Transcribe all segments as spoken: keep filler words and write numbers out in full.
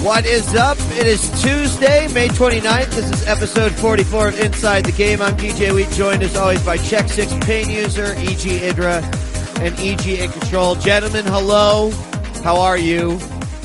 What is up? It is Tuesday, May twenty-ninth. This is episode forty-four of Inside the Game. I'm D J Wheat, joined as always by Check Six Pain User, E G Idra, and E G in Control. Gentlemen, hello. How are you?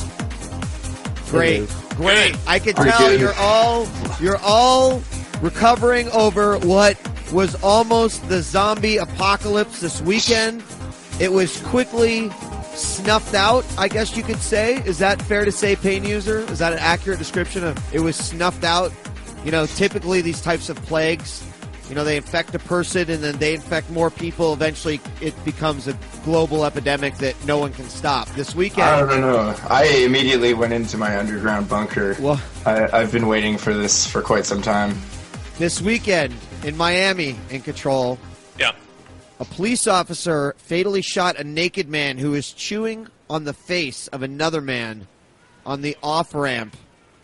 Great. Great. I can tell you're all you're all recovering over what was almost the zombie apocalypse this weekend. It was quickly snuffed out, I guess you could say. Is that fair to say, Pain User? Is that an accurate description of it was snuffed out? You know, typically these types of plagues, you know, they infect a person and then they infect more people. Eventually it becomes a global epidemic that no one can stop. This weekend... I don't know. I immediately went into my underground bunker. Well, I, I've been waiting for this for quite some time. This weekend in Miami, in Control... Yeah. A police officer fatally shot a naked man who was chewing on the face of another man on the off-ramp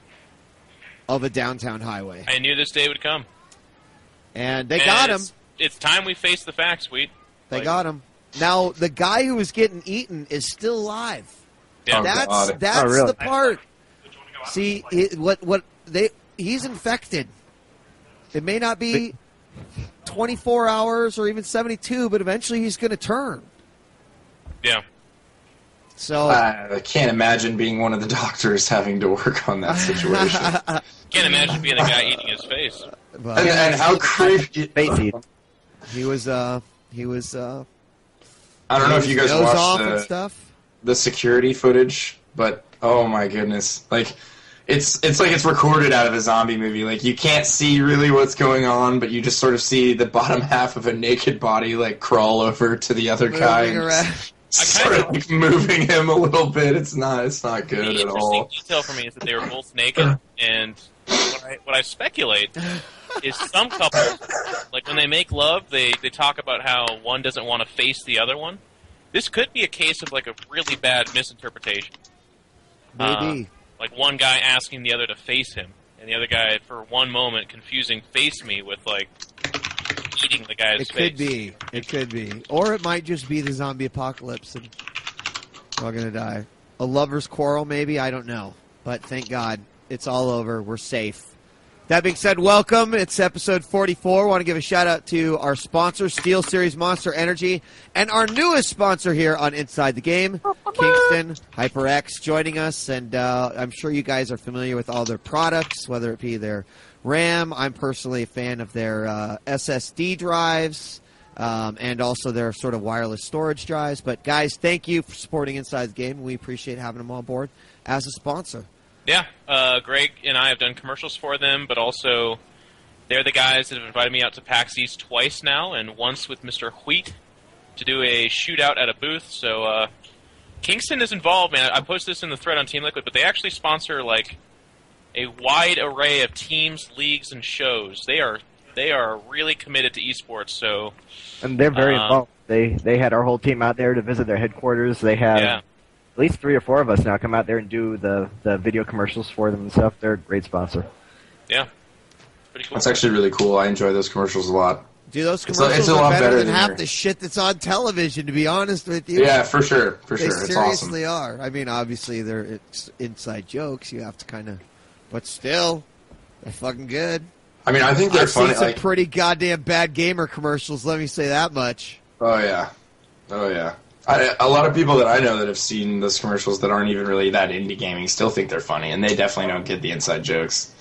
of a downtown highway. I knew this day would come. And they and got him. It's, it's time we face the facts, Wheat. They like, got him. Now, the guy who was getting eaten is still alive. Yeah. Oh, that's God. that's Oh, really? the part. See, he, what what they he's infected. It may not be twenty-four hours or even seventy-two, but eventually he's going to turn. Yeah. So I can't imagine being one of the doctors having to work on that situation. Can't imagine being the guy eating his face. but and, and how creepy. Face he was uh he was uh I don't know if you guys nose off watched and the, stuff. the security footage, but oh my goodness. Like, it's it's like it's recorded out of a zombie movie. Like, you can't see really what's going on, but you just sort of see the bottom half of a naked body, like, crawl over to the other guy. Moving and around. sort of, like, moving him a little bit. It's not, it's not The good at interesting all. detail for me is that they were both naked, and what I, what I speculate is some couples, like when they make love, they, they talk about how one doesn't want to face the other one. This could be a case of, like, a really bad misinterpretation. Maybe. Uh, like one guy asking the other to face him, and the other guy, for one moment, confusing face me with, like, eating the guy's It face. could be. It could be. Or it might just be the zombie apocalypse and we're all going to die. A lover's quarrel, maybe? I don't know. But thank God it's all over. We're safe. That being said, welcome. It's episode forty-four. I want to give a shout-out to our sponsor, Steel Series Monster Energy, and our newest sponsor here on Inside the Game, Kingston HyperX, joining us. And uh, I'm sure you guys are familiar with all their products, whether it be their RAM. I'm personally a fan of their uh, S S D drives um, and also their sort of wireless storage drives. But, guys, thank you for supporting Inside the Game. We appreciate having them on board as a sponsor. Yeah, uh, Greg and I have done commercials for them, but also they're the guys that have invited me out to PAX East twice now, and once with Mister Wheat to do a shootout at a booth. So uh, Kingston is involved, man. I posted this in the thread on Team Liquid, but they actually sponsor like a wide array of teams, leagues, and shows. They are they are really committed to esports. So And they're very um, involved. They they had our whole team out there to visit their headquarters. They have yeah. at least three or four of us now come out there and do the, the video commercials for them and stuff. They're a great sponsor. Yeah, pretty cool. That's actually really cool. I enjoy those commercials a lot. Dude, those It's a- commercials it's a are lot better, better than, than half your- the shit that's on television, to be honest with you. Yeah, for sure. For They sure. It's awesome. seriously are. I mean, obviously, they're it's inside jokes. You have to kind of... But still, they're fucking good. I mean, I think they're I've funny. seen some Like, pretty goddamn bad gamer commercials, let me say that much. oh, yeah. Oh, yeah. I, a lot of people that I know that have seen those commercials that aren't even really that into gaming still think they're funny, and they definitely don't get the inside jokes.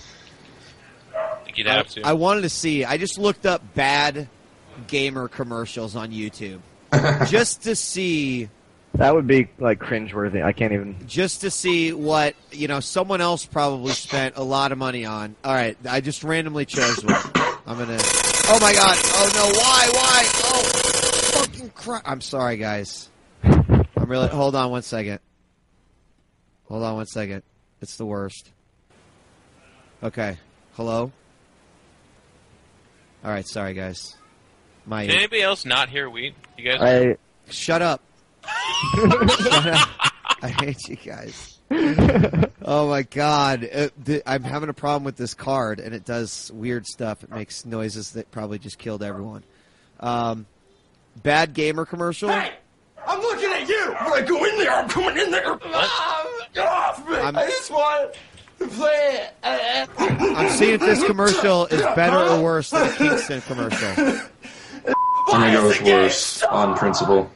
I think you'd have to. I wanted to see... I just looked up bad gamer commercials on YouTube. just to see... That would be like cringeworthy. I can't even. Just to see what, you know, someone else probably spent a lot of money on. All right, I just randomly chose one. I'm going to... Oh, my God. Oh, no. Why? Why? Oh, fucking crap. I'm sorry, guys. I'm really... Hold on one second. Hold on one second. It's the worst. Okay. Hello? All right, sorry, guys. My... Did anybody else not hear Wheat? You guys? I Shut up. I hate you guys. Oh my God. Uh, th- I'm having a problem with this card, and it does weird stuff. It makes noises that probably just killed everyone. Um, bad gamer commercial. Hey, looking at you. When I go in there, I'm coming in there. Ah, get off me. I'm- I just want I'm seeing if this commercial is better or worse than the Kingston commercial. I'm gonna go with worse on principle.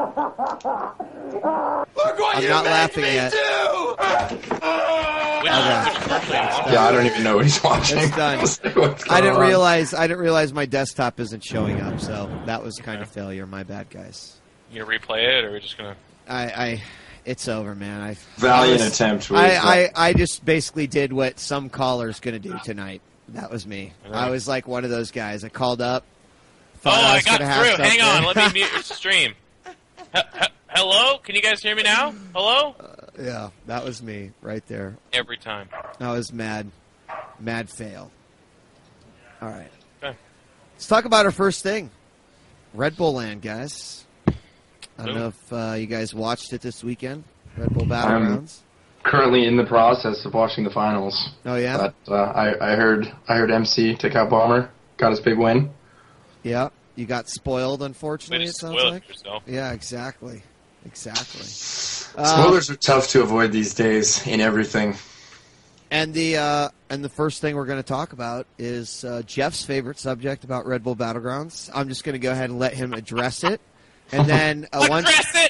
I'm not laughing yet. Which, Okay. which commercial are you watching? Yeah, I don't even know what he's watching. It's done. What's I going didn't on? realize I didn't realize my desktop isn't showing up, so that was kind of failure. My bad, guys. You gonna replay it, or are we just gonna? I, I it's over, man. I Valiant I was- attempt. With, I, I, I just basically did what some caller's gonna do tonight. That was me. Alright. I was like one of those guys. I called up. Oh, thought I was got gonna have through. Hang on, something. let me mute your stream. He- he- hello, can you guys hear me now? Hello? Yeah, that was me right there. Every time. I was mad, mad fail. All right, Okay. let's talk about our first thing, Red Bull Land, guys. I don't Boom. know if uh, you guys watched it this weekend, Red Bull I'm- Battlegrounds. currently in the process of watching the finals. Oh yeah, But uh, I, I heard I heard M C take out Bomber, got his big win. yeah. You got spoiled, Way unfortunately. to It sounds spoil like. it yourself. Yeah, exactly, exactly. Um, Spoilers are tough to avoid these days in everything. And the uh, and the first thing we're going to talk about is uh, Jeff's favorite subject about Red Bull Battlegrounds. I'm just going to go ahead and let him address it, and then uh, once Address it!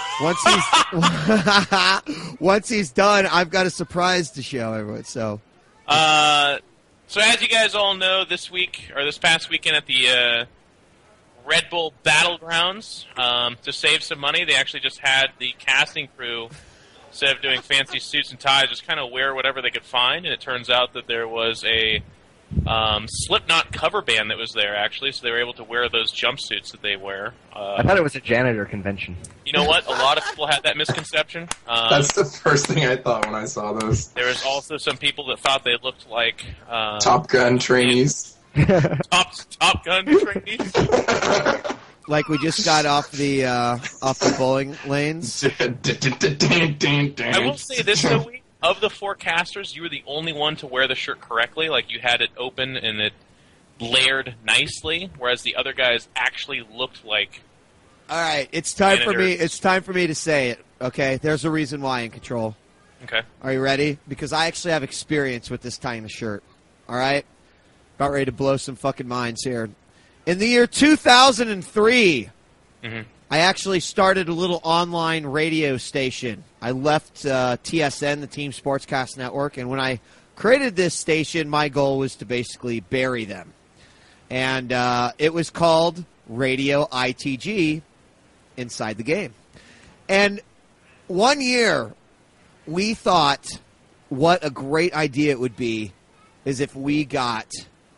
once he's once he's done, I've got a surprise to show everyone. So Uh, so as you guys all know, this week or this past weekend at the uh, Red Bull Battlegrounds, um, to save some money, they actually just had the casting crew, instead of doing fancy suits and ties, just kind of wear whatever they could find. And it turns out that there was a um, Slipknot cover band that was there actually, so they were able to wear those jumpsuits that they wear. Uh, I thought it was a janitor convention. you know what? A lot of people had that misconception. Um, That's the first thing I thought when I saw those there was also some people that thought they looked like um, Top Gun trainees. Top Top Gun trainees. like we just got off the uh, off the bowling lanes. I will say this though, Wheat, of the four casters, you were the only one to wear the shirt correctly. Like you had it open and it layered nicely, whereas the other guys actually looked like. All right, it's time for me. Janitors. It's time for me to say it. Okay, there's a reason why in control. Okay. Are you ready? Because I actually have experience with this kind of shirt. All right? About ready to blow some fucking minds here. In the year two thousand three, Mhm. I actually started a little online radio station. I left uh, T S N, the Team Sportscast Network, and when I created this station, my goal was to basically bury them. And uh, it was called Radio I T G, Inside the Game. And one year, we thought what a great idea it would be is if we got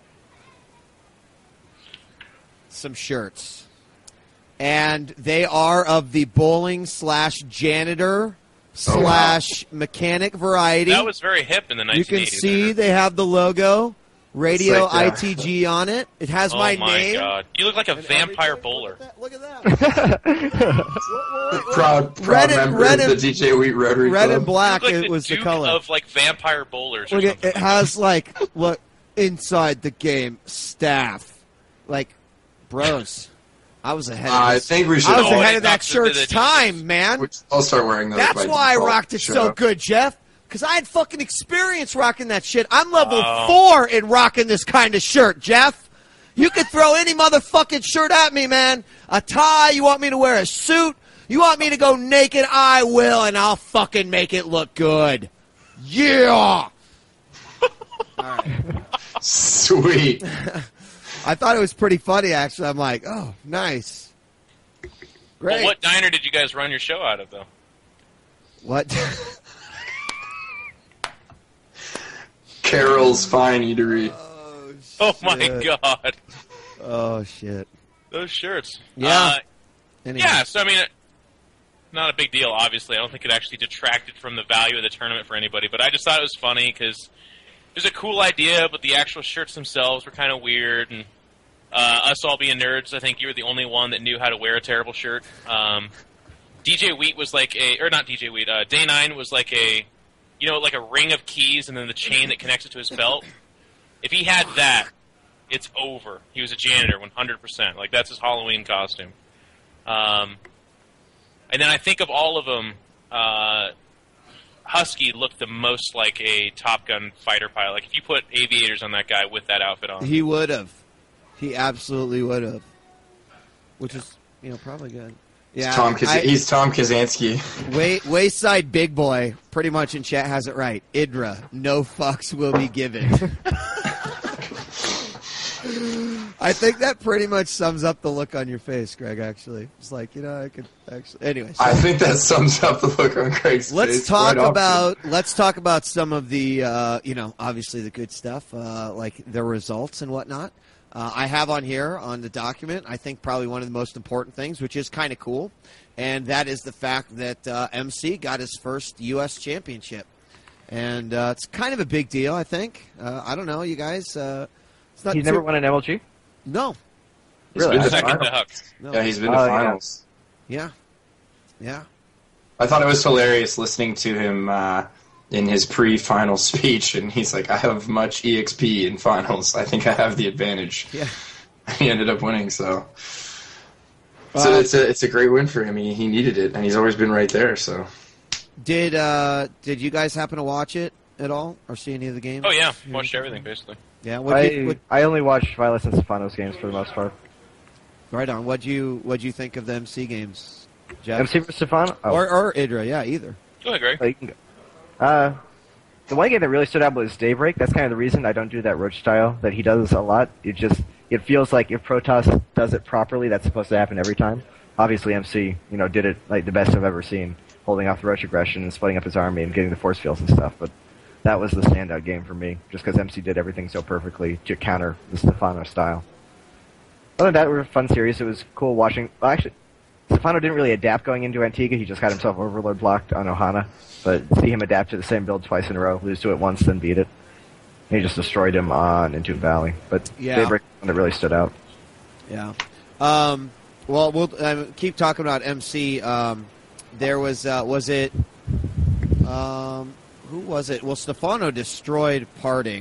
some shirts. And they are of the bowling slash janitor slash mechanic variety. That was very hip in the You nineteen can eighties. see they have the logo, Radio It's like, uh, I T G on it. It has Oh my, my name. god! You look like a and vampire everything. bowler. Look at that. Look at that. Proud, proud Red and- member red of the and- D J Wheat Rotary Red Club. and black You look like it was the Duke color. of like vampire bowlers. Or Look at, something. it has like look inside the game staff, like bros. I was ahead. Of I this. think we should I was all- ahead of that Not the- the- shirt's the- time, man. we should all start wearing those. That's by why I default. rocked it Shut so up. good, Jeff. Because I had fucking experience rocking that shit. I'm level Oh. four in rocking this kind of shirt, Jeff. You could throw any motherfucking shirt at me, man. A tie, you want me to wear a suit? You want me to go naked? I will, and I'll fucking make it look good. Yeah! Sweet. I thought it was pretty funny, actually. I'm like, oh, nice. Great. Well, what diner did you guys run your show out of, though? What? Carol's Fine Eatery. oh, Oh my shit. god! Oh, shit. Those shirts. Yeah. Uh, Anyway. yeah. So I mean, not a big deal. Obviously, I don't think it actually detracted from the value of the tournament for anybody. But I just thought it was funny because it was a cool idea, but the actual shirts themselves were kind of weird. And uh, us all being nerds, I think you were the only one that knew how to wear a terrible shirt. Um, D J Wheat was like a, or not D J Wheat. Uh, Day Nine was like a, you know, like a ring of keys and then the chain that connects it to his belt. If he had that, it's over. He was a janitor, one hundred percent. Like, that's his Halloween costume. Um, and then I think of all of them, uh, Husky looked the most like a Top Gun fighter pilot. Like if you put aviators on that guy with that outfit on, He would have. He absolutely would have. Which is, you know, probably good. Yeah, Tom Kaz- I- he's Tom Kazansky. Way, Wayside Big Boy, pretty much in chat, has it right. Idra, no fucks will be given. I think that pretty much sums up the look on your face, Greg, actually. It's like, you know, I could actually... Anyway. So I think that sums up the look on Craig's let's face. talk quite often. about let's talk about some of the, uh, you know, obviously the good stuff, uh, like the results and whatnot. Uh, I have on here on the document, I think probably one of the most important things, which is kind of cool, and that is the fact that uh, M C got his first U S championship. And uh, it's kind of a big deal, I think. Uh, I don't know, you guys. Uh, it's not He's too- never won an M L G? No. He's Really? been to second to finals. Huck. no. Yeah, he's been to Oh, yeah. finals. Yeah. Yeah. I thought it was hilarious listening to him uh, in his pre-final speech, and he's like, "I have much E X P in finals. I think I have the advantage." Yeah. He ended up winning, so Uh, so it's a it's a great win for him. He he needed it, and he's always been right there. So Did uh, did you guys happen to watch it at all or see any of the games? Oh yeah, watched everything basically. Yeah. What I, did, what, I only watch Violet and Stefanos games for the most part. right on. What'd you What'd you think of the M C games, Jeff? M C for Stefano? Oh, Or or Idra? Yeah, either. Go ahead, Greg. oh, you can go. Uh, the one game that really stood out was Daybreak. That's kind of the reason I don't do that Roach style that he does a lot. It just it feels like if Protoss does it properly, that's supposed to happen every time. Obviously, M C, you know, did it like the best I've ever seen, holding off the Roach aggression and splitting up his army and getting the force fields and stuff. But that was the standout game for me, just because M C did everything so perfectly to counter the Stefano style. Other than that, it was a fun series. It was cool watching. Well, actually, Stefano didn't really adapt going into Antigua. He just got himself overload blocked on Ohana. But see him adapt to the same build twice in a row, lose to it once, then beat it. And he just destroyed him on Into Valley. But Yeah. Daybreak was the one that really stood out. Yeah. Um, well, we'll uh, keep talking about M C. Um, there was uh, was it um, who was it? Well, Stefano destroyed Parting.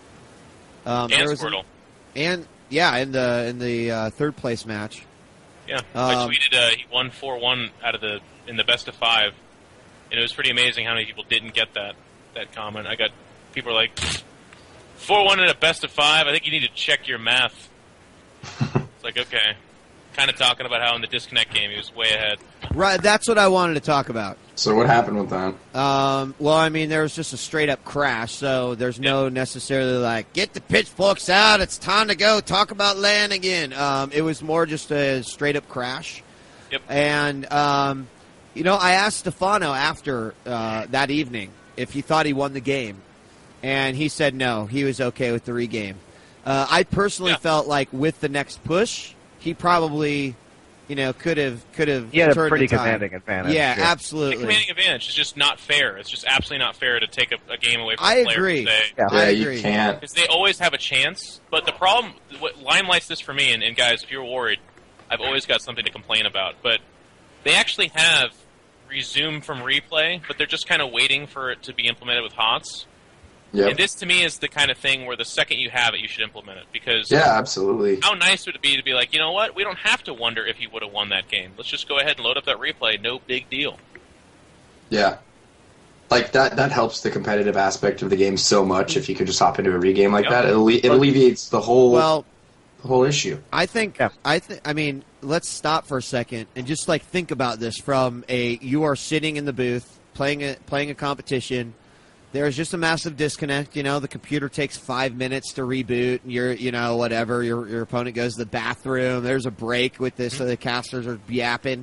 Um, there And was Squirtle. and yeah, in the in the uh, third place match. Yeah, I Um, tweeted uh, he won four one out of the in the best of five, and it was pretty amazing how many people didn't get that that comment. I got people were like four one in a best of five. I think you need to check your math. It's like okay, kind of talking about how in the disconnect game he was way ahead. Right, that's what I wanted to talk about. so what happened with that? Um, well, I mean, there was just a straight up crash, so there's no necessarily like, get the pitchforks out, it's time to go, talk about land again. Um, it was more just a straight up crash. Yep. And, um, you know, I asked Stefano after uh, that evening if he thought he won the game, and he said no, he was okay with the regame. Uh, I personally Yeah. felt like with the next push, he probably, you know, could have could have He had a turned pretty the tide. commanding advantage. Yeah, sure. The absolutely. commanding advantage is just not fair. It's just absolutely not fair to take a, a game away from I a player agree. and say, Yeah. I Yeah, agree. you can't. because they always have a chance. But the problem, what limelights this for me, and, and guys, if you're worried, I've always got something to complain about. But they actually have resume from replay, but they're just kind of waiting for it to be implemented with H O T S. Yep. And this, to me, is the kind of thing where the second you have it, you should implement it. Because Yeah, absolutely. how nice would it be to be like, you know what, we don't have to wonder if he would have won that game. Let's just go ahead and load up that replay. No big deal. Yeah. Like, that that helps the competitive aspect of the game so much if you could just hop into a regame like Yep. that. It, alle- it alleviates the whole Well, the whole issue. I think Yeah. I think I mean, let's stop for a second and just like think about this from a you are sitting in the booth playing a playing a competition. There's just a massive disconnect, you know, the computer takes five minutes to reboot and you're you know, whatever, your your opponent goes to the bathroom, there's a break with this, so the casters are yapping.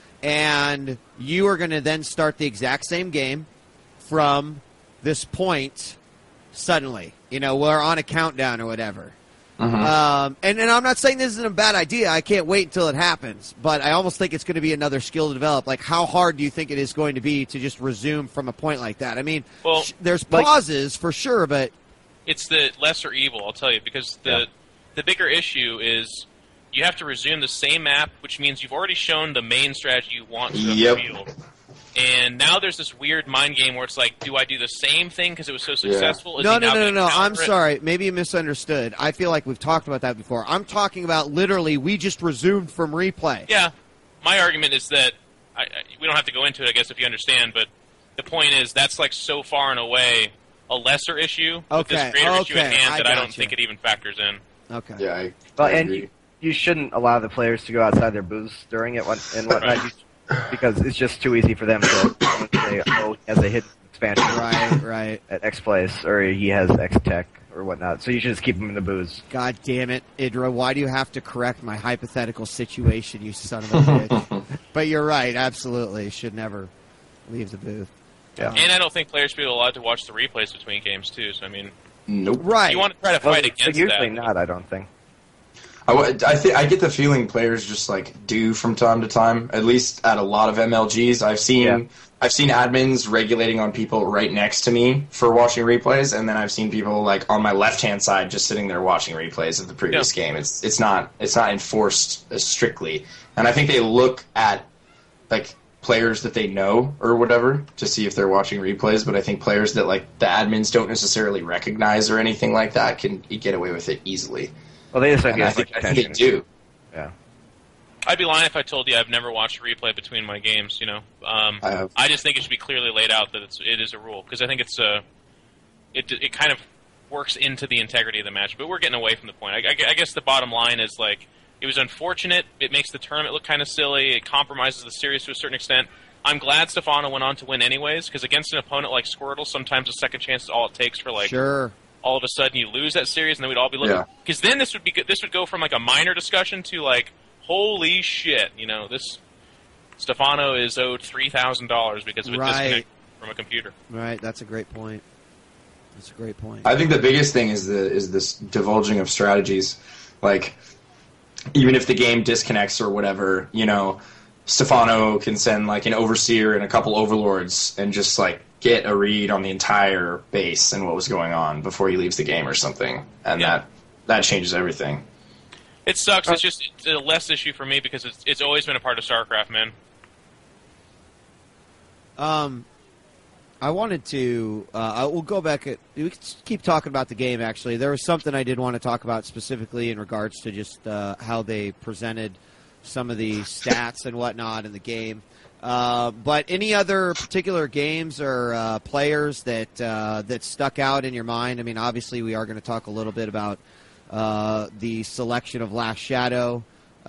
And you are gonna then start the exact same game from this point suddenly. You know, we're on a countdown or whatever. Mhm. Um, and, and I'm not saying this isn't a bad idea. I can't wait until it happens. But I almost think it's going to be another skill to develop. Like, how hard do you think it is going to be to just resume from a point like that? I mean, Well, sh- there's like- pauses for sure, but It's the lesser evil, I'll tell you, because the Yeah. the bigger issue is you have to resume the same map, which means you've already shown the main strategy you want to Yep. reveal. And now there's this weird mind game where it's like, do I do the same thing because it was so successful? Is no, he no, now no, no, gonna no. I'm counter it? sorry. Maybe you misunderstood. I feel like we've talked about that before. I'm talking about literally we just resumed from replay. Yeah, my argument is that I, I, we don't have to go into it, I guess, if you understand, but the point is that's like so far and away a lesser issue with Okay, this greater issue okay, at hand I that I don't gotcha. think it even factors in. Okay. Yeah, I, Well, I and agree. you, you shouldn't allow the players to go outside their booths during it what- and whatnot, Right. you- because it's just too easy for them to say, oh, he has a hidden expansion Right, right. at X place, or he has X tech, or whatnot. So you should just keep them in the booths. God damn it, Idra, why do you have to correct my hypothetical situation, you son of a bitch? But you're right, absolutely. Should never leave the booth. Yeah. And I don't think players should be allowed to watch the replays between games too. So I mean, Nope. Right. you want to try to Well, fight against usually that. not, I don't think. I, wa- I think I get the feeling players just like do from time to time. At least at a lot of M L Gs, I've seen Yeah. I've seen admins regulating on people right next to me for watching replays, and then I've seen people like on my left hand side just sitting there watching replays of the previous Yeah. game. It's it's not it's not enforced as strictly, and I think they look at like players that they know or whatever to see if they're watching replays. But I think players that like the admins don't necessarily recognize or anything like that can get away with it easily. Well, they just don't And I get think much I think they attention. do. Yeah. I'd be lying if I told you I've never watched a replay between my games. You know, um, I have. I just think it should be clearly laid out that it's, it is a rule because I think it's a it it kind of works into the integrity of the match. But we're getting away from the point. I, I, I guess the bottom line is like it was unfortunate. It makes the tournament look kind of silly. It compromises the series to a certain extent. I'm glad Stefano went on to win anyways because against an opponent like Squirtle, sometimes a second chance is all it takes for like Sure. all of a sudden you lose that series, and then we'd all be looking. Yeah. Because then this would be good. This would go from like a minor discussion to like, holy shit, you know, this Stefano is owed three thousand dollars because of a Right. disconnect from a computer. Right, that's a great point. That's a great point. I think the biggest thing is the is this divulging of strategies. Like, even if the game disconnects or whatever, you know, Stefano can send like an overseer and a couple overlords and just like get a read on the entire base and what was going on before he leaves the game or something, and Yeah. that that changes everything. It sucks. It's just it's a less issue for me because it's it's always been a part of StarCraft, man. Um, I wanted to. Uh, I will go back. At, we could keep talking about the game. Actually, there was something I did want to talk about specifically in regards to just uh, how they presented some of the stats and whatnot in the game. Uh, but any other particular games or uh, players that uh, that stuck out in your mind? I mean, obviously, we are going to talk a little bit about uh, the selection of Last Shadow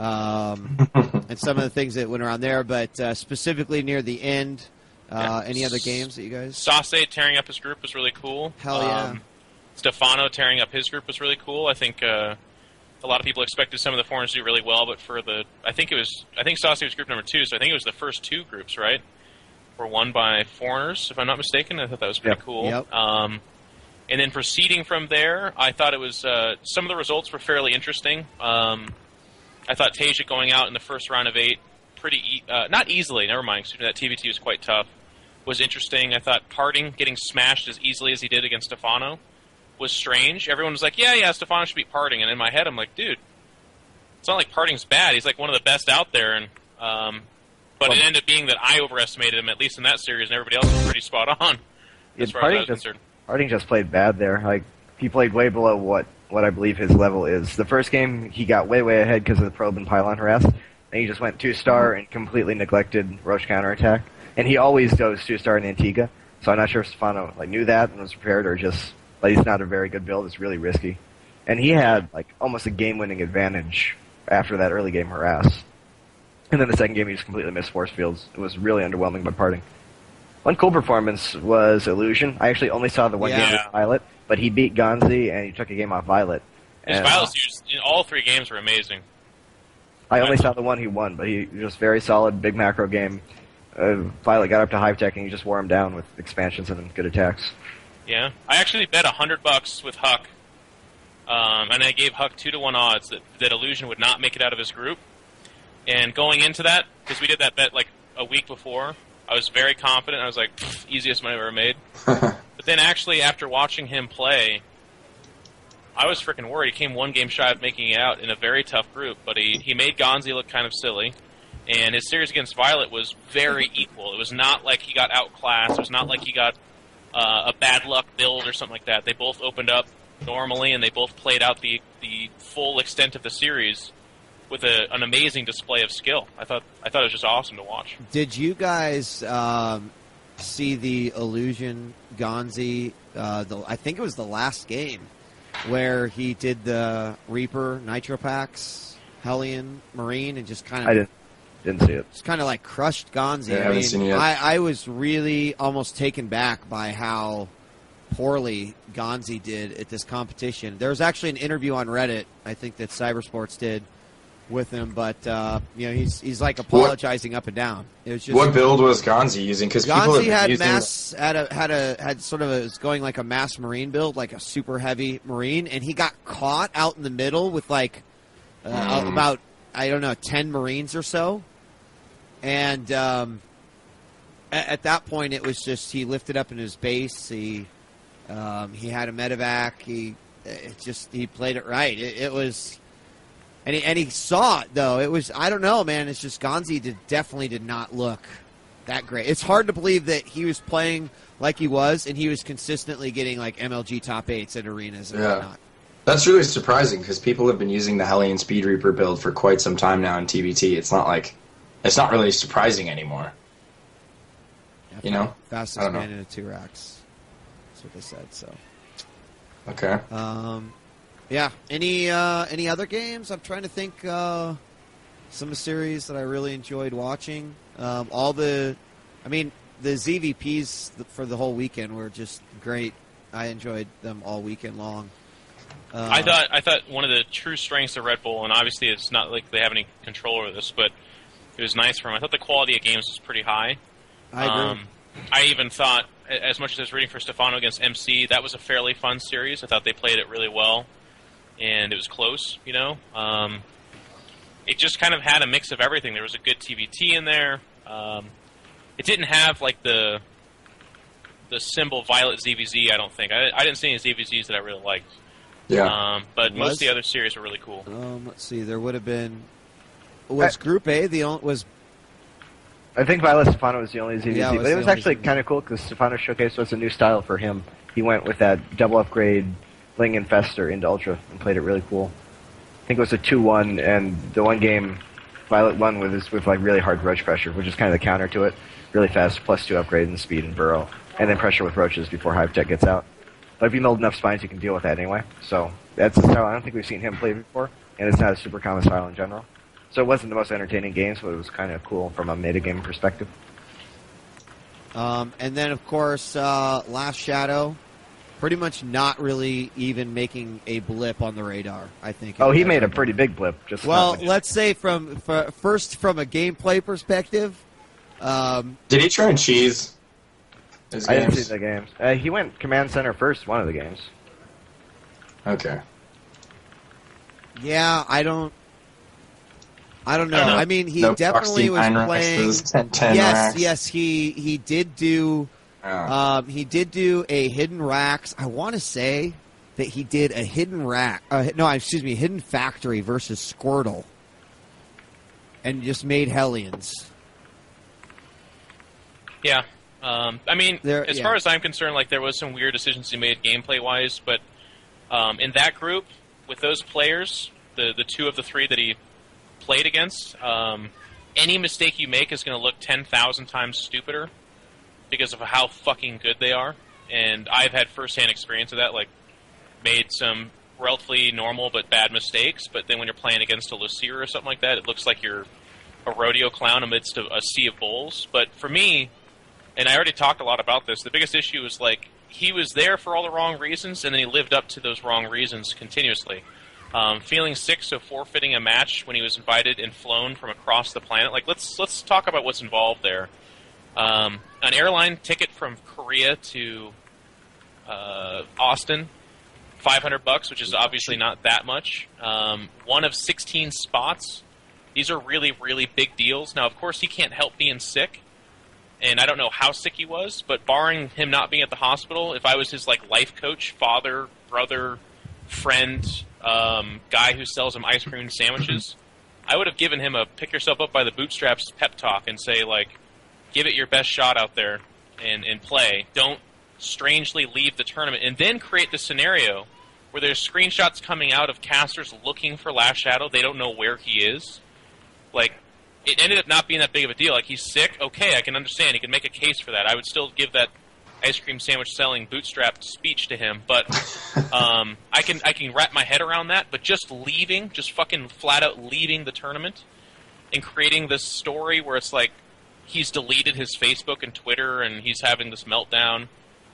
um, and some of the things that went around there. But uh, specifically near the end. Uh, Yeah. any other games that you guys? Sase tearing up his group was really cool. Hell yeah. Um, Stefano tearing up his group was really cool. I think uh, a lot of people expected some of the foreigners to do really well, but for the, I think it was, I think Sase was group number two, so I think it was the first two groups, right, were won by foreigners, if I'm not mistaken. I thought that was pretty Yep. cool. Yep. Um, and then proceeding from there, I thought it was, uh, some of the results were fairly interesting. Um, I thought Tasia going out in the first round of eight pretty, e- uh, not easily, never mind, excuse me, that T V T was quite tough, was interesting. I thought Parting getting smashed as easily as he did against Stefano was strange. Everyone was like, yeah, yeah, Stefano should beat Parting. And in my head, I'm like, dude, it's not like Parting's bad. He's like one of the best out there. And um, But it ended up being that I overestimated him, at least in that series, and everybody else was pretty spot on Yeah, as far as I Parting was just, concerned. Parting just played bad there. Like he played way below what, what I believe his level is. The first game he got way way ahead because of the probe and pylon harass. Then he just went two star and completely neglected Roche counterattack. And he always goes two star in Antigua. So I'm not sure if Stefano like knew that and was prepared, or just like he's not a very good build. It's really risky. And he had like almost a game winning advantage after that early game harass. And then the second game he just completely missed force fields. It was really underwhelming by Parting. One cool performance was Illusion. I actually only saw the one Yeah. game with Violet, but he beat Gonzi and he took a game off Violet. His And, Violet's used in all three games were amazing. I only saw the one he won, but he was very solid, big macro game. Uh, Violet got up to Hive Tech and he just wore him down with expansions and good attacks. Yeah, I actually bet a hundred bucks with Huck, um, and I gave Huck two to one odds that that Illusion would not make it out of his group. And going into that, because we did that bet like a week before, I was very confident. I was like, "Pfft, easiest money I've ever made. But then actually, after watching him play, I was freaking worried. He came one game shy of making it out in a very tough group, but he, he made Gonzi look kind of silly. And his series against Violet was very equal. It was not like he got outclassed. It was not like he got uh, a bad luck build or something like that. They both opened up normally, and they both played out the, the full extent of the series with a, an amazing display of skill. I thought I thought it was just awesome to watch. Did you guys um, see the illusion Gonzi. Uh, the, I think it was the last game where he did the Reaper Nitro Packs, Hellion Marine, and just kind of I didn't didn't see it. just kind of like crushed Gonzi. Yeah, I I haven't mean, seen it yet. I, I was really almost taken back by how poorly Gonzi did at this competition. There was actually an interview on Reddit, I think that Cybersports did with him, but uh, you know he's he's like apologizing up and down. It was just What build was Gonzi using? Because people have Gonzi been had using mass had a had a had sort of a, it was going like a mass marine build, like a super heavy marine, and he got caught out in the middle with like uh, Mm. about I don't know ten marines or so, and um, at, at that point it was just he lifted up in his base. He um, he had a medevac. He it just he played it right. It, it was. And he, and he saw it, though. It was, I don't know, man. It's just Gonzi did, definitely did not look that great. It's hard to believe that he was playing like he was, and he was consistently getting, like, M L G top eights at arenas and Yeah. whatnot. That's really surprising because people have been using the Hellion Speed Reaper build for quite some time now in T B T. It's not like it's not really surprising anymore. Yeah, You know? I Fastest don't know. man in a two racks. That's what they said, so. Okay. Um, yeah. Any uh, any other games? I'm trying to think. Uh, some of the series that I really enjoyed watching. Um, all the, I mean, the Z V Ps for the whole weekend were just great. I enjoyed them all weekend long. Uh, I thought I thought one of the true strengths of Red Bull, and obviously it's not like they have any control over this, but it was nice for them. I thought the quality of games was pretty high. I agree. Um, I even thought, as much as I was rooting for Stefano against M C, that was a fairly fun series. I thought they played it really well, and it was close, you know. Um, it just kind of had a mix of everything. There was a good T V T in there. Um, it didn't have, like, the the symbol Violet Z V Z, I don't think. I, I didn't see any Z V Zs that I really liked. Yeah. Um, but most Was- of the other series were really cool. Um, let's see. There would have been. Was Group A the only was? I think Violet Stefano was the only Z V Z, Yeah, it was but it the was only actually Z V Z. kind of cool because Stefano Showcase was a new style for him. He went with that double upgrade Ling Infestor into Ultra and played it really cool. I think it was a two one, and the one game Violet won with is with like really hard roach pressure, which is kind of the counter to it. Really fast, plus two upgrade in speed and burrow, and then pressure with roaches before Hive Tech gets out. But if you build enough spines, you can deal with that anyway. So that's a style I don't think we've seen him play before, and it's not a super common style in general. So it wasn't the most entertaining games, but it was kind of cool from a metagame perspective. Um, and then of course, uh, Last Shadow, pretty much not really even making a blip on the radar. I think. Oh, he made a pretty big blip. Just Well, not much. let's say from f- first from a gameplay perspective. Um, Did he try and cheese his I didn't games? see the games. Uh, he went command center first, one of the games. Okay. yeah, I don't. I don't know. I don't know. I mean, he No definitely proxy was nine playing. racks, ten, ten yes, racks. yes, he he did do. Yeah. Um, he did do a hidden racks. I want to say that he did a hidden rack. Uh, no, excuse me, hidden factory versus Squirtle, and just made Hellions. Yeah. Um, I mean, There- as yeah. far as I'm concerned, like there was some weird decisions he made gameplay-wise, but um, in that group, with those players, the the two of the three that he played against, um, any mistake you make is going to look ten thousand times stupider because of how fucking good they are. And I've had first-hand experience of that, like, made some relatively normal but bad mistakes, but then when you're playing against a Lucere or something like that, it looks like you're a rodeo clown amidst a, a sea of bulls. But for me, and I already talked a lot about this, the biggest issue is, like, he was there for all the wrong reasons, and then he lived up to those wrong reasons continuously. Um, feeling sick, so forfeiting a match when he was invited and flown from across the planet. Like, let's let's talk about what's involved there. Um, an airline ticket from Korea to uh, Austin, five hundred bucks, which is obviously not that much. Um, one of sixteen spots. These are really, really big deals. Now, of course, he can't help being sick, and I don't know how sick he was, but barring him not being at the hospital, if I was his like life coach, father, brother, friend, um, guy who sells him ice cream sandwiches, I would have given him a pick yourself up by the bootstraps pep talk and say, like, give it your best shot out there and, and play. Don't strangely leave the tournament. And then create the scenario where there's screenshots coming out of casters looking for Last Shadow. They don't know where he is. Like, it ended up not being that big of a deal. Like, he's sick, okay, I can understand. He can make a case for that. I would still give that ice cream sandwich selling bootstrapped speech to him, but um, I can I can wrap my head around that. But just leaving, just fucking flat out leaving the tournament and creating this story where it's like he's deleted his Facebook and Twitter and he's having this meltdown,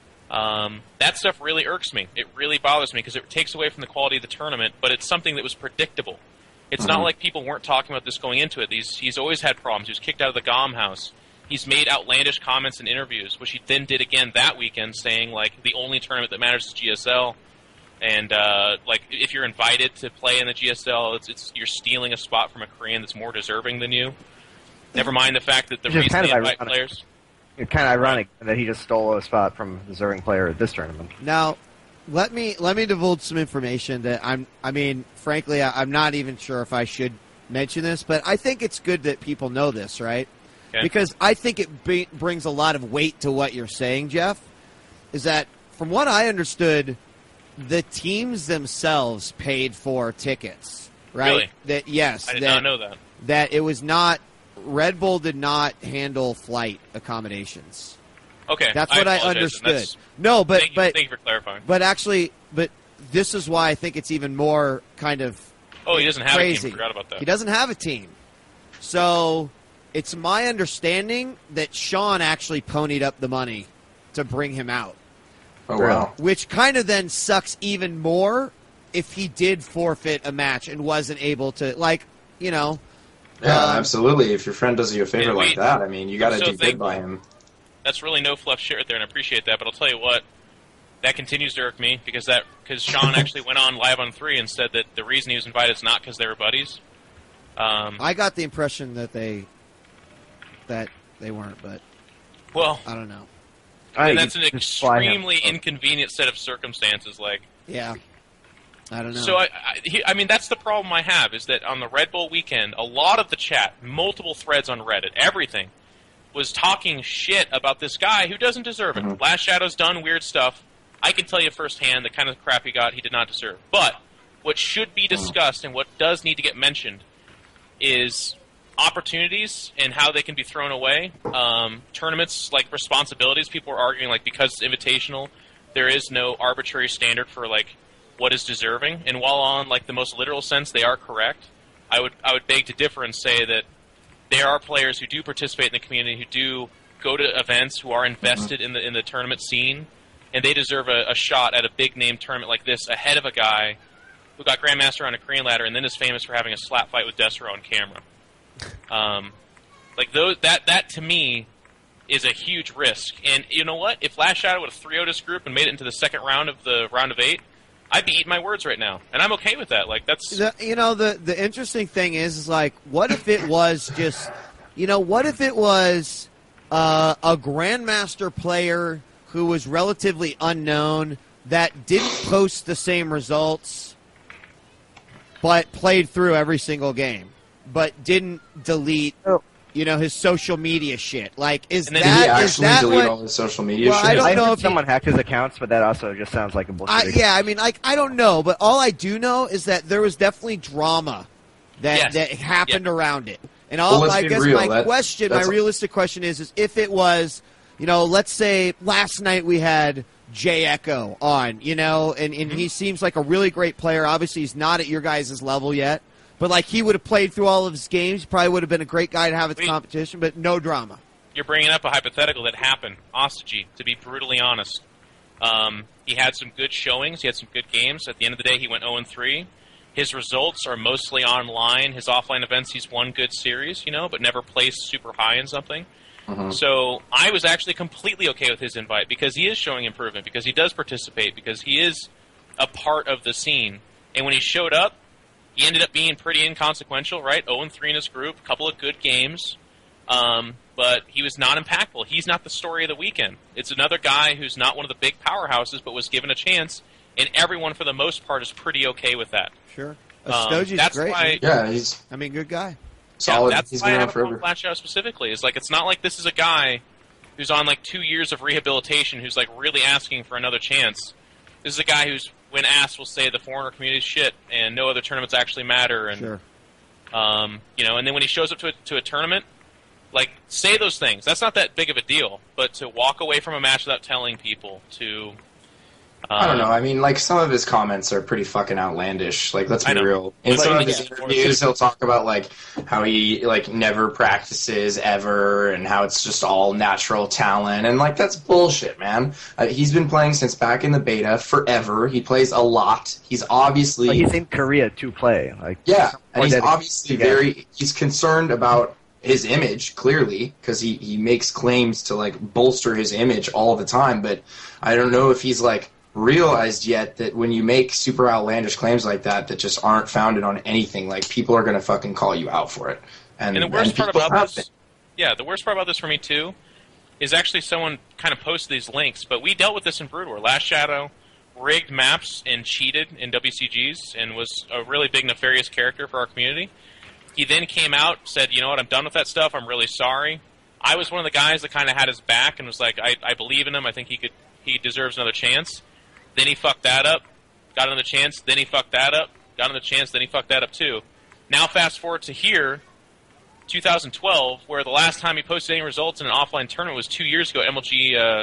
um, that stuff really irks me. It really bothers me because it takes away from the quality of the tournament, but it's something that was predictable. It's mm-hmm. not like people weren't talking about this going into it. These, he's always had problems. He was kicked out of the G O M house. He's made outlandish comments in interviews, which he then did again that weekend, saying, like, the only tournament that matters is G S L. And, uh, like, if you're invited to play in the G S L, it's, it's you're stealing a spot from a Korean that's more deserving than you. Never mind the fact that the Which reason kind they of invite ironic. players... It's kind of ironic that he just stole a spot from the deserving player at this tournament. Now, let me let me divulge some information that I'm. I mean, frankly, I, I'm not even sure if I should mention this, but I think it's good that people know this, right? Okay. Because I think it be, brings a lot of weight to what you're saying, Jeff. Is that from what I understood, the teams themselves paid for tickets, right? Really? That yes, I did that, not know that. That it was not. Red Bull did not handle flight accommodations. Okay, That's what I, apologize, and understood. that's- No, but thank you, but thank you for clarifying. but actually, but this is why I think it's even more kind of Oh, he doesn't have crazy. a team. Forgot about that. He doesn't have a team. So it's my understanding that Sean actually ponied up the money to bring him out, Oh, wow. which kind of then sucks even more if he did forfeit a match and wasn't able to, like, you know. Yeah, um, absolutely. If your friend does you a favor Yeah, we- like that, I mean, you got to so do good thankful. by him. That's really no fluff shit right there, and I appreciate that. But I'll tell you what, that continues to irk me because that because Sean actually went on live on three and said that the reason he was invited is not because they were buddies. Um, I got the impression that they that they weren't, but well, I don't know. I and think that's an you just fly him. extremely inconvenient set of circumstances. Like, Yeah, I don't know. so I, I, he, I mean, that's the problem I have is that on the Red Bull weekend, a lot of the chat, multiple threads on Reddit, everything was talking shit about this guy who doesn't deserve it. Mhm. Last Shadow's done weird stuff. I can tell you firsthand the kind of crap he got, he did not deserve. But what should be discussed and what does need to get mentioned is opportunities and how they can be thrown away. Um, tournaments, like responsibilities, people are arguing like because it's invitational, there is no arbitrary standard for like what is deserving. And while on like the most literal sense, they are correct. I would I would beg to differ and say that there are players who do participate in the community, who do go to events, who are invested in the in the tournament scene, and they deserve a, a shot at a big name tournament like this ahead of a guy who got Grandmaster on a Korean ladder and then is famous for having a slap fight with Desero on camera. Um, like those, that that to me is a huge risk. And you know what? If Last Shadow would have three oh'd this group and made it into the second round of the round of eight, I'd be eating my words right now, and I'm okay with that. Like that's The, you know, the the interesting thing is, is like, what if it was just, you know, what if it was uh, a Grandmaster player who was relatively unknown that didn't post the same results, but played through every single game, but didn't delete, Oh. you know, his social media shit. Like, is And then Did he that is actually that delete what? all his social media Well, shit? I don't I know heard if he- someone hacked his accounts, but that also just sounds like a bullshit. I, yeah, I mean, like, I don't know, but all I do know is that there was definitely drama that Yes. that happened Yeah. around it. And all Well, let's I be guess real, my that- question, my that's- realistic question is, is if it was, you know, let's say last night we had Jay Echo on, you know, and, and Mm-hmm. he seems like a really great player. Obviously, he's not at your guys' level yet, but like he would have played through all of his games. He probably would have been a great guy to have at the Wait. competition, but no drama. you're bringing up a hypothetical that happened. Ostagy, to be brutally honest, um, he had some good showings. He had some good games. At the end of the day, he went oh and three. His results are mostly online. His offline events, he's won good series, you know, but never placed super high in something. Mhm. So I was actually completely okay with his invite because he is showing improvement, because he does participate, because he is a part of the scene. And when he showed up, he ended up being pretty inconsequential, right? oh and three in his group, a couple of good games. Um, but he was not impactful. He's not the story of the weekend. It's another guy who's not one of the big powerhouses, but was given a chance, and everyone, for the most part, is pretty okay with that. Sure. Um, Stoji's that's great. why- man. Yeah, he's I mean, good guy. solid. Yeah, that's he's why I been have around a problem forever. with Flash Shadow specifically. Is like it's not like this is a guy who's on like two years of rehabilitation who's like really asking for another chance. This is a guy who's, when asked, will say the foreigner community is shit and no other tournaments actually matter. And Sure. Um, you know, and then when he shows up to a, to a tournament, like, say those things. That's not that big of a deal. But to walk away from a match without telling people, to... Um, I don't know. I mean, like, some of his comments are pretty fucking outlandish. Like, let's be real. In But, some of yeah, his interviews, he'll talk about, like, how he, like, never practices ever and how it's just all natural talent. And, like, that's bullshit, man. Uh, he's been playing since back in the beta forever. He plays a lot. He's obviously... Like, he's in Korea to play. Like, Yeah, and he's dedicated. obviously Yeah. very... He's concerned about his image, clearly, because he, he makes claims to, like, bolster his image all the time. But I don't know if he's, like... realized yet that when you make super outlandish claims like that that just aren't founded on anything, like, people are going to fucking call you out for it. And, And the worst and part people about have this, been. yeah, the worst part about this for me too, is actually someone kind of posted these links. But we dealt with this in Brood War. Last Shadow rigged maps and cheated in W C Gs and was a really big nefarious character for our community. He then came out, said, "You know what? I'm done with that stuff. I'm really sorry." I was one of the guys that kind of had his back and was like, "I, I believe in him. I think he could. He deserves another chance." Then he fucked that up, got another chance, then he fucked that up, got another chance, then he fucked that up too. Now fast forward to here, two thousand twelve, where the last time he posted any results in an offline tournament was two years ago, M L G uh,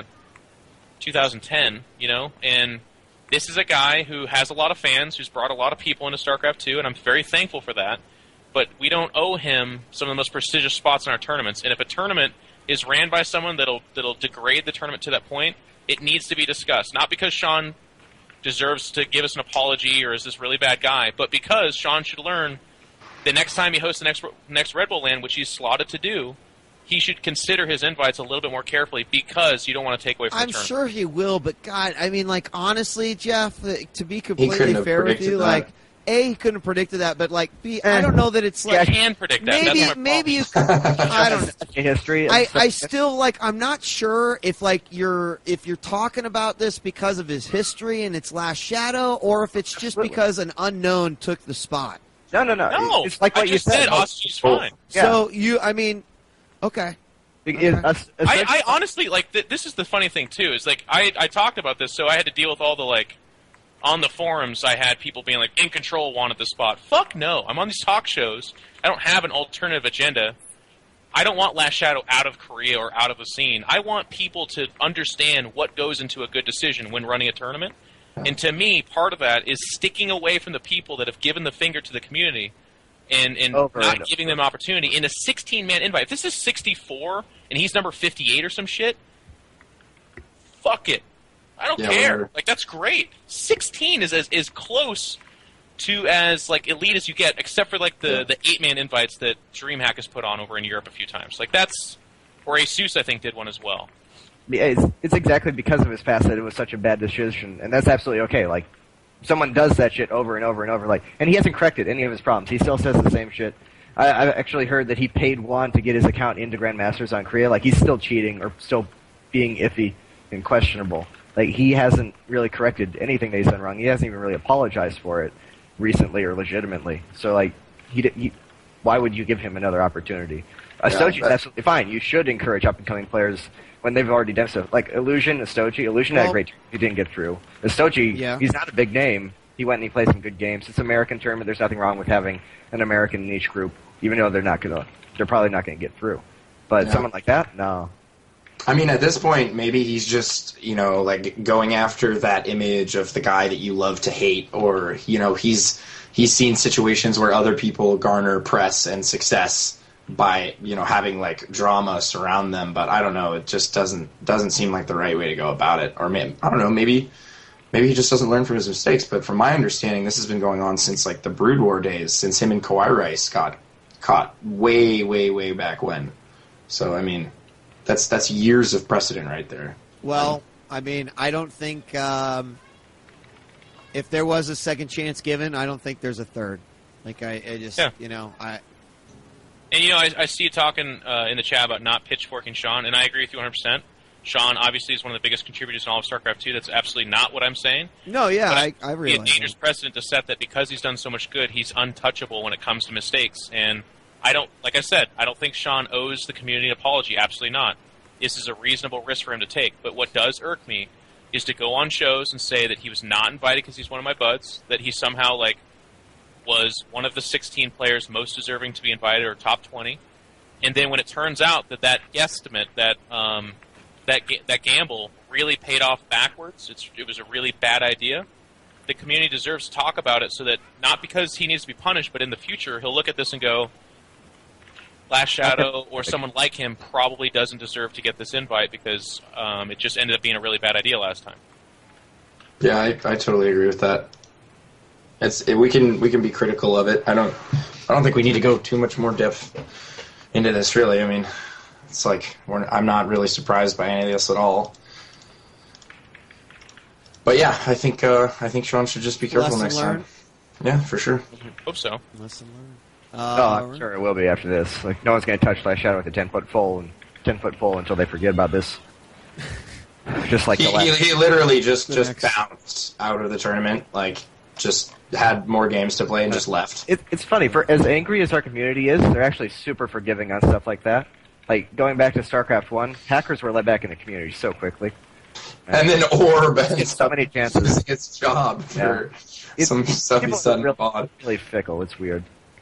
two thousand ten, you know? And this is a guy who has a lot of fans, who's brought a lot of people into StarCraft two, and I'm very thankful for that. But we don't owe him some of the most prestigious spots in our tournaments. And if a tournament is ran by someone that'll that'll degrade the tournament to that point, it needs to be discussed. Not because Sean deserves to give us an apology or is this really bad guy, but because Sean should learn the next time he hosts the next next Red Bull LAN, which he's slotted to do, he should consider his invites a little bit more carefully because you don't want to take away from I'm the tournament. sure he will, but God, I mean, like, honestly, Jeff, uh, to be couldn't completely have fair with predicted you, that. like, A, he couldn't have predicted that, but, like, B, I Eh. don't know that it's I like, can predict that. maybe, That's my maybe you problem. could, I don't know. Such a history. I, and I such- still like I'm not sure if like you're if you're talking about this because of his history and it's Last Shadow or if it's just Absolutely. because an unknown took the spot. No, no, no. No, It's like what I you just said. said Ostrich's fine. Yeah. So you I mean okay. It- it- Okay. us- I, essentially- I honestly, like, th- this is the funny thing, too, is, like, I, I talked about this, so I had to deal with all the, like, on the forums, I had people being like, In Control wanted the spot. Fuck no. I'm on these talk shows. I don't have an alternative agenda. I don't want Last Shadow out of Korea or out of the scene. I want people to understand what goes into a good decision when running a tournament. And to me, part of that is sticking away from the people that have given the finger to the community and, and Over not and giving them opportunity. In a sixteen-man invite, if this is sixty-four and he's number fifty-eight or some shit, fuck it. I don't Yeah, care. whatever. Like, that's great. sixteen is as is close to as like elite as you get, except for like the, Yeah. the eight man invites that DreamHack has put on over in Europe a few times. Like that's or Asus I think did one as well. Yeah, it's, it's exactly because of his past that it was such a bad decision, and that's absolutely okay. Like, someone does that shit over and over and over, like, and he hasn't corrected any of his problems. He still says the same shit. I, I've actually heard that he paid Juan to get his account into Grandmasters on Korea. Like, he's still cheating or still being iffy and questionable. Like, he hasn't really corrected anything that he's done wrong. He hasn't even really apologized for it recently or legitimately. So, like, he, di- he why would you give him another opportunity? Astoji, but- that's absolutely fine. You should encourage up-and-coming players when they've already done stuff. Like Illusion, Astoji. Illusion had Well- a great. He didn't get through. Astoji, Yeah. he's not a big name. He went and he played some good games. It's an American tournament. There's nothing wrong with having an American in each group, even though they're not gonna. They're probably not gonna get through. But Yeah. someone like that, no. I mean, at this point, maybe he's just, you know, like going after that image of the guy that you love to hate, or, you know, he's he's seen situations where other people garner press and success by, you know, having like drama surround them. But I don't know, it just doesn't doesn't seem like the right way to go about it. Or maybe, I don't know, maybe maybe he just doesn't learn from his mistakes. But from my understanding, this has been going on since like the Brood War days, since him and Kawhi Rice got caught way, way, way back when. So I mean. That's that's years of precedent right there. Well, I mean, I don't think um, if there was a second chance given, I don't think there's a third. Like I, I just, Yeah. you know, I And you know, I, I see you talking uh, in the chat about not pitchforking Sean, and I agree with you one hundred percent. Sean obviously is one of the biggest contributors in all of StarCraft two. That's absolutely not what I'm saying. no, yeah, But I, I It'd be realize. a dangerous that. precedent to set that because he's done so much good, he's untouchable when it comes to mistakes. And I don't, like I said, I don't think Sean owes the community an apology. Absolutely not. This is a reasonable risk for him to take. But what does irk me is to go on shows and say that he was not invited because he's one of my buds, that he somehow, like, was one of the sixteen players most deserving to be invited, or top twenty. And then when it turns out that that guesstimate, that um, that ga- that gamble really paid off backwards, it's, it was a really bad idea, the community deserves to talk about it so that, not because he needs to be punished, but in the future he'll look at this and go, Last Shadow or someone like him probably doesn't deserve to get this invite because um, it just ended up being a really bad idea last time. Yeah, I, I totally agree with that. It's it, we can we can be critical of it. I don't I don't think we need to go too much more depth into this. Really, I mean, it's like we're, I'm not really surprised by any of this at all. But yeah, I think uh, I think Sean should just be careful Lesson next learned. time. Yeah, for sure. Hope so. Lesson learned. Oh, Uh, I'm sure it will be after this. Like, no one's going to touch Last Shadow with a ten-foot full and ten-foot full until they forget about this. Just like He, the he, last... he literally just, The just next- bounced out of the tournament, like, just had more games to play and just left. It, it's funny, for as angry as our community is, they're actually super forgiving on stuff like that. Like, going back to StarCraft one, hackers were let back in the community so quickly. And then Orb It's so many chances. losing its job for It's- some stuff people he's done are really, odd. really fickle. It's weird.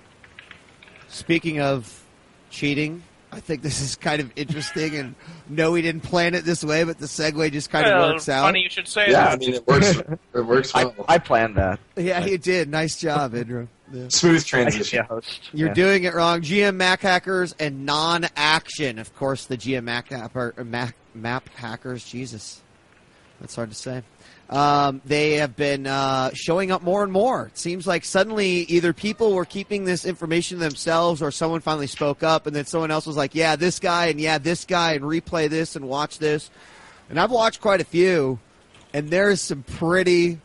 Speaking of cheating, I think this is kind of interesting, and no, we didn't plan it this way, but the segue just kind of Well, works out. funny you should say Yeah, I that. mean, it works, it works I, well. I planned that. Yeah, you did. Nice job, Indra. Yeah. Smooth I should be transition. a host. You're Yeah. doing it wrong. G M Mac hackers and non-action. Of course, the G M Mac, or Mac map hackers. Jesus, that's hard to say. Um, they have been uh, showing up more and more. It seems like suddenly either people were keeping this information to themselves, or someone finally spoke up, and then someone else was like, "Yeah, this guy, and yeah, this guy, and replay this and watch this." And I've watched quite a few, and there is some pretty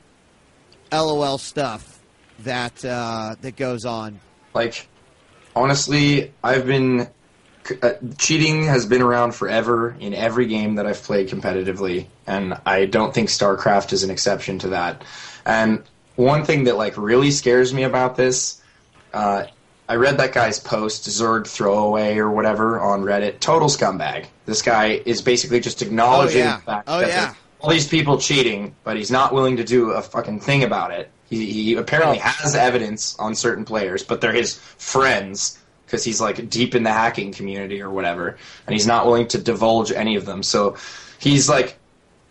LOL stuff that uh, that goes on. Like, honestly, I've been uh, cheating has been around forever in every game that I've played competitively, and I don't think StarCraft is an exception to that. And one thing that like really scares me about this, uh, I read that guy's post, Zerg Throwaway or whatever, on Reddit. Total scumbag. This guy is basically just acknowledging Oh, yeah. the fact Oh, that yeah. there's all these people cheating, but he's not willing to do a fucking thing about it. He, he apparently has evidence on certain players, but they're his friends because he's like deep in the hacking community or whatever, and he's not willing to divulge any of them. So he's like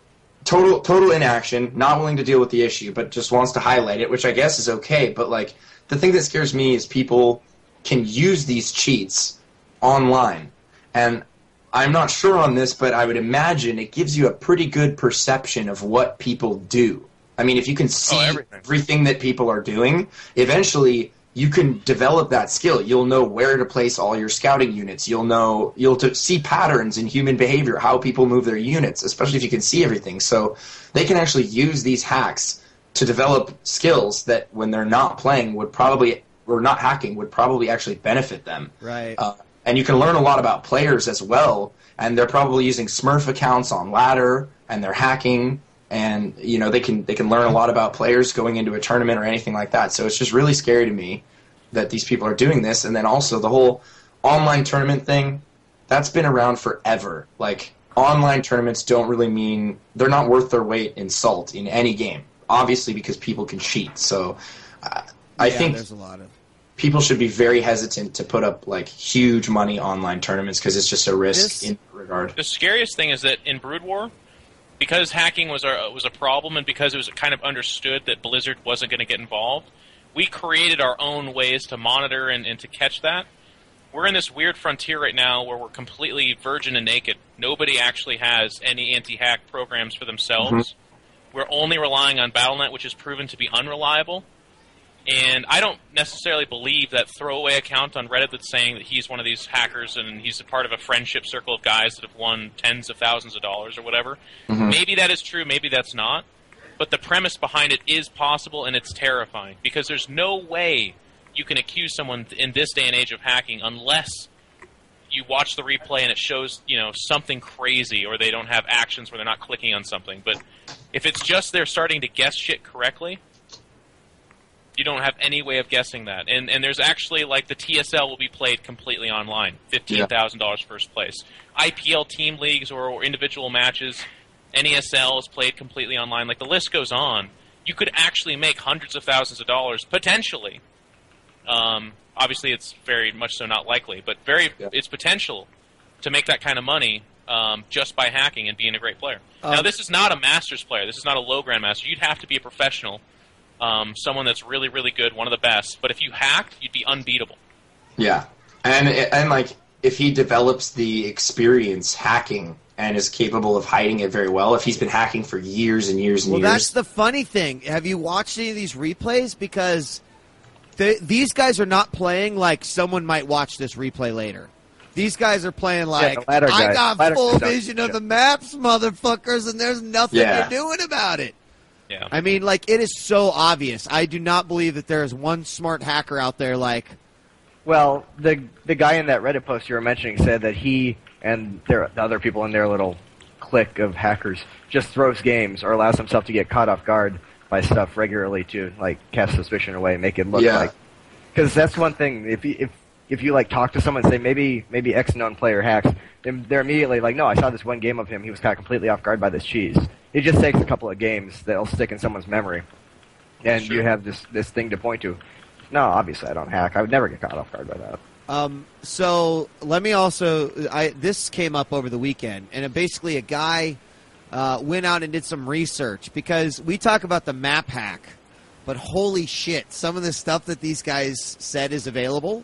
total total inaction, not willing to deal with the issue, but just wants to highlight it, which I guess is okay. But like the thing that scares me is people can use these cheats online, and I'm not sure on this, but I would imagine it gives you a pretty good perception of what people do. I mean, if you can see Oh, everything. everything that people are doing, eventually you can develop that skill. You'll know where to place all your scouting units. You'll know you'll to see patterns in human behavior, how people move their units, especially if you can see everything. So they can actually use these hacks to develop skills that when they're not playing would probably, or not hacking, would probably actually benefit them. Right. Uh, and you can learn a lot about players as well, and they're probably using Smurf accounts on Ladder, and they're hacking, and you know they can they can learn a lot about players going into a tournament or anything like that. So it's just really scary to me that these people are doing this. And then also the whole online tournament thing, that's been around forever. Like, online tournaments don't really mean, they're not worth their weight in salt in any game, obviously, because people can cheat. So uh, I Yeah, think there's a lot of people should be very hesitant to put up like huge money online tournaments because it's just a risk This- in that regard. The scariest thing is that in Brood War, because hacking was a, was a problem and because it was kind of understood that Blizzard wasn't going to get involved, we created our own ways to monitor and, and to catch that. We're in this weird frontier right now where we're completely virgin and naked. Nobody actually has any anti-hack programs for themselves. We're only relying on Battle dot net, which has proven to be unreliable. And I don't necessarily believe that throwaway account on Reddit that's saying that he's one of these hackers and he's a part of a friendship circle of guys that have won tens of thousands of dollars or whatever. Mhm. Maybe that is true, maybe that's not. But the premise behind it is possible, and it's terrifying. Because there's no way you can accuse someone in this day and age of hacking unless you watch the replay and it shows, you know, something crazy, or they don't have actions where they're not clicking on something. But if it's just they're starting to guess shit correctly, you don't have any way of guessing that. And and there's actually, like, the T S L will be played completely online. fifteen thousand dollars first place. I P L team leagues or, or individual matches, N E S L is played completely online. Like, the list goes on. You could actually make hundreds of thousands of dollars, potentially, Um, obviously, it's very much so not likely, but very Yeah. it's potential to make that kind of money um, just by hacking and being a great player. Um, now, this is not a Masters player. This is not a low grandmaster. You'd have to be a professional, um, someone that's really, really good, one of the best. But if you hacked, you'd be unbeatable. Yeah, and and like if he develops the experience hacking and is capable of hiding it very well, if he's been hacking for years and years and Well, years. that's the funny thing. Have you watched any of these replays? Because they, these guys are not playing like someone might watch this replay later. These guys are playing like, the latter I guy- got latter full guys don't vision of shit. the maps, motherfuckers, and there's nothing Yeah. you're doing about it. Yeah. I mean, like, it is so obvious. I do not believe that there is one smart hacker out there like, Well, the the guy in that Reddit post you were mentioning said that he and their, the other people in their little clique of hackers just throws games or allows himself to get caught off guard by stuff regularly to like cast suspicion away, make it look Yeah. like. Because that's one thing. If you, if if you like talk to someone and say maybe maybe X known player hacks, then they're immediately like, no, I saw this one game of him. He was caught completely off guard by this cheese. It just takes a couple of games that'll stick in someone's memory, and Sure. you have this this thing to point to. No, obviously I don't hack. I would never get caught off guard by that. Um, so let me also. I this came up over the weekend, and it basically a guy uh, went out and did some research because we talk about the map hack, but holy shit, some of the stuff that these guys said is available.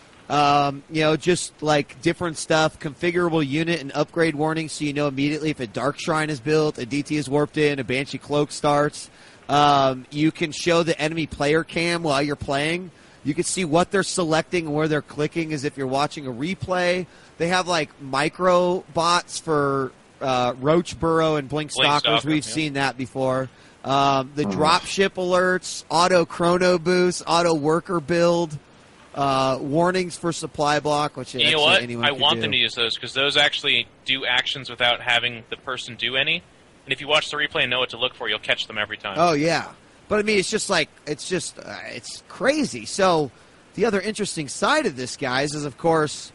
Um, you know, just like different stuff, configurable unit and upgrade warnings, so you know immediately if a Dark Shrine is built, a D T is warped in, a Banshee Cloak starts. Um, you can show the enemy player cam while you're playing. You can see what they're selecting and where they're clicking as if you're watching a replay. They have like micro bots for uh, Roach Burrow and Blink Blink Stalkers. Stalker, We've yeah. seen that before. Um, the dropship alerts, auto chrono boost, auto worker build, uh, warnings for supply block, which You know actually what? anyone I could want do. them to use those because those actually do actions without having the person do any. And if you watch the replay and know what to look for, you'll catch them every time. Oh yeah, but I mean, it's just like it's just uh, it's crazy. So the other interesting side of this, guys, is of course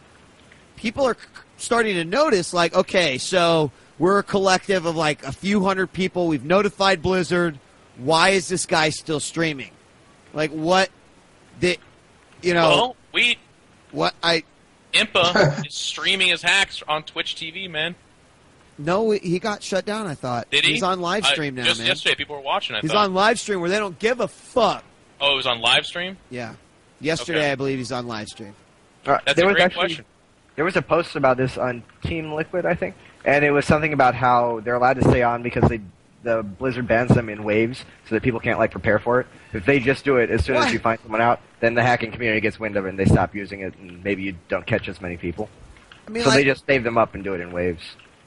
people are c- starting to notice. Like, okay, so we're a collective of like a few hundred people. We've notified Blizzard. Why is this guy still streaming? Like, what? The, you know, Well, we what I Impa is streaming his hacks on Twitch T V, man. no, he got shut down. I thought Did he? he's on live Uh, stream now, just man. yesterday, people were watching. I He's thought. on live stream where they don't give a fuck. Oh, it was on live stream. Yeah, yesterday Okay. I believe he's on live stream. Uh, That's there a was great actually, question. There was a post about this on Team Liquid, I think, and it was something about how they're allowed to stay on because they, the Blizzard bans them in waves, so that people can't like prepare for it. If they just do it as soon What? as you find someone out, then the hacking community gets wind of it and they stop using it, and maybe you don't catch as many people. I mean, So like, they just save them up and do it in waves.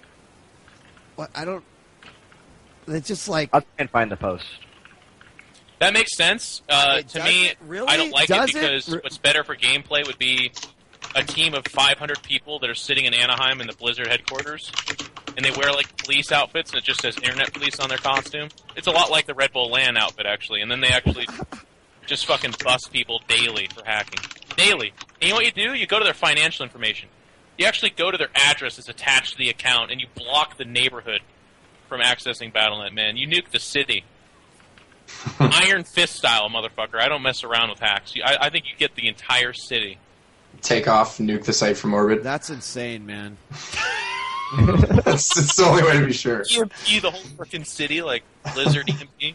what, I don't. It's just like I'll try and find the post. That makes sense. Uh, It to me, doesn't really? I don't like Does it it? because Re- what's better for gameplay would be a team of five hundred people that are sitting in Anaheim in the Blizzard headquarters, and they wear like police outfits, and it just says Internet Police on their costume. It's a lot like the Red Bull LAN outfit, actually, and then they actually just fucking bust people daily for hacking. Daily. And you know what you do? You go to their financial information. You actually go to their address that's attached to the account, and you block the neighborhood from accessing Battle dot net, man. You nuke the city. Iron Fist style, motherfucker. I don't mess around with hacks. You- I, I think you get the entire city. Take off, nuke the site from orbit. that's insane, man. That's, that's the only way to be sure. E M P the whole freaking city like Blizzard E M P.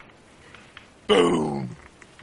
Boom.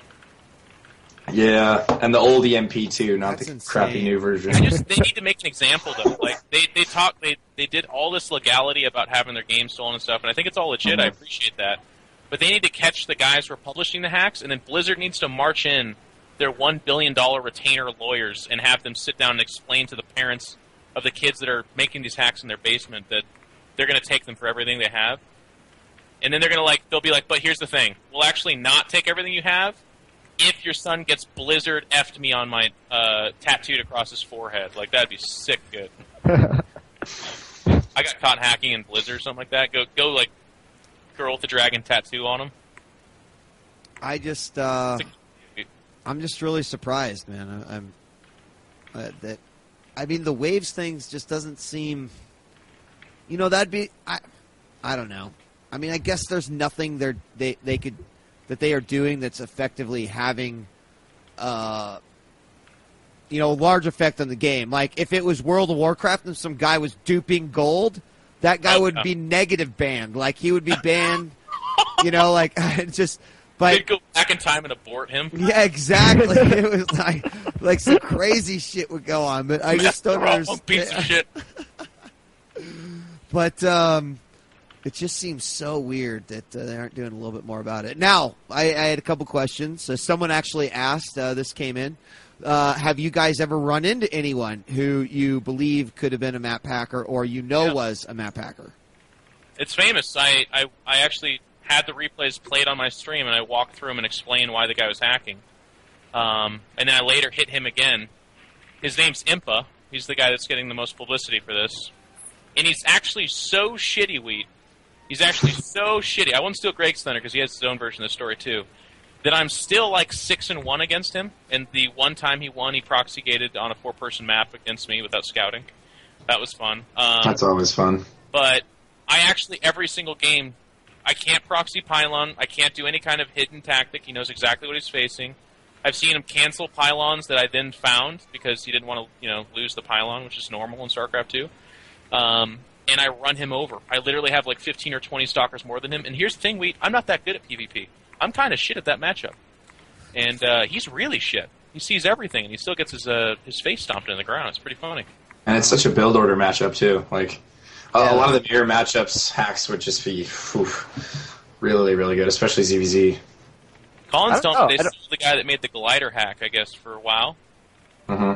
Yeah, and the old E M P too, not That's the insane. crappy new version. I just they need to make an example though. Like they they talk they they did all this legality about having their game stolen and stuff, and I think it's all legit. I Mhm. appreciate that, but they need to catch the guys who are publishing the hacks, and then Blizzard needs to march in their one billion dollar retainer lawyers and have them sit down and explain to the parents of the kids that are making these hacks in their basement that they're going to take them for everything they have, and then they're going to like they'll be like, but here's the thing, we'll actually not take everything you have. If your son gets Blizzard effed me on my uh, tattooed across his forehead, like that'd be sick good. I got caught hacking in Blizzard or something like that. Go go like girl with the dragon tattoo on him. I just, uh, I'm just really surprised, man. I, I'm uh, that. I mean, the waves things just doesn't seem. You know, that'd be. I, I don't know. I mean, I guess there's nothing they're, they they could that they are doing that's effectively having uh, you know, large effect on the game. Like if it was World of Warcraft and some guy was duping gold, that guy Oh, would no. be negative banned. Like he would be banned. You know, like it's just. But They'd go back in time and abort him. yeah, exactly. It was like like some crazy shit would go on, but I just don't Wrong understand. piece of shit. But um, it just seems so weird that uh, they aren't doing a little bit more about it. Now, I, I had a couple questions. So someone actually asked, uh, this came in, uh, have you guys ever run into anyone who you believe could have been a map hacker or you know Yeah. was a map hacker? It's famous. I, I, I actually had the replays played on my stream, and I walked through them and explained why the guy was hacking. Um, and then I later hit him again. His name's Impa. He's the guy that's getting the most publicity for this. And he's actually so shitty, Wheat. He's actually so shitty. I won't steal Greg's thunder because he has his own version of the story, too. That I'm still like six and one against him. And the one time he won, he proxy gated on a four-person map against me without scouting. That was fun. Um, That's always fun. But I actually, every single game, I can't proxy pylon. I can't do any kind of hidden tactic. He knows exactly what he's facing. I've seen him cancel pylons that I then found because he didn't want to, you know, lose the pylon, which is normal in StarCraft two. Um, and I run him over. I literally have like fifteen or twenty stalkers more than him. And here's the thing, Wheat, I'm not that good at PvP. I'm kind of shit at that matchup. And uh, he's really shit. He sees everything, and he still gets his uh, his face stomped in the ground. It's pretty funny. And it's such a build order matchup, too. Like, a- Yeah. a lot of the mirror matchups, hacks would just be whew, really, really good, especially Z V Z. Collins I don't told know. me I they don't- stole the guy that made the glider hack, I guess, for a while. hmm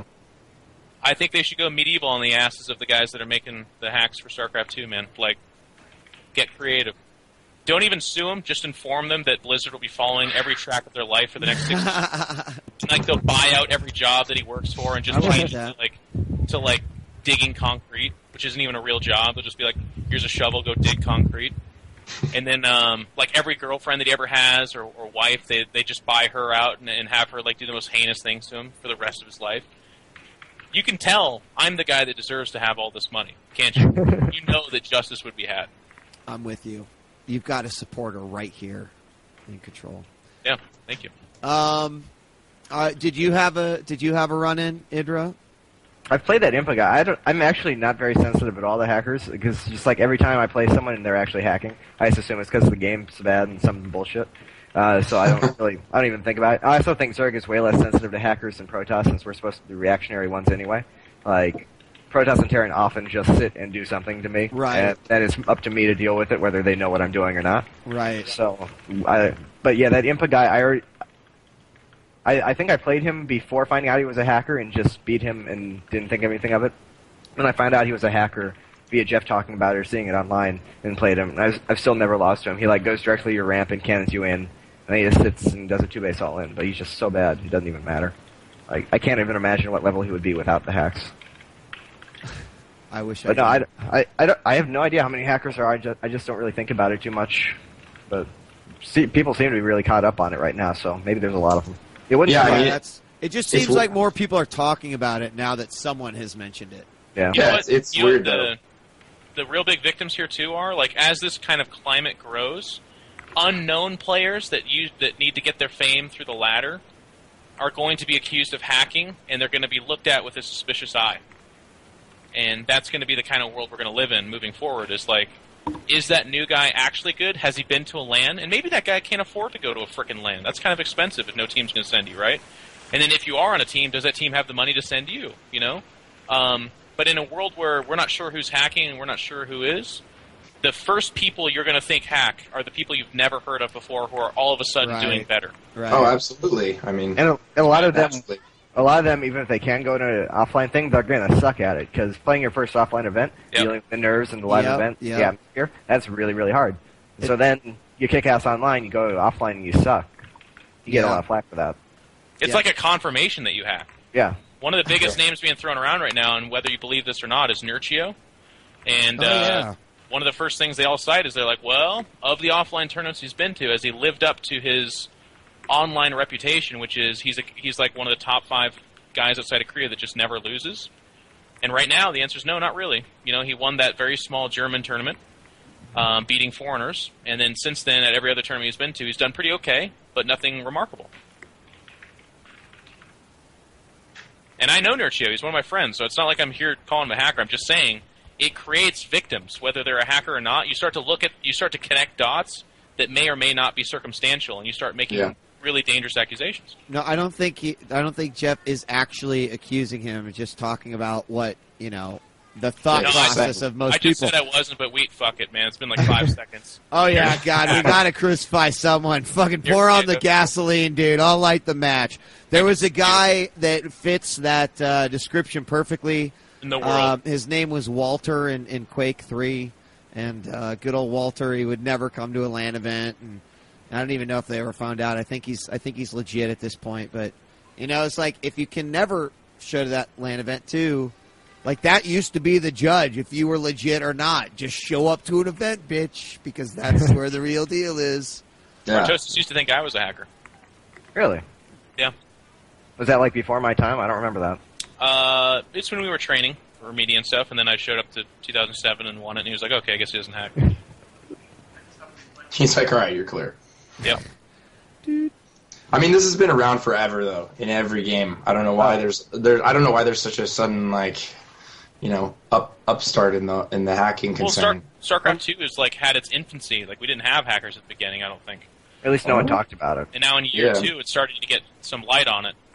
I think they should go medieval on the asses of the guys that are making the hacks for StarCraft two, man. Like, get creative. Don't even sue them. Just inform them that Blizzard will be following every track of their life for the next six years. Like, they'll buy out every job that he works for and just I like change it that. to, like, to, like, digging concrete, which isn't even a real job. They'll just be like, here's a shovel, go dig concrete. And then, um, like, every girlfriend that he ever has or, or wife, they, they just buy her out and, and have her, like, do the most heinous things to him for the rest of his life. You can tell I'm the guy that deserves to have all this money, can't you? You know that justice would be had. I'm with you. You've got a supporter right here in control. Yeah, thank you. Um, uh, did you have a Did you have a run in, Idra? I've played that Impa guy. I don't, I'm actually not very sensitive at all to hackers because just like every time I play someone and they're actually hacking, I just assume it's because the game's bad and some bullshit. Uh, so I don't really, I don't even think about it. I also think Zerg is way less sensitive to hackers than Protoss since we're supposed to be reactionary ones anyway. Like, Protoss and Terran often just sit and do something to me. Right. And that is up to me to deal with it, whether they know what I'm doing or not. Right. So, I, but yeah, that Impa guy, I already, I, I think I played him before finding out he was a hacker and just beat him and didn't think anything of it. When I found out he was a hacker via Jeff talking about it or seeing it online and played him, and I was, I've still never lost to him. He like goes directly to your ramp and cannons you in, and then he just sits and does a two base all in. But he's just so bad, it doesn't even matter. Like I can't even imagine what level he would be without the hacks. I wish But I no, could. I, I, I, don't, I have no idea how many hackers there are. I just, I just don't really think about it too much. But see, people seem to be really caught up on it right now, so maybe there's a lot of them. It wouldn't Yeah, I Yeah, mean, that's. It just it's seems w- like more people are talking about it now that someone has mentioned it. yeah. You know Yeah, what- it's- it's you know weird, what though. the, the real big victims here too are like as this kind of climate grows, unknown players that use that need to get their fame through the ladder are going to be accused of hacking, and they're going to be looked at with a suspicious eye. And that's going to be the kind of world we're going to live in moving forward. Is like, is that new guy actually good? Has he been to a LAN? And maybe that guy can't afford to go to a frickin' LAN. That's kind of expensive if no team's going to send you, right? And then if you are on a team, does that team have the money to send you? You know. Um, but in a world where we're not sure who's hacking and we're not sure who is, the first people you're going to think hack are the people you've never heard of before who are all of a sudden Right. doing better. Right. Oh, absolutely. I mean, And a, and a lot of them, absolutely. a lot of them, even if they can go to an offline thing, they're going to suck at it because playing your first offline event, Yep. dealing with the nerves and the live Yep, event, yep. the atmosphere, that's really, really hard. It- so then you kick ass online, you go offline and you suck. You get Yeah. a lot of flack for that. It's Yeah. like a confirmation that you hack. Yeah. One of the biggest names being thrown around right now, and whether you believe this or not, is Nurchio. And Oh, uh, yeah. one of the first things they all cite is they're like, well, of the offline tournaments he's been to, has he lived up to his online reputation, which is he's a, he's like one of the top five guys outside of Korea that just never loses? And right now, the answer is no, not really. You know, he won that very small German tournament, um, beating foreigners, and then since then, at every other tournament he's been to, he's done pretty okay, but nothing remarkable. And I know Nurchio. He's one of my friends, so it's not like I'm here calling him a hacker. I'm just saying it creates victims, whether they're a hacker or not. You start to look at, you start to connect dots that may or may not be circumstantial, and you start making Yeah. really dangerous accusations. No, I don't think he. I don't think Jeff is actually accusing him. Just talking about what you know, the thought No, I process said- of most I just people. said I wasn't, but wait, fuck it, man. It's been like five seconds. Oh yeah, God, we gotta crucify someone. Fucking You're pour on right. the gasoline, dude. I'll light the match. There was a guy that fits that uh, description perfectly. In the world. Um, his name was Walter in, in Quake three, and uh, good old Walter. He would never come to a LAN event, and I don't even know if they ever found out. I think he's I think he's legit at this point. But you know, it's like if you can never show to that LAN event too. Like, that used to be the judge, if you were legit or not. Just show up to an event, bitch, because that's where the real deal is. Yeah. Martosis used to think I was a hacker. Really? Yeah. Was that like before my time? I don't remember that. Uh, it's when we were training for media and stuff, and then I showed up to two thousand seven and won it, and he was like, okay, I guess he doesn't hack. He's like, all right, you're clear. Yep. I mean, this has been around forever, though. In every game, I don't know why there's there. I don't know why there's such a sudden like, you know, up upstart in the in the hacking Well, Star, concern. StarCraft two is like had its infancy. Like we didn't have hackers at the beginning, I don't think. At least no one Oh. talked about it. And now in year Yeah. two, it's starting to get some light on it.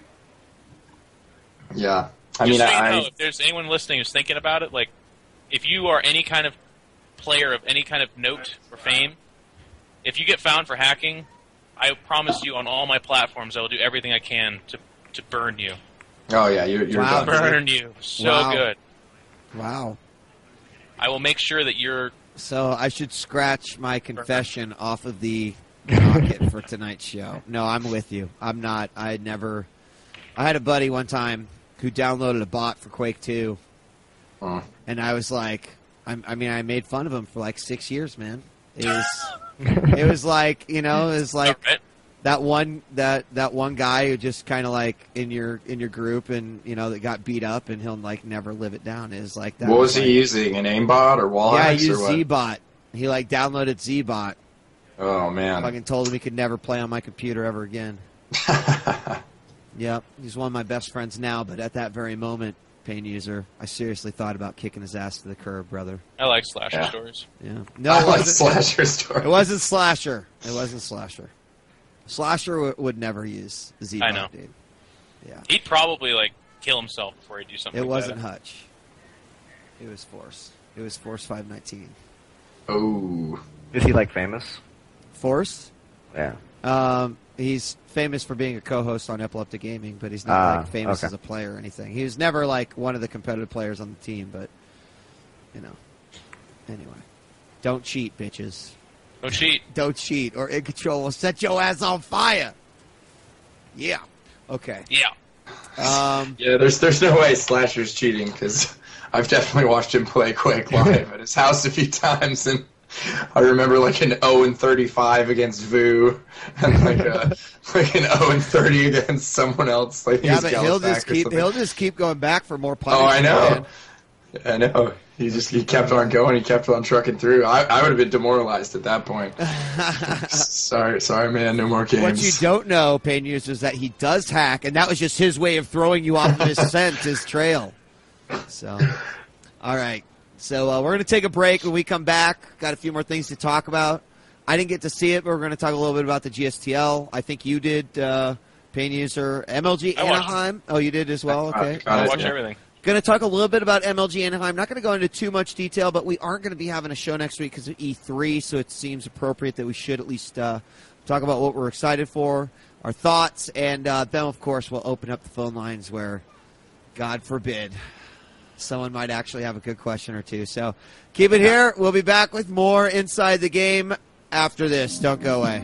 Yeah, I Just mean, so you I, know, if there's anyone listening who's thinking about it, like, if you are any kind of player of any kind of note or fame, if you get found for hacking, I promise you on all my platforms, I will do everything I can to to burn you. oh yeah, you're, you're Wow. done. Burn you. So Wow. good. Wow. I will make sure that you're... So I should scratch my confession off of the docket for tonight's show. No, I'm with you. I'm not. I had never... I had a buddy one time who downloaded a bot for Quake two, Oh. and I was like... I'm, I mean, I made fun of him for like six years, man. It was... it was like, you know, it was like... All right. that one that that one guy who just kind of like in your in your group and you know that got beat up and he'll like never live it down is like that. What was like, he using? An aimbot or wall Yeah, hacks he or used what? Z-Bot. He like downloaded Z-Bot. Oh man. Fucking told him he could never play on my computer ever again. Yep, he's one of my best friends now, but at that very moment, Pain User, I seriously thought about kicking his ass to the curb, brother. I like slasher Yeah. stories. Yeah, no, I it like wasn't. slasher story. It wasn't Slasher. It wasn't Slasher. Slasher w- would never use Z-Bot, I know. dude. Yeah. He'd probably, like, kill himself before he'd do something It like wasn't that. Hutch. It was Force. It was Force five nineteen. Oh. Is he like famous? Force? Yeah. Um, he's famous for being a co-host on Epileptic Gaming, but he's not Ah, like famous okay. as a player or anything. He was never like one of the competitive players on the team, but you know. Anyway, don't cheat, bitches. Don't cheat. Don't cheat, or In Control will set your ass on fire. Yeah. Okay. Yeah. Um, Yeah, there's there's no way Slasher's cheating because I've definitely watched him play Quake live at his house a few times, and I remember like an oh and thirty-five against Vu, and like a like an oh and thirty against someone else. Like yeah, he's but he'll Galastack just or keep something. he'll just keep going back for more Oh, punishment. I know. man. I know. He just he kept on going. He kept on trucking through. I, I would have been demoralized at that point. sorry, sorry, man. No more games. What you don't know, Pain User, is that he does hack, and that was just his way of throwing you off of his scent, his trail. So, all right. So uh, we're going to take a break. When we come back, got a few more things to talk about. I didn't get to see it, but we're going to talk a little bit about the G S T L. I think you did, uh, Pain User. M L G I watched Anaheim. Oh, you did as well? I- Okay. I- I Uh, watch yeah. everything. Going to talk a little bit about M L G Anaheim. Not going to go into too much detail, but we aren't going to be having a show next week because of E three, so it seems appropriate that we should at least uh, talk about what we're excited for, our thoughts, and uh, then, of course, we'll open up the phone lines where, God forbid, someone might actually have a good question or two. So keep it here. We'll be back with more Inside the Game after this. Don't go away.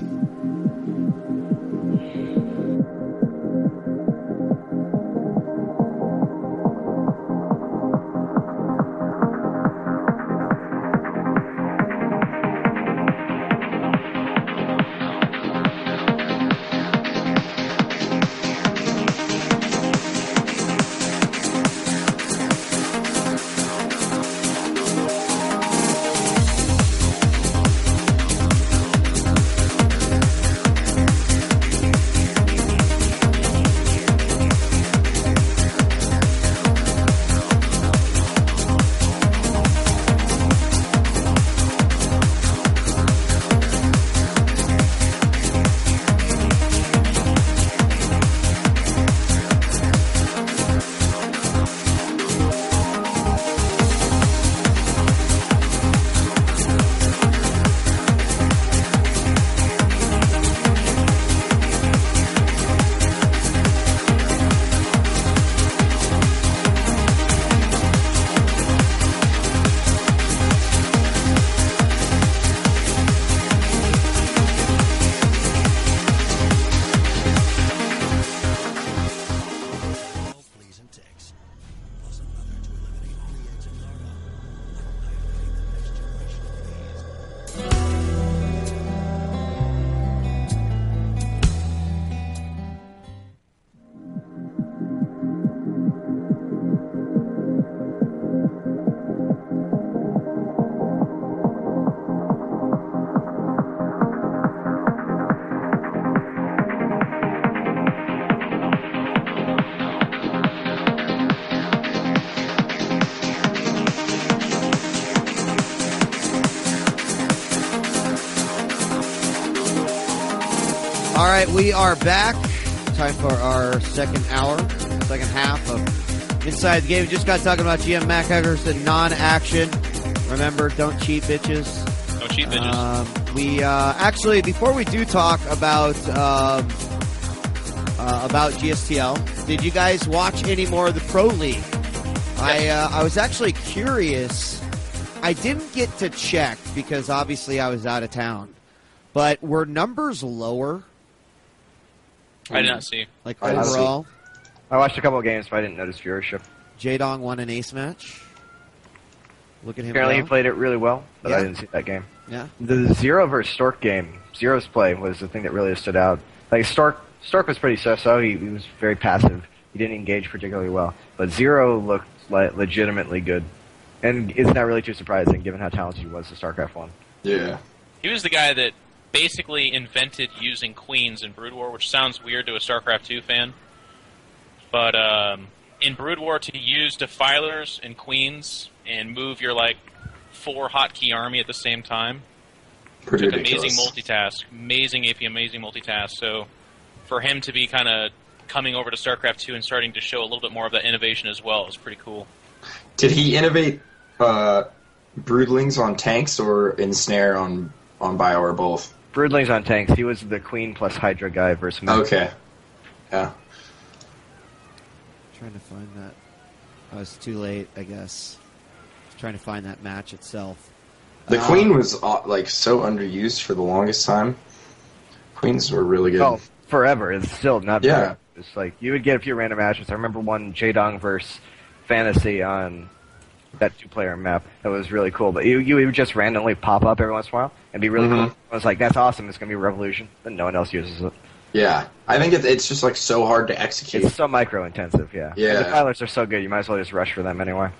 right, we are back. Time for our second hour, second half of Inside the Game. We just got talking about G M Mac Heckerson non-action. Remember, don't cheat, bitches. Don't cheat, bitches. Um, we uh, actually, before we do talk about um, uh, about G S T L, did you guys watch any more of the Pro League? I uh, I was actually curious. I didn't get to check because obviously I was out of town. But were numbers lower? I did not see. Like I didn't see. overall? I watched a couple of games, but I didn't notice viewership. J-Dong won an ace match. Look at him Apparently go. he played it really well, but Yeah. I didn't see that game. Yeah. The Zero versus Stork game, Zero's play was the thing that really stood out. Like Stork, Stork was pretty so-so. He, he was very passive. He didn't engage particularly well. But Zero looked like legitimately good, and it's not really too surprising given how talented he was to StarCraft One. Yeah. He was the guy that basically invented using queens in Brood War, which sounds weird to a StarCraft two fan. But um, in Brood War, to use defilers and queens and move your like four hotkey army at the same time, Pretty took ridiculous. amazing multitask, amazing A P, amazing multitask. So for him to be kind of coming over to StarCraft two and starting to show a little bit more of that innovation as well is pretty cool. Did he innovate uh, Broodlings on tanks or Ensnare on, on Bio or both? Broodlings on tanks. He was the Queen plus Hydra guy versus me. Okay. Yeah. Trying to find that. Oh, it's too late, I guess. Trying to find that match itself. The Uh, Queen was uh, like so underused for the longest time. Queens were really good. Oh, forever. It's still not Yeah. forever. It's like you would get a few random matches. I remember one J-Dong versus Fantasy on that two-player map. That was really cool. But you you would just randomly pop up every once in a while and be really Mhm. cool. I was like, that's awesome. It's gonna be a revolution. But no one else uses it. Yeah. I think it, it's just like so hard to execute. It's so micro-intensive. Yeah. Yeah. And the pilots are so good. You might as well just rush for them anyway.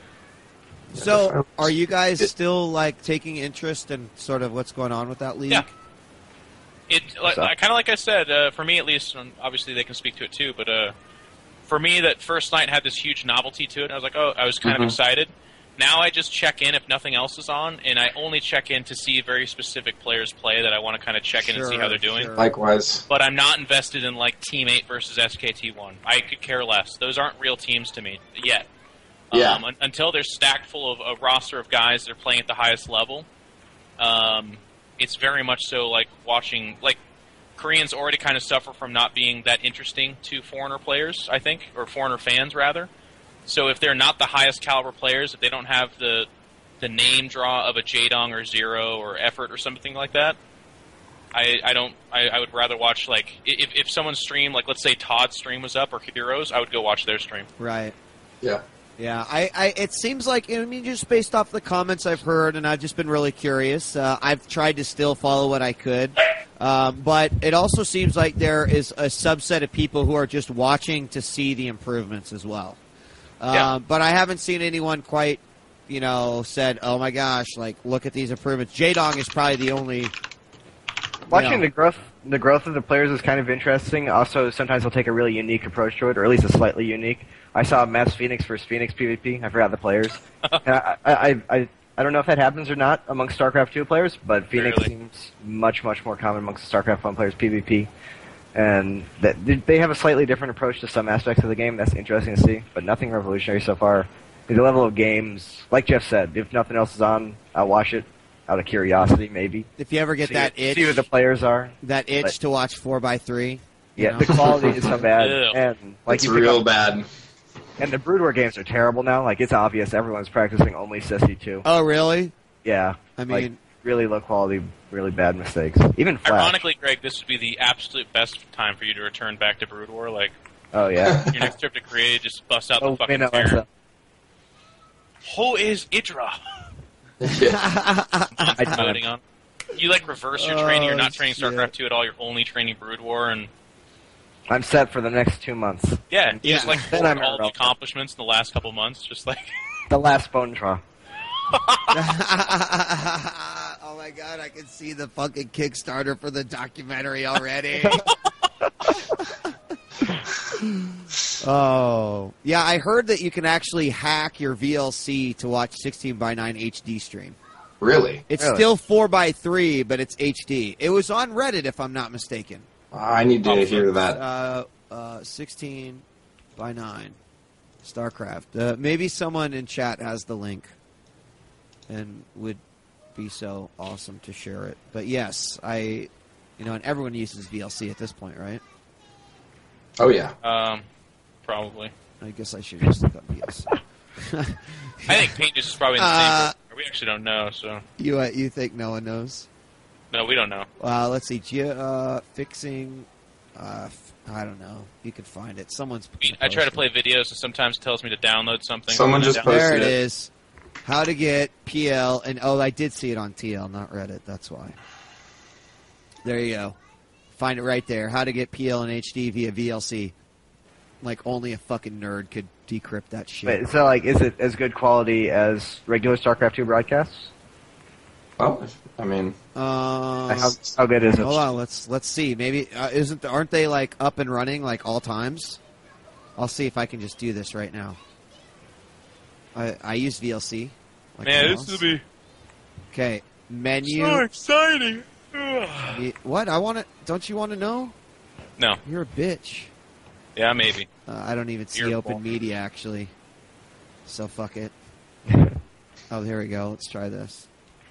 So, are you guys still like taking interest in sort of what's going on with that league? Yeah. It like, So- kind of like I said, uh, for me at least, and obviously they can speak to it too, but uh, for me that first night had this huge novelty to it. And I was like, oh, I was kind Mhm. of excited. Now I just check in if nothing else is on, and I only check in to see very specific players play that I want to kind of check in and see how they're doing. Sure. Likewise. But I'm not invested in like Team eight versus S K T one. I could care less. Those aren't real teams to me yet. Yeah. Um, un- until they're stacked full of a roster of guys that are playing at the highest level, um, it's very much so like watching like Koreans already kind of suffer from not being that interesting to foreigner players, I think, or foreigner fans rather. So if they're not the highest caliber players, if they don't have the the name draw of a J-Dong or Zero or Effort or something like that, I, I don't. I, I would rather watch like i- if if someone's stream, like let's say Todd's stream was up or Heroes, I would go watch their stream. Right. Yeah. Yeah, I, I, it seems like, I mean, just based off the comments I've heard, and I've just been really curious. Uh, I've tried to still follow what I could, um, but it also seems like there is a subset of people who are just watching to see the improvements as well. Um, Yeah. But I haven't seen anyone quite, you know, said, "Oh my gosh, like look at these improvements." J-Dong is probably the only. Watching you know, the growth, the growth of the players is kind of interesting. Also, sometimes they'll take a really unique approach to it, or at least a slightly unique. I saw Matt's Phoenix versus Phoenix PvP. I forgot the players. and I, I, I, I, I don't know if that happens or not amongst StarCraft two players, but Phoenix Really? seems much, much more common amongst StarCraft one players PvP. And that they have a slightly different approach to some aspects of the game. That's interesting to see, but nothing revolutionary so far. The level of games, like Jeff said, if nothing else is on, I'll watch it out of curiosity, maybe. if you ever get see, that itch, see who the players are. that itch but- to watch four by three. you Yeah, know? the quality is so bad, Ew. and like It's you pick real up- bad. and the Brood War games are terrible now. Like it's obvious everyone's practicing only Sissy two. Oh, really? Yeah, I like, mean, really low quality, really bad mistakes. Even Flash. Ironically, Greg, this would be the absolute best time for you to return back to Brood War. Like Oh yeah. your next trip to Korea, just bust out oh, the fucking man, Terran. Alexa. Who is Idra? Yeah. I don't Voting on. You like reverse your Oh, training. You're not training shit. StarCraft two at all. You're only training Brood War, and I'm set for the next two months. yeah, you just Yeah. like Then pulled I'm all the irrelevant. accomplishments in the last couple months. Just like The last bone draw. Oh my god, I can see the fucking Kickstarter for the documentary already. Oh. Yeah, I heard that you can actually hack your V L C to watch sixteen by nine H D stream. Really? It's Really? still four by three, but it's H D. It was on Reddit, if I'm not mistaken. I need to Oh, hear that. Uh, uh, sixteen by nine. StarCraft. Uh, maybe someone in chat has the link and would be so awesome to share it. But yes, I, you know, and everyone uses V L C at this point, right? Oh yeah. Um, probably. I guess I should just look up V L C. I think Pages is probably in the Uh, same. We actually don't know, so You uh, you think no one knows? no, we don't know. Uh, let's see. Ge- uh, fixing. Uh, f- I don't know. You can find it. Someone's. I try to posted. play videos, and sometimes it tells me to download something. Someone I just download- posted There it it. is. How to get P L and oh, I did see it on T L, not Reddit. That's why. There you go. Find it right there. How to get P L and H D via V L C. Like only a fucking nerd could decrypt that shit. Wait, so like, is it as good quality as regular StarCraft two broadcasts? Well, if- I mean, Uh, how, how good is it? hold on. Let's let's see. Maybe uh, isn't aren't they like up and running like all times? I'll see if I can just do this right now. I I use V L C. Like Man, a this mouse. will be Okay, menu. so exciting. Y- What? I want to. Don't you want to know? No, You're a bitch. yeah, maybe. Uh, I don't even see Your open fault. media actually. So fuck it. Oh, here we go. Let's try this.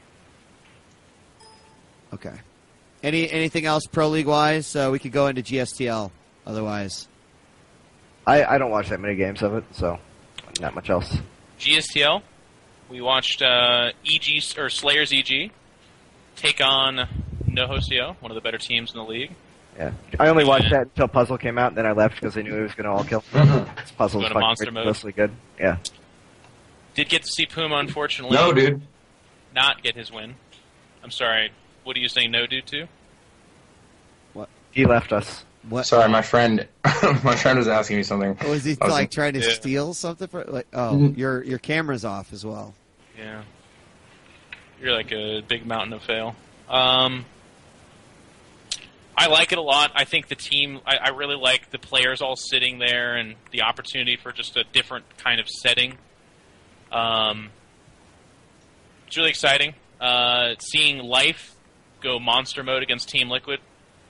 Okay. Any anything else pro league wise? So we could go into G S T L. Otherwise, I, I don't watch that many games of it, so not much else. G S T L. We watched uh, E G or Slayers E G take on NoHoSeo, one of the better teams in the league. Yeah, I only watched Yeah. that until Puzzle came out, and then I left because I knew it was going to all kill. Mhm. This Puzzle's Going to fucking monster mode. ridiculously good. Yeah, Did get to see Puma, unfortunately, no, dude. not get his win. I'm sorry. What are you saying no dude to? he left us. what Sorry, my friend. My friend was asking me something. was he I was like trying to Yeah. steal something? For, like, oh, Mhm. your your camera's off as well. Yeah. You're like a big mountain of fail. Um, I like it a lot. I think the team, I, I really like the players all sitting there and the opportunity for just a different kind of setting. Um, it's really exciting. Uh, seeing Life go monster mode against Team Liquid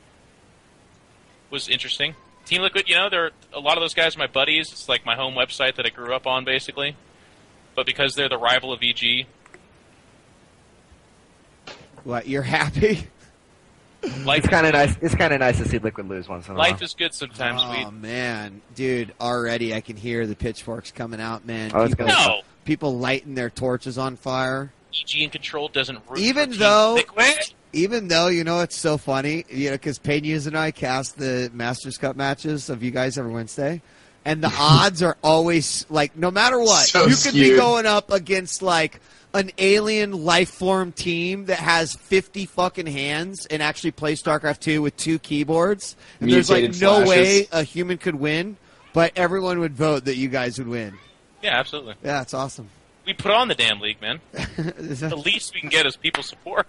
was interesting. Team Liquid, you know, they're a lot of those guys are my buddies. It's like my home website that I grew up on, basically. But because they're the rival of E G, What? You're happy? life It's kind of nice. It's kind of nice to see Liquid lose once in a Life while. is good sometimes. Oh man, dude! Already I can hear the pitchforks coming out, man. Oh, it's people, gonna- No, people lighting their torches on fire. E G in control doesn't root Even for Team though- Liquid. Even though, you know, it's so funny, you know, because Peñas and I cast the Masters Cup matches of you guys every Wednesday, and the odds are always, like, no matter what, So you could be skewed. going up against, like, an alien life form team that has fifty fucking hands and actually plays StarCraft two with two keyboards, and there's, like, Mutated no flashes. way a human could win, but everyone would vote that you guys would win. Yeah, absolutely. Yeah, it's awesome. We put on the damn league, man. Is that- The least we can get is people support.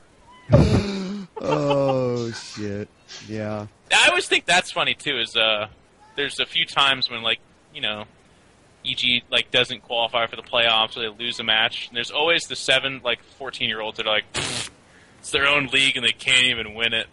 oh, shit. Yeah. I always think that's funny too. Is uh, there's a few times when like you know, E G like doesn't qualify for the playoffs or they lose a match. And there's always the seven like fourteen year olds that are like, "Pfft, it's their own league and they can't even win it.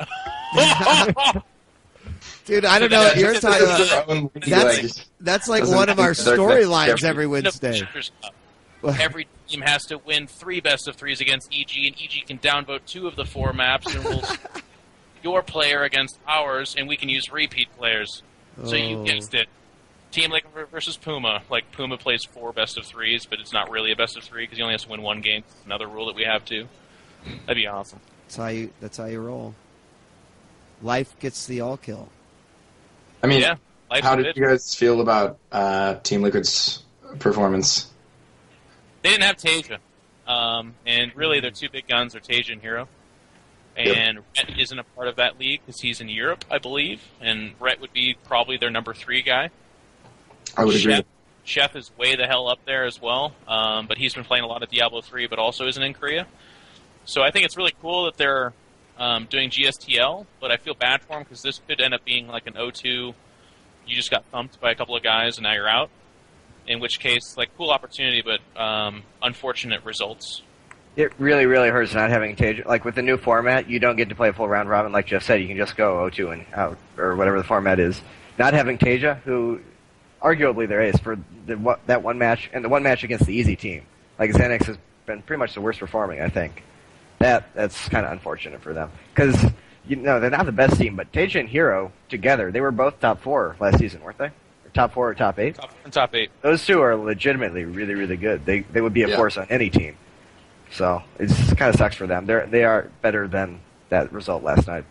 Dude, I don't know what you're It's talking about. Their own league, That's like, that's like doesn't one of our think they're- storylines they're- every Wednesday. Every team has to win three best of threes against E G, and E G can downvote two of the four maps, and we'll your player against ours, and we can use repeat players. So you Oh. guessed it. Team like versus Puma. Like Puma plays four best of threes, but it's not really a best of three because he only has to win one game. It's another rule that we have too. That'd be awesome. That's how you. That's how you roll. Life gets the all kill. I mean, Yeah. Life's how good. did you guys feel about uh, Team Liquid's performance? They didn't have Tasia. Um, and really, their two big guns are Tasia and Hero. And Rhett isn't a part of that league because he's in Europe, I believe. And Rhett would be probably their number three guy. I would agree. Chef, Chef is way the hell up there as well. Um, but he's been playing a lot of Diablo three, but also isn't in Korea. So I think it's really cool that they're um, doing G S T L, but I feel bad for them because this could end up being like an O two. You just got thumped by a couple of guys and now you're out. In which case, like, cool opportunity, but um, unfortunate results. It really, really hurts not having Tasia. Like, with the new format, you don't get to play a full round robin like Jeff said. You can just go oh two and out, or whatever the format is. Not having Tasia, who, arguably their ace, for the, that one match, and the one match against the easy team. Like, Xanax has been pretty much the worst performing, I think. That That's kind of unfortunate for them. Because, you know, they're not the best team, but Tasia and Hero, together, they were both top four last season, weren't they? Or top four or top eight? Top, top eight. Those two are legitimately really, really good. They they would be a Yeah. force on any team. So it kind of sucks for them. They're they are better than that result last night.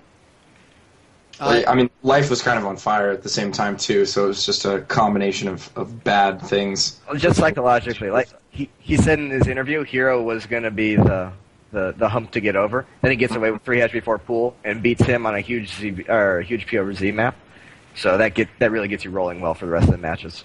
Uh, I mean, life was kind of on fire at the same time too, so it was just a combination of, of bad things. Just psychologically, like he he said in his interview, Hero was going to be the, the the hump to get over. Then he gets away with three hatch before pool and beats him on a huge Z, or a huge P O Z map. So that get that really gets you rolling well for the rest of the matches.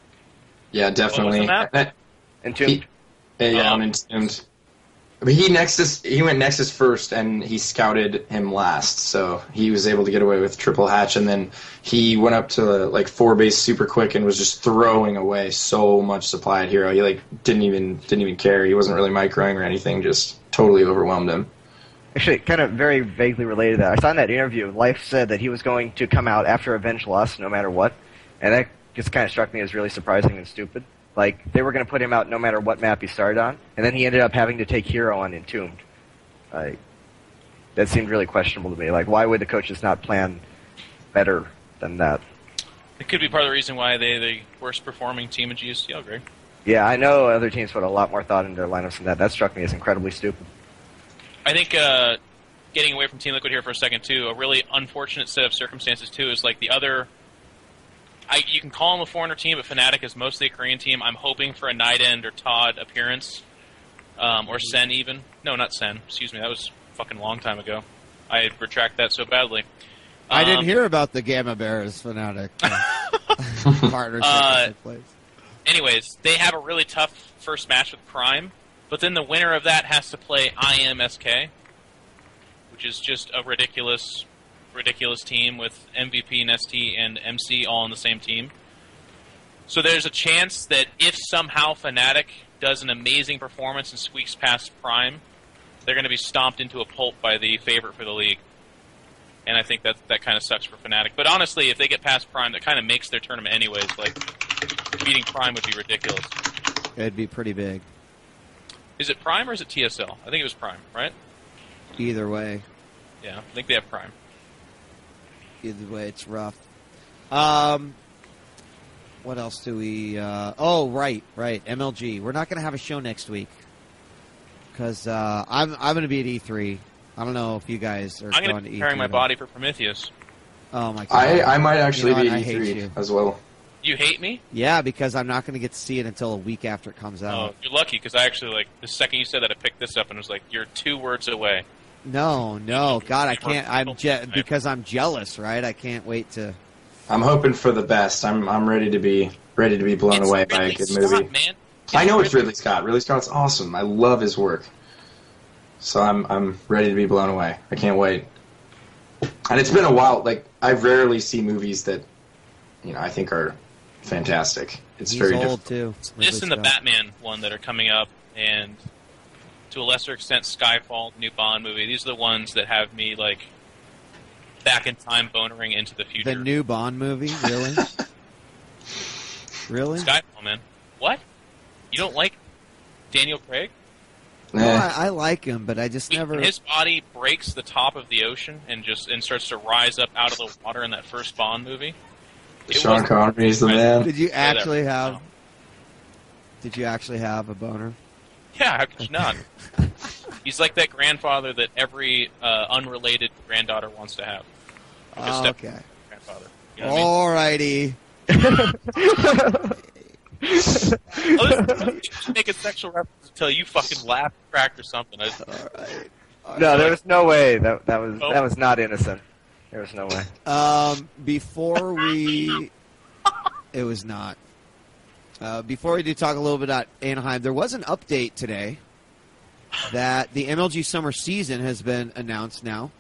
Yeah, definitely. map? Uh, And two, He- yeah, Um, on Entombed. But he Nexus, he went Nexus first, and he scouted him last, so he was able to get away with triple hatch. And then he went up to like four base super quick and was just throwing away so much supply at Hero. He like didn't even didn't even care. He wasn't really microing or anything. Just totally overwhelmed him. actually, kind of very vaguely related to that. I saw in that interview, Life said that he was going to come out after Avenge Loss no matter what, and that just kind of struck me as really surprising and stupid. Like, they were going to put him out no matter what map he started on, and then he ended up having to take Hero on Entombed. Like, that seemed really questionable to me. Like, why would the coaches not plan better than that? It could be part of the reason why they're the worst performing team in G S T L, Greg. Yeah, I know other teams put a lot more thought into their lineups than that. That struck me as incredibly stupid. I think uh, getting away from Team Liquid here for a second, too, a really unfortunate set of circumstances, too, is like the other... I, you can call them a foreigner team, but Fnatic is mostly a Korean team. I'm hoping for a Night End or Todd appearance, um, or Sen even. No, not Sen. Excuse me, that was a fucking long time ago. I retract that so badly. I didn't Um, hear about the Gamma Bears Fnatic uh, partnership Uh, that took place. Anyways, they have a really tough first match with Prime, but then the winner of that has to play I M S K, which is just a ridiculous, ridiculous team with M V P, Nesty, and M C all on the same team. So there's a chance that if somehow Fnatic does an amazing performance and squeaks past Prime, they're going to be stomped into a pulp by the favorite for the league. And I think that that kind of sucks for Fnatic. But honestly, if they get past Prime, that kind of makes their tournament anyways. Like, beating Prime would be ridiculous. It'd be pretty big. Is it Prime or is it T S L? I think it was Prime, right? Either way. Yeah, I think they have Prime. Either way, it's rough. Um, what else do we... Uh, oh, right, right. M L G. We're not going to have a show next week. Because uh, I'm, I'm going to be at E three. I don't know if you guys are I'm going going to to E be three. preparing my though. body for Prometheus. Oh, my God. I, I might actually You know be what? at I hate E three you. as well. You hate me? Yeah, because I'm not going to get to see it until a week after it comes Oh, out. you're lucky because I actually, like, the second you said that, I picked this up and was like, you're two words away. No, no. God, I can't. I'm je- Because I'm jealous, right? I can't wait to... I'm hoping for the best. I'm I'm ready to be ready to be blown It's away by a Ridley good Scott, movie. man. I know it's Ridley Scott. Ridley Scott's awesome. I love his work. So I'm I'm ready to be blown away. I can't wait. And it's been a while. Like, I rarely see movies that, you know, I think are fantastic. It's He's very old, difficult. too. This Ridley and the Scott. Batman one that are coming up, and to a lesser extent, Skyfall, new Bond movie. These are the ones that have me, like, back in time bonering into the future. The new Bond movie? Really? Really? Skyfall, man. What? You don't like Daniel Craig? No, Eh. I, I like him, but I just never... When his body breaks the top of the ocean and just and starts to rise up out of the water in that first Bond movie. It Sean wasn't- Connery's the man. Did you Say that actually right have... now. Did you actually have a boner? Yeah, how could you not? He's like that grandfather that every uh, unrelated granddaughter wants to have. Like a Oh, step okay. grandfather. You know what I mean? Alrighty. I was just make a sexual reference until you fucking laugh, cracked, or something. I just, Alright. No, there was no way that that was Oh. that was not innocent. There was no way. Um, before we... It was not. Uh, before we do talk a little bit about Anaheim, there was an update today that the M L G summer season has been announced now.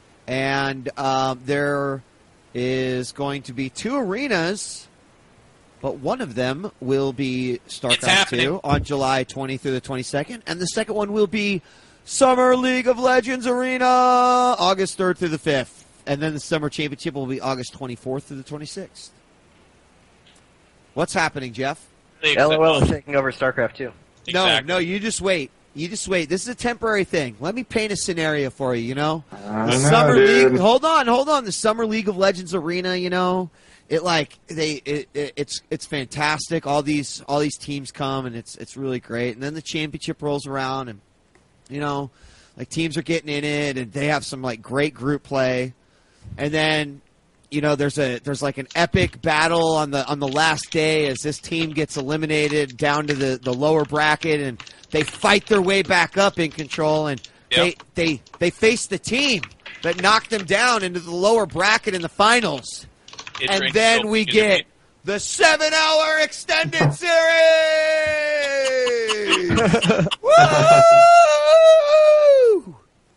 And um, there is going to be two arenas but one of them will be StarCraft happening. two on July twentieth through the twenty-second, and the second one will be Summer League of Legends Arena August third through the fifth, and then the Summer Championship will be August twenty-fourth through the twenty-sixth. What's happening, Jeff? LOL is taking over StarCraft two. Exactly. No, no, you just wait. You just wait. This is a temporary thing. Let me paint a scenario for you, you know? I The know, Summer dude. League, hold on, hold on. The Summer League of Legends Arena, you know, it like they it, it, it's it's fantastic. All these all these teams come and it's it's really great. And then the championship rolls around and you know, like teams are getting in it and they have some like great group play. And then you know, there's a there's like an epic battle on the on the last day as this team gets eliminated down to the, the lower bracket and they fight their way back up in control and Yep. they they they face the team that knocked them down into the lower bracket in the finals. It And drinks then so we much get energy. the seven hour extended series. Woo!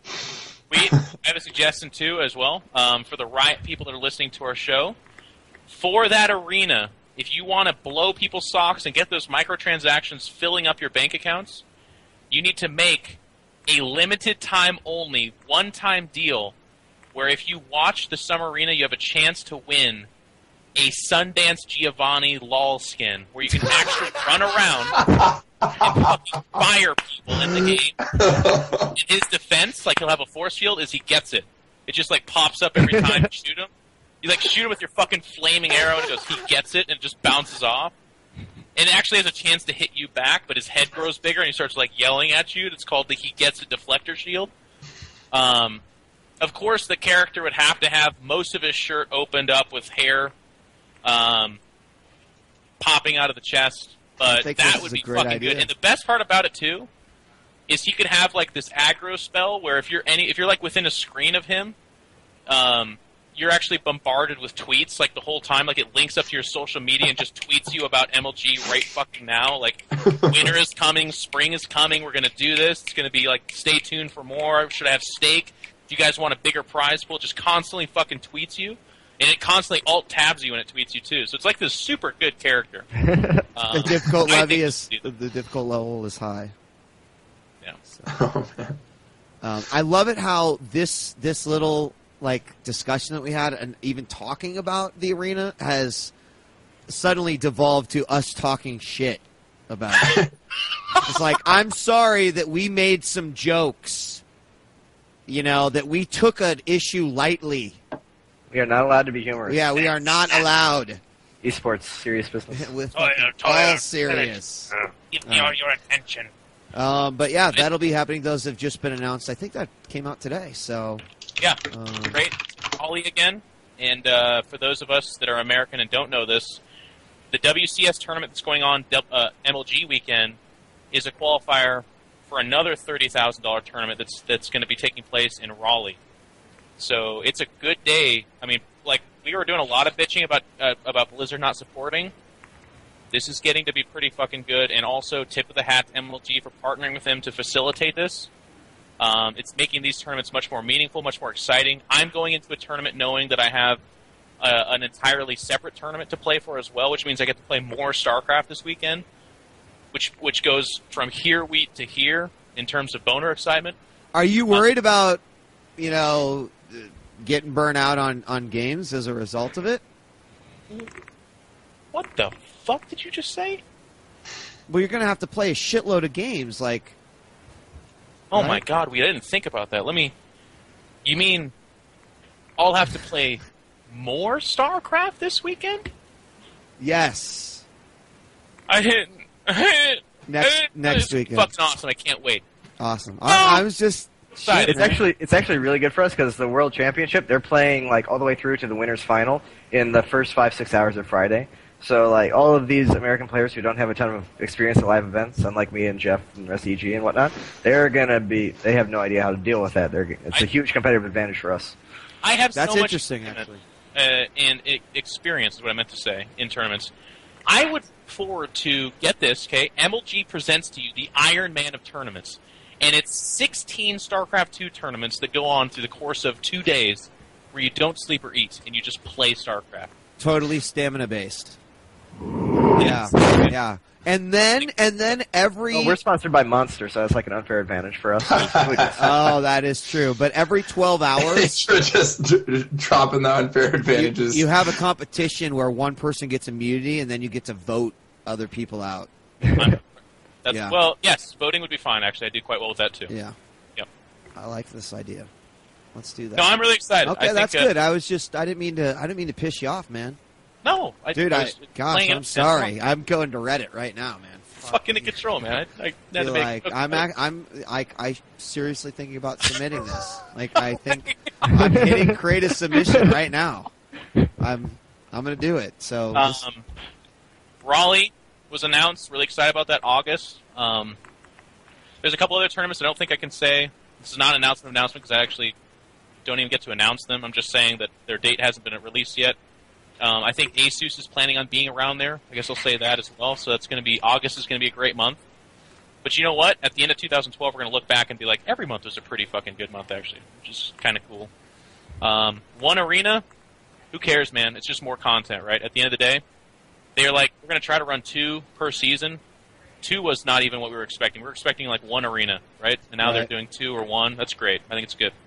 We I have a suggestion too, as well, um, for the Riot people that are listening to our show. For that arena, if you want to blow people's socks and get those microtransactions filling up your bank accounts, you need to make a limited time only, one time deal, where if you watch the Summer Arena, you have a chance to win a Sundance Giovanni LOL skin, where you can actually run around and fucking fire people in the game. In his defense, like he'll have a force field, is he gets it. It just like pops up every time you shoot him. You like shoot him with your fucking flaming arrow, and it goes, he gets it, and it just bounces off. And it actually has a chance to hit you back, but his head grows bigger, and he starts like yelling at you. It's called the he gets it deflector shield. Um, of course, the character would have to have most of his shirt opened up with hair um, popping out of the chest. But think that this would is a be great fucking idea. good. And the best part about it too is he could have like this aggro spell where if you're any if you're like within a screen of him, um, you're actually bombarded with tweets like the whole time. Like it links up to your social media and just tweets you about M L G right fucking now. Like winter is coming, spring is coming. We're gonna do this. It's gonna be like stay tuned for more. Should I have steak? If you guys want a bigger prize pool, just constantly fucking tweets you. And it constantly alt tabs you when it tweets you too. So it's like this super good character. Um, The difficult I levy think is we should do the difficult level is high. that. Yeah. Oh, man. Um, I love it how this this little like discussion that we had and even talking about the arena has suddenly devolved to us talking shit about it. It's like, I'm sorry that we made some jokes, you know, that we took an issue lightly. We are not allowed to be humorous. Yeah, we are not allowed. Esports, serious business. With Oh, yeah, fucking totally. all serious. Give me all your attention. Um, but yeah, that'll be happening. Those have just been announced. I think that came out today. So Yeah, um, great. Ollie again. And uh, for those of us that are American and don't know this, the W C S tournament that's going on uh, M L G weekend is a qualifier for another thirty thousand dollars tournament that's that's going to be taking place in Raleigh. So it's a good day. I mean, like, we were doing a lot of bitching about uh, about Blizzard not supporting. This is getting to be pretty fucking good, and also tip of the hat to M L G for partnering with them to facilitate this. Um, it's making these tournaments much more meaningful, much more exciting. I'm going into a tournament knowing that I have uh, an entirely separate tournament to play for as well, which means I get to play more StarCraft this weekend, which which goes from here wheat to here in terms of boner excitement. are you worried about, you know, getting burnt out on, on games as a result of it? What the fuck did you just say? Well, you're going to have to play a shitload of games. Like, Oh Right. my god, we didn't think about that. Let me. You mean I'll have to play more StarCraft this weekend? yes, I didn't. next next It's weekend. fucking awesome. I can't wait. Awesome. I, I was just. Excited. It's actually it's actually really good for us because the World Championship they're playing like all the way through to the winners final in the first five six hours of Friday. So like all of these American players who don't have a ton of experience at live events, unlike me and Jeff and the rest of E G and whatnot, they're gonna be they have no idea how to deal with that. They're it's a I- huge competitive advantage for us. I have That's so much interesting, excitement, actually. uh, and e- experience is what I meant to say in tournaments. I would look forward to get this. Okay, M L G presents to you the Iron Man of tournaments, and it's sixteen StarCraft two tournaments that go on through the course of two days, where you don't sleep or eat, and you just play StarCraft. Totally stamina based. Yeah, yeah. And then, and then every. Well, we're sponsored by Monster, so that's like an unfair advantage for us. Oh, that is true. But every twelve hours, for just d- dropping the unfair advantages. you, you have a competition where one person gets immunity, and then you get to vote other people out. That's, Yeah. Well, yes, voting would be fine. Actually, I do quite well with that too. Yeah. Yep. I like this idea. Let's do that. No, I'm really excited. Okay, I that's think, uh, good. I was just, I didn't mean to, I didn't mean to piss you off, man. No, I, Dude, I I, was gosh, playing I'm it- sorry. I'm going to Reddit right now, man. Fucking in control, man. I, I had Feel to make. like I'm, ac- I'm, I, I seriously thinking about submitting this. Like, I think I'm hitting create a submission right now. I'm, I'm gonna do it. So, just, Um, Raleigh was announced. Really excited about that. August. Um, there's a couple other tournaments I don't think I can say. This is not an announcement announcement because I actually don't even get to announce them. I'm just saying that their date hasn't been released yet. Um, I think ASUS is planning on being around there. I guess I'll say that as well. So that's going to be August is going to be a great month. But you know what? At the end of two thousand twelve, we're going to look back and be like, every month was a pretty fucking good month, actually, which is kind of cool. Um, One Arena, who cares, man? It's just more content, right? At the end of the day, they're like, we're going to try to run two per season. Two was not even what we were expecting. We were expecting like one arena, right? And now Right. they're doing two or one. That's great. I think it's good.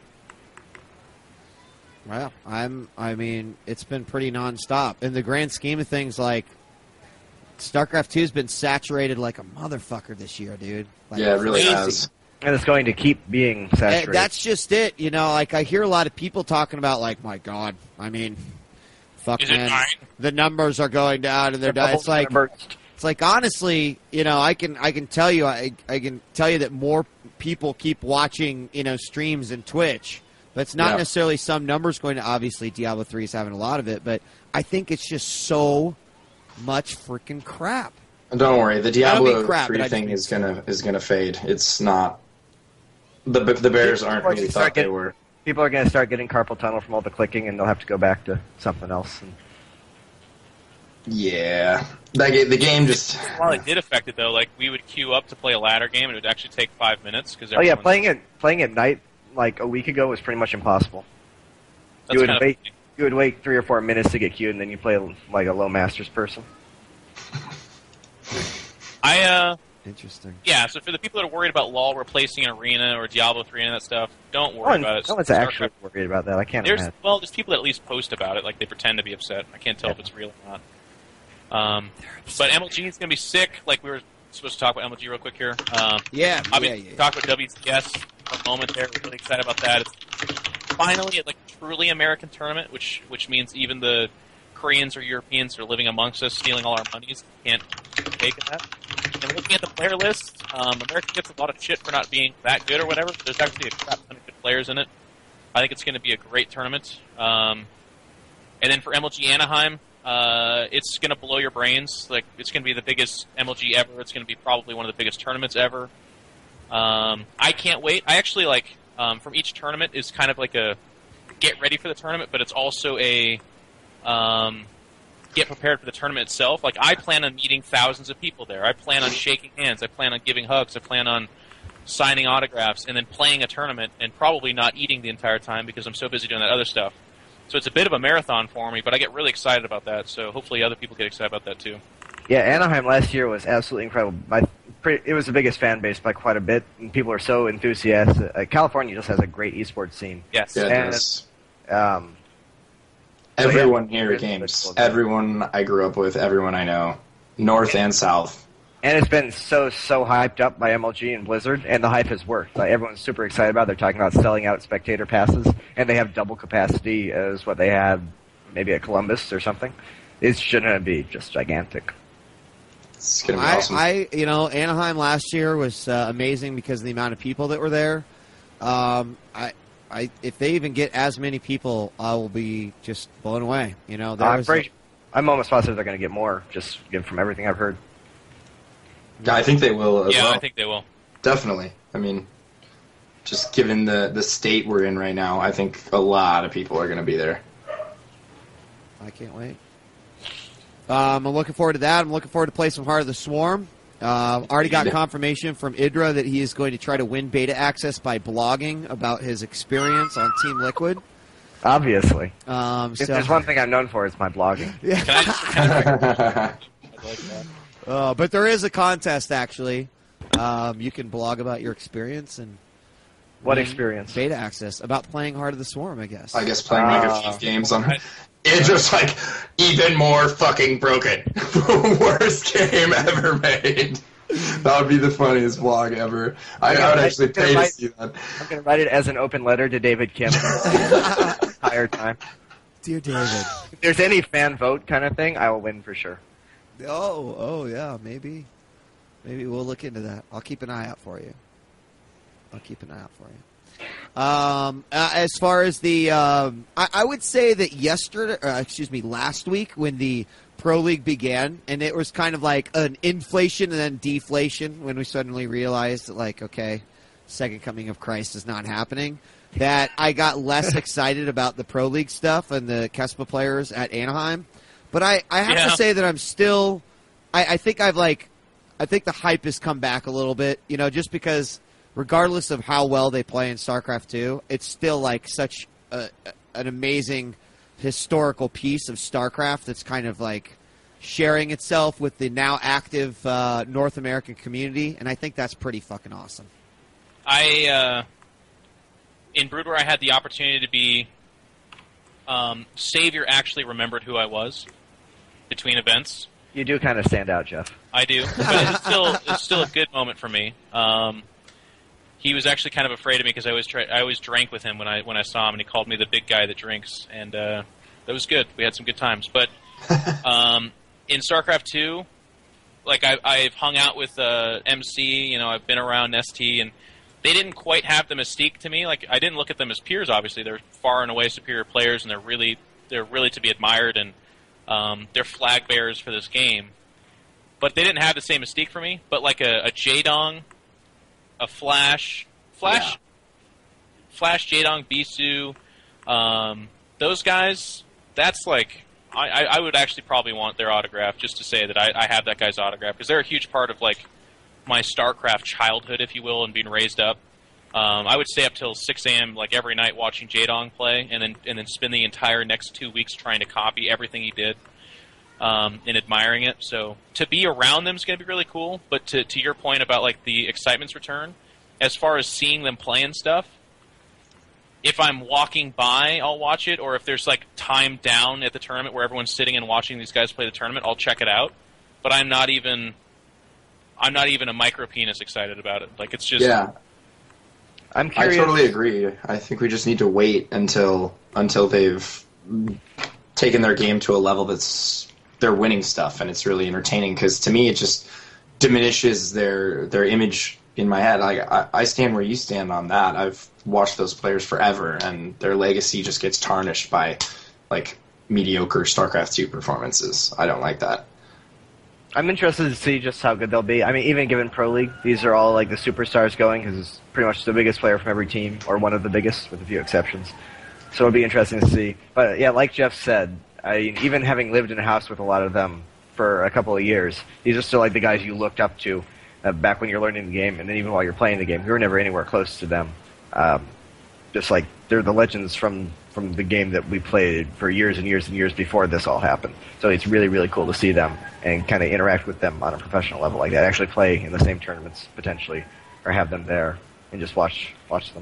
well, I'm, I mean, it's been pretty nonstop. In the grand scheme of things, like, StarCraft two's been saturated like a motherfucker this year, dude. Like, yeah, it really crazy. has. And it's going to keep being Eh, saturated. That's just it. You know, like, I hear a lot of people talking about, like, my God, I mean, fuck, Is it man, dying? the numbers are going down and they're The dying. It's bubble's like, gonna burst. it's like, honestly, you know, I can, I can tell you, I, I can tell you that more people keep watching, you know, streams and Twitch. But it's not Yeah. necessarily some numbers going to, obviously, Diablo three is having a lot of it, but I think it's just so much freaking crap. And don't worry, the I don't mean Diablo crap, but I three just thing mean- is gonna is gonna fade. It's not. The the Bears aren't who we Start thought they getting- were. People are going to start getting carpal tunnel from all the clicking, and they'll have to go back to something else. And Yeah, that ga- the game just. While it did affect it, though, like, we would queue up to play a ladder game, and it would actually take five minutes. Cause oh yeah, everyone's- playing it playing at night like a week ago was pretty much impossible. That's you would kind of wait funny. you would wait three or four minutes to get queued, and then you play like a low masters person. I, uh, Interesting. yeah, so for the people that are worried about LoL replacing an arena or Diablo three and that stuff, don't No, worry one, about it. no one's StarCraft- actually worried about that. I can't There's imagine. well, there's people that at least post about it, like they pretend to be upset. I can't tell if it's real or not. Um, but M L G is going to be sick. Like we were supposed to talk about M L G real quick here. Um, Yeah, yeah, obviously, yeah. talk about W C S for a moment there. We're really excited about that. It's finally like a truly American tournament, which which means even the Koreans or Europeans that are living amongst us, stealing all our monies, can't take that. And looking at the player list, um, America gets a lot of shit for not being that good or whatever. But there's actually a crap ton of good players in it. I think it's going to be a great tournament. Um, and then for M L G Anaheim, uh, it's going to blow your brains. Like it's going to be the biggest M L G ever. It's going to be probably one of the biggest tournaments ever. Um, I can't wait. I actually like um, from each tournament is kind of like a get ready for the tournament, but it's also a um, get prepared for the tournament itself. Like I plan on meeting thousands of people there. I plan on shaking hands. I plan on giving hugs. I plan on signing autographs and then playing a tournament and probably not eating the entire time because I'm so busy doing that other stuff. So it's a bit of a marathon for me, but I get really excited about that. So hopefully other people get excited about that too. Yeah, Anaheim last year was absolutely incredible. My, pretty, it was the biggest fan base by quite a bit, and people are so enthusiastic. Uh, California just has a great esports scene. Yes. Yeah, it And- does. Um, Everyone yeah, here it's games. cool. Everyone I grew up with. Everyone I know, north and south. and it's been so, so hyped up by M L G and Blizzard, and the hype has worked. Like, everyone's super excited about it. They're talking about selling out spectator passes, and they have double capacity as what they had maybe at Columbus or something. It's going to be just gigantic. It's gonna be I, awesome. I, you know, Anaheim last year was uh, amazing because of the amount of people that were there. Um, I, I, if they even get as many people, I will be just blown away. You know, there I'm, was pretty, I'm almost positive they're going to get more, just from everything I've heard. Yeah, I think they will as Yeah, well. I think they will. Definitely. I mean, just given the the state we're in right now, I think a lot of people are going to be there. I can't wait. Um, I'm looking forward to that. I'm looking forward to play some Heart of the Swarm. Uh, already got Yeah. confirmation from Idra that he is going to try to win beta access by blogging about his experience on Team Liquid. Obviously. Um, If so, there's one thing I'm known for, it's my blogging. yeah. Can I just, can I, like that. Uh, but there is a contest, actually. Um, you can blog about your experience and What win experience? beta access about playing Heart of the Swarm, I guess. I guess playing like a Ah. few games on it. It's just like even more fucking broken. Worst game ever made. That would be the funniest vlog ever. I, I would actually pay to see that. I'm going to write it as an open letter to David Kim the entire time. Dear David. If there's any fan vote kind of thing, I will win for sure. Oh, oh yeah, maybe. Maybe we'll look into that. I'll keep an eye out for you. I'll keep an eye out for you. Um, uh, as far as the, um, I, I would say that yesterday, uh, excuse me, last week when the Pro League began, and it was kind of like an inflation and then deflation when we suddenly realized that, like, okay, second coming of Christ is not happening. That I got less excited about the Pro League stuff and the Kespa players at Anaheim. But I, I have Yeah. to say that I'm still, I, I think I've like, I think the hype has come back a little bit, you know, just because regardless of how well they play in StarCraft two, it's still like such a, an amazing historical piece of StarCraft that's kind of like sharing itself with the now active uh, North American community, and I think that's pretty fucking awesome. I uh, in Brood War, I had the opportunity to be um, Savior. Actually, remembered who I was between events. You do kind of stand out, Jeff. I do, but it's still it's still a good moment for me. Um, he was actually kind of afraid of me because I always try, I always drank with him when I when I saw him, and he called me the big guy that drinks, and uh, that was good. We had some good times. But um, in StarCraft two, like I, I've hung out with uh, M C, you know, I've been around S T, and they didn't quite have the mystique to me. Like I didn't look at them as peers. Obviously, they're far and away superior players, and they're really they're really to be admired, and um, they're flag bearers for this game. But they didn't have the same mystique for me. But like a, a Jaedong, a Flash, Flash, Yeah. Flash, Jaedong, Bisu, um, those guys. That's like I, I, I would actually probably want their autograph just to say that I, I have that guy's autograph because they're a huge part of like my StarCraft childhood, if you will, and being raised up. Um, I would stay up till six a.m. like every night watching Jaedong play, and then and then spend the entire next two weeks trying to copy everything he did um, and admiring it. So to be around them is going to be really cool. But to to your point about like the excitement's return, as far as seeing them play and stuff, if I'm walking by, I'll watch it, or if there's like time down at the tournament where everyone's sitting and watching these guys play the tournament, I'll check it out. But I'm not even I'm not even a micro penis excited about it. Like it's just Yeah, I'm I curious. totally agree. I think we just need to wait until until they've taken their game to a level that's they're winning stuff and it's really entertaining. Because to me, it just diminishes their their image in my head. Like I, I stand where you stand on that. I've watched those players forever, and their legacy just gets tarnished by like mediocre StarCraft two performances. I don't like that. I'm interested to see just how good they'll be. I mean, even given Pro League, these are all like the superstars going because it's pretty much the biggest player from every team, or one of the biggest, with a few exceptions. So it'll be interesting to see. But yeah, like Jeff said, I even having lived in a house with a lot of them for a couple of years, these are still like the guys you looked up to uh, back when you're learning the game, and then even while you're playing the game, you were never anywhere close to them. Um, just like they're the legends from from the game that we played for years and years and years before this all happened. So it's really, really cool to see them and kind of interact with them on a professional level like that. Actually play in the same tournaments, potentially, or have them there and just watch watch them.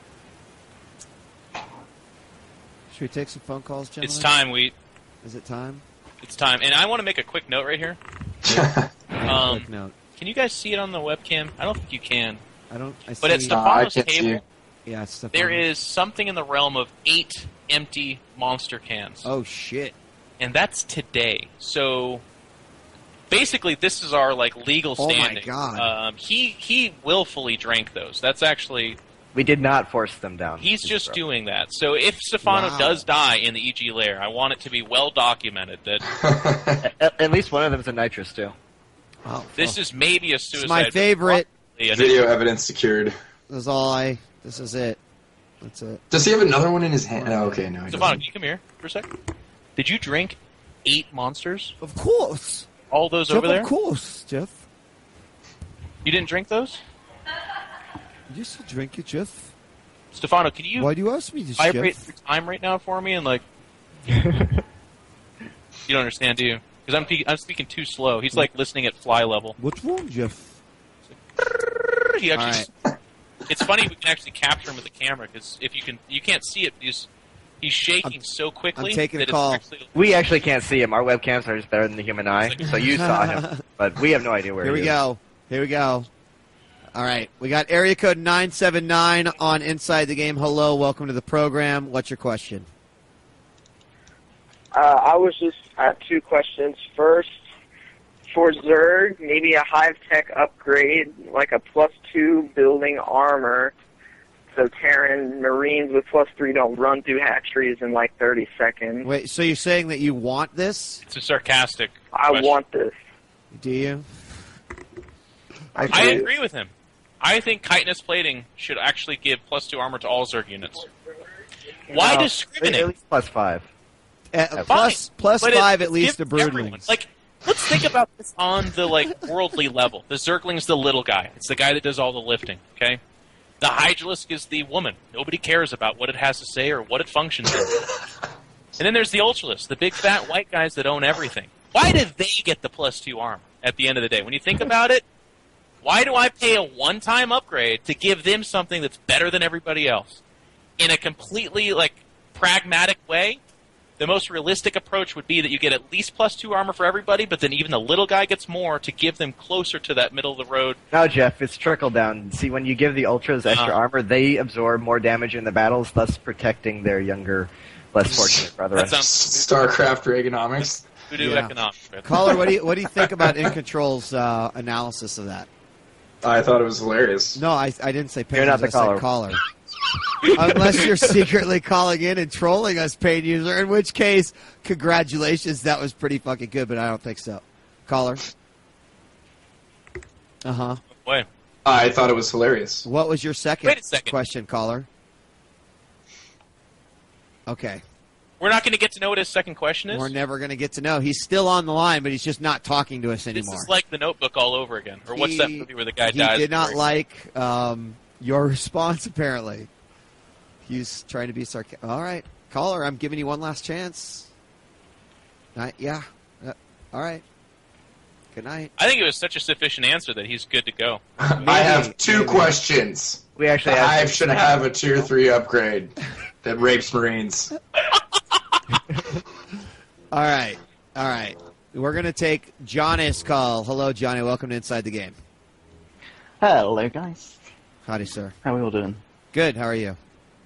Should we take some phone calls, gentlemen? it's time. We Is it time? it's time, and I want to make a quick note right here. Um, Quick note. Can you guys see it on the webcam? I don't think you can. I don't. I But at see- Uh, I Stefano's can't see table, you. yeah, it's Stefano. there is something in the realm of eight empty monster cans. Oh shit! And that's today. So basically, this is our like legal Oh my standing. God. Um, he he willfully drank those. That's actually We did not force them down. he's just doing that. So if Stefano Wow. does die in the E G lair, I want it to be well documented that At, at least one of them's a nitrous too. Oh, this oh. is maybe a suicide. It's my but favorite. probably a- Video evidence secured. This is all I. This is it. That's it. Does he have another one in his hand? Oh, okay, no, he Stefano, doesn't. can you come here for a sec? Did you drink eight monsters? Of course. All those Jeff, over there? Of course, Jeff. You didn't drink those? Yes, to drink it, Jeff. Stefano, can you Why do you ask me this, vibrate Jeff? your time right now for me and like you don't understand, do you? Because I'm, pe- I'm speaking too slow. He's like listening at fly level. What's wrong, Jeff? He actually. All right. s- It's funny we can actually capture him with the camera because if you can, you can't see it because he's shaking I'm- so quickly. I'm taking a that call. It's actually, We actually can't see him. Our webcams are just better than the human eye, so you saw him, but we have no idea where Here he we is. go. Here we go. All right. We got area code nine seven nine on Inside the Game. Hello. Welcome to the program. What's your question? Uh, I was just I have two questions. First, for Zerg, maybe a Hive Tech upgrade, like a plus two building armor, so Terran Marines with plus three don't run through hatcheries in like thirty seconds. Wait, so you're saying that you want this? it's a sarcastic. I question. want this. Do you? I, I do. agree with him. I think chitinous plating should actually give plus two armor to all Zerg units. Why No, discriminate? At least plus five. Uh, Fine, plus plus but it five at least to gives everyone- broodlings. Like, let's think about this on the like worldly level. The Zergling's the little guy. It's the guy that does all the lifting. Okay. The Hydralisk is the woman. Nobody cares about what it has to say or what it functions in. And then there's the Ultralisk, the big fat white guys that own everything. Why do they get the plus two armor at the end of the day? When you think about it, why do I pay a one-time upgrade to give them something that's better than everybody else? In a completely like pragmatic way, the most realistic approach would be that you get at least plus two armor for everybody, but then even the little guy gets more to give them closer to that middle of the road. No, Jeff, it's trickle down. See, when you give the Ultras extra Uh. armor, they absorb more damage in the battles, thus protecting their younger, less fortunate brethren. That sounds StarCraft Reaganomics. voodoo Yeah. economics. right? Caller, what do you what do you think about In Control's uh, analysis of that? I thought it was hilarious. No, I I didn't say You're not pages, the I caller. said caller. Unless you're secretly calling in and trolling us, paid user, in which case, congratulations, that was pretty fucking good, but I don't think so. Caller. Uh huh. Boy. I thought it was hilarious. What was your second, Wait a second. question, caller? Okay. We're not going to get to know what his second question is. We're never going to get to know. He's still on the line, but he's just not talking to us This anymore. is like The Notebook all over again. Or what's that He- movie where the guy he dies? did not before he- like um, your response, apparently. He's trying to be sarcastic. All right. Caller, I'm giving you one last chance. Night, yeah. Uh, all right. Good night. I think it was such a sufficient answer that he's good to go. I have two maybe. questions. We actually The have Hive should have a tier three upgrade that rapes Marines. All right. All right. We're going to take Johnny's call. Hello, Johnny. Welcome to Inside the Game. Hello, guys. Howdy, sir. How are we all doing? Good. How are you?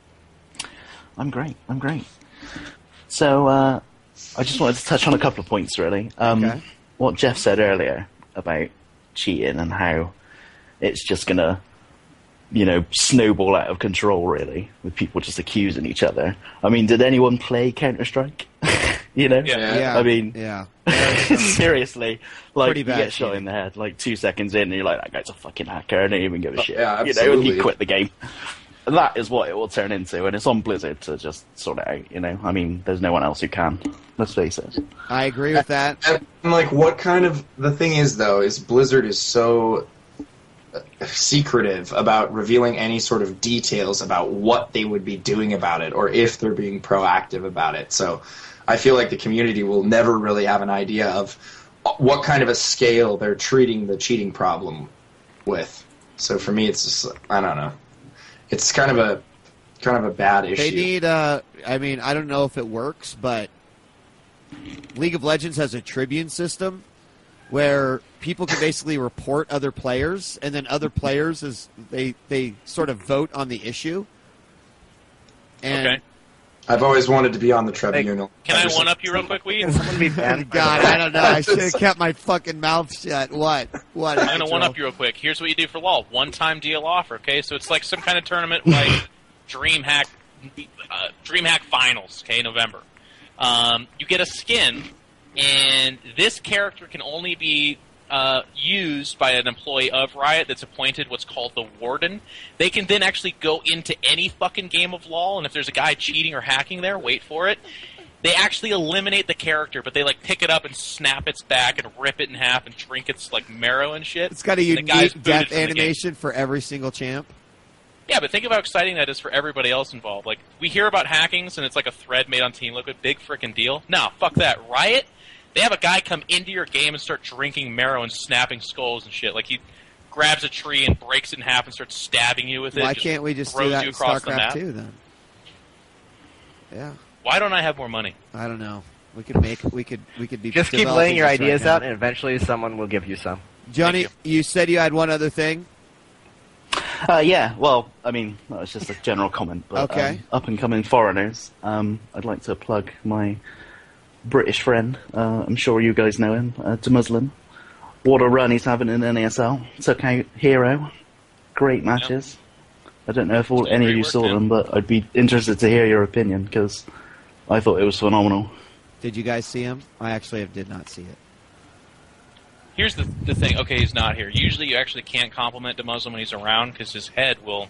I'm great. I'm great. So, uh, I just wanted to touch on a couple of points, really. Um, Okay. What Jeff said earlier about cheating and how it's just going to, you know, snowball out of control, really, with people just accusing each other. I mean, did anyone play Counter-Strike? you know? Yeah. Yeah. I mean, yeah. seriously, like, Pretty you bad get shot cheating. in the head, like, two seconds in, and you're like, that guy's a fucking hacker, I don't even give a Oh, shit. yeah, you know, and you absolutely. quit the game. And that is what it will turn into, and it's on Blizzard to just sort it out, you know? I mean, there's no one else who can. Let's face it. I agree with that. And, like, what kind of... The thing is, though, is Blizzard is so uh, secretive about revealing any sort of details about what they would be doing about it or if they're being proactive about it. So I feel like the community will never really have an idea of what kind of a scale they're treating the cheating problem with. So for me, it's just... I don't know. It's kind of a kind of a bad issue. They need, uh, I mean, I don't know if it works, but League of Legends has a Tribune system where people can basically report other players, and then other players, is they, they sort of vote on the issue. And Okay. I've always wanted to be on the tribunal. Can I just- one up you real quick, Weed? Can someone be banned? by God, the- I don't know. I should have kept my fucking mouth shut. What? What? I'm going to one up you real quick. Here's what you do for LoL. One-time deal offer, okay? So it's like some kind of tournament like DreamHack, uh, DreamHack Finals, okay, November. Um, you get a skin, and this character can only be uh, used by an employee of Riot that's appointed what's called the Warden. They can then actually go into any fucking game of LoL, and if there's a guy cheating or hacking there, wait for it. They actually eliminate the character, but they like pick it up and snap its back and rip it in half and drink its like marrow and shit. It's got a And the guy's unique booted death from the game. animation for every single champ. Yeah, but think of how exciting that is for everybody else involved. Like, we hear about hackings, and it's like a thread made on Team Liquid. Big frickin' deal. No, fuck that. Riot, They have a guy come into your game and start drinking marrow and snapping skulls and shit. Like he grabs a tree and breaks it in half and starts stabbing you with it. Why just can't we just do throws that you in across the map. StarCraft two then? Yeah, Why don't I have more money? I don't know. We could make. We could. We could be. Just keep developing laying your this right ideas now. out, and eventually someone will give you some. Johnny, Thank you said you had one other thing. Uh, yeah, well, I mean, that was just a general comment. But, Okay. Um, up and coming foreigners, um, I'd like to plug my British friend. Uh, I'm sure you guys know him, uh, Muslim. What a run he's having in N A S L. Took out Hero. Great matches. I don't know if all, It's any of great you work, saw man. them, but I'd be interested to hear your opinion because I thought it was phenomenal. Did you guys see him? I actually did not see it. Here's the the thing. Okay, he's not here. Usually, you actually can't compliment the Muslim when he's around because his head will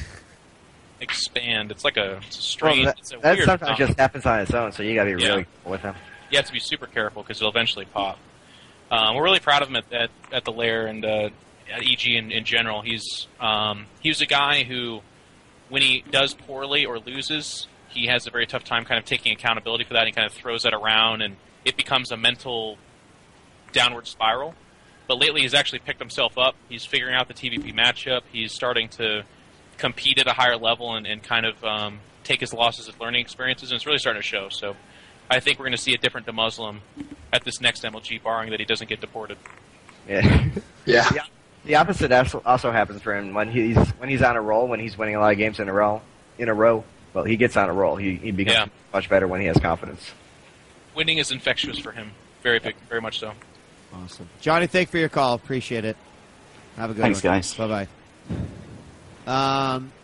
expand. It's like a, it's a strange. Well, that it's a that weird sometimes phenomenon. just happens on its own, so you got to be Yeah. really careful with him. You have to be super careful because it'll eventually pop. Um, we're really proud of him at at, at the Lair and uh, at E G in, in general. He's um, he was a guy who, when he does poorly or loses, he has a very tough time kind of taking accountability for that. And he kind of throws that around, and it becomes a mental downward spiral. But lately, he's actually picked himself up. He's figuring out the T V P matchup. He's starting to compete at a higher level and, and kind of um, take his losses as learning experiences, and it's really starting to show. So I think we're going to see a different DeMuslim at this next M L G, barring that he doesn't get deported. Yeah. Yeah. Yeah. The opposite also also happens for him when he's when he's on a roll, when he's winning a lot of games in a row. In a row, well, he gets on a roll. He he becomes Yeah. much better when he has confidence. Winning is infectious for him. Very big, very much so. Awesome, Johnny. Thank you for your call. Appreciate it. Have a good Thanks, one. guys. Bye bye. Um,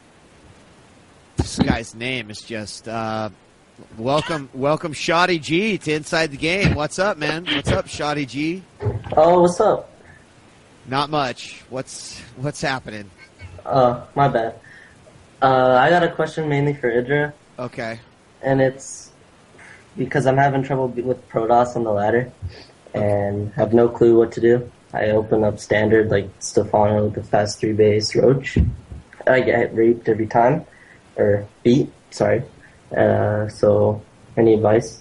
this guy's name is just uh, welcome. Welcome, Shoddy G to Inside the Game. What's up, man? What's up, Shoddy G? Oh, what's up? Not much. What's what's happening? Uh, my bad. Uh, I got a question mainly for Idra, Okay. and it's because I'm having trouble be- with Protoss on the ladder, and have no clue what to do. I open up standard like Stefano, the fast three base Roach. I get raped every time, or beat. Sorry. Uh, so any advice?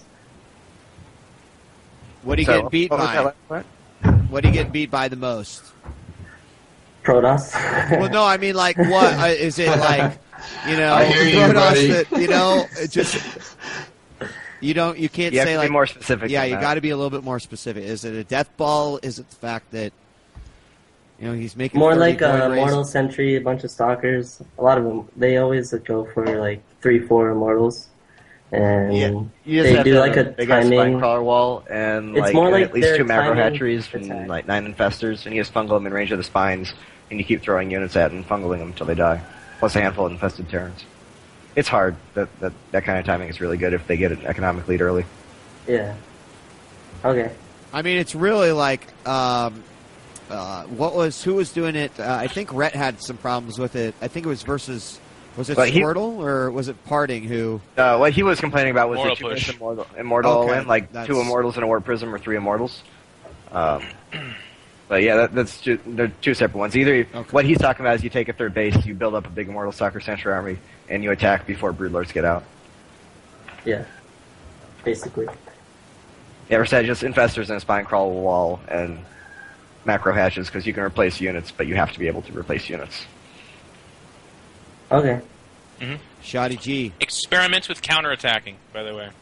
What do you So, get beat what was by? that last part? What do you get beat by the most? Protoss. Well, no, I mean, like, what uh, is it like? You know, I hear you, Protoss buddy. that, you know, it just you don't, you can't You have say to like be more specific. Yeah, than you that. got to be a little bit more specific. Is it a death ball? Is it the fact that you know he's making More thirty like void a rays? Mortal Sentry, a bunch of stalkers. A lot of them, they always go for like three, four immortals, and Yeah, you just they have do to like have a big ass spine timing. crawler wall and It's like, more like at least their two macro timing hatcheries from attack. like nine infestors, and you just fungal them in range of the spines, and you keep throwing units at and fungaling them until they die. Plus a handful of infested Terrans. It's hard. That that that kind of timing is really good if they get an economic lead early. Yeah. Okay. I mean, it's really like um, uh, what was who was doing it? Uh, I think Rhett had some problems with it. I think it was versus was it But he- Squirtle or was it Parting who? Uh, what he was complaining about was Mortal the two push. immortal, immortal Okay, win, like that's- two immortals and a warp prism, or three immortals. Um, but yeah, that, that's two, they're two separate ones. Either Okay. what he's talking about is you take a third base, you build up a big immortal stalker sentry army, and you attack before broodlords get out. Yeah. Basically. Yeah, or said just infestors and a spine crawl wall and macro hatches because you can replace units, but you have to be able to replace units. Okay. Shoddy G. Experiments with counterattacking, by the way.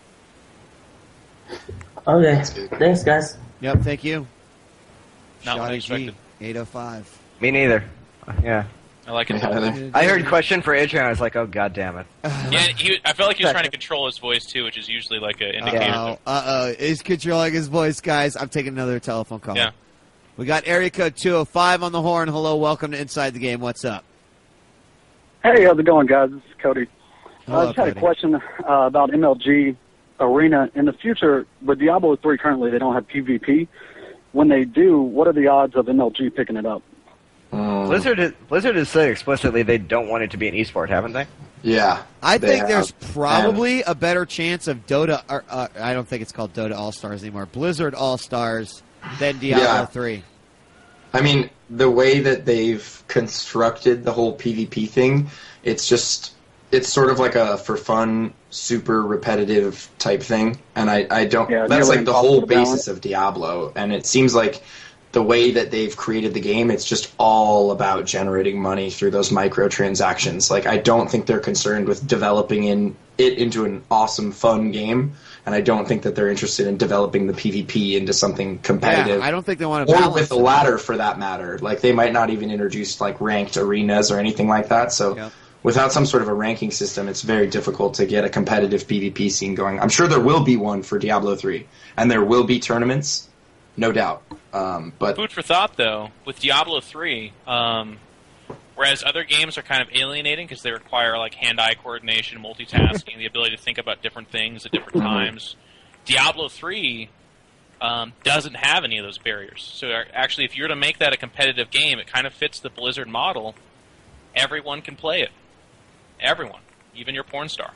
Okay. good. Thanks, guys. Yep, thank you. Not what I Shoddy G. expected. eight oh five. Me neither. Yeah. I like it. Yeah, I heard question for Adrian, I was like, oh god damn it. Yeah, he, I felt like he was trying to control his voice too, which is usually like an indicator. Uh-oh, uh-oh. He's controlling his voice, guys. I'm taking another telephone call. Yeah. We got area code two oh five on the horn. Hello, welcome to Inside the Game. What's up? Hey, how's it going, guys? This is Cody. Hello, I just had Cody. a question uh, about M L G Arena. In the future, with Diablo three currently, they don't have PvP. When they do, what are the odds of M L G picking it up? Mm, Blizzard, is, Blizzard has said explicitly they don't want it to be an esport, haven't they? yeah. I they think have. there's probably a better chance of Dota, or, uh, I don't think it's called Dota All-Stars anymore, Blizzard All-Stars than Diablo Yeah. three. I mean, the way that they've constructed the whole PvP thing, it's just it's sort of like a for fun, super repetitive type thing, and I, I don't. Yeah, that's nearly like the whole impossible to balance. basis of Diablo, and it seems like the way that they've created the game, it's just all about generating money through those microtransactions. Like, I don't think they're concerned with developing in it into an awesome, fun game, and I don't think that they're interested in developing the PvP into something competitive. Yeah, I don't think they want to or balance with the it. ladder, for that matter. Like, they might not even introduce like ranked arenas or anything like that. So, Yep. without some sort of a ranking system, it's very difficult to get a competitive PvP scene going. I'm sure there will be one for Diablo three, and there will be tournaments, no doubt. Um, but Food for thought, though, with Diablo three, um, whereas other games are kind of alienating because they require like hand-eye coordination, multitasking, the ability to think about different things at different times, Diablo three um, doesn't have any of those barriers. So uh, actually, if you were to make that a competitive game, it kind of fits the Blizzard model. Everyone can play it. Everyone. Even your porn star.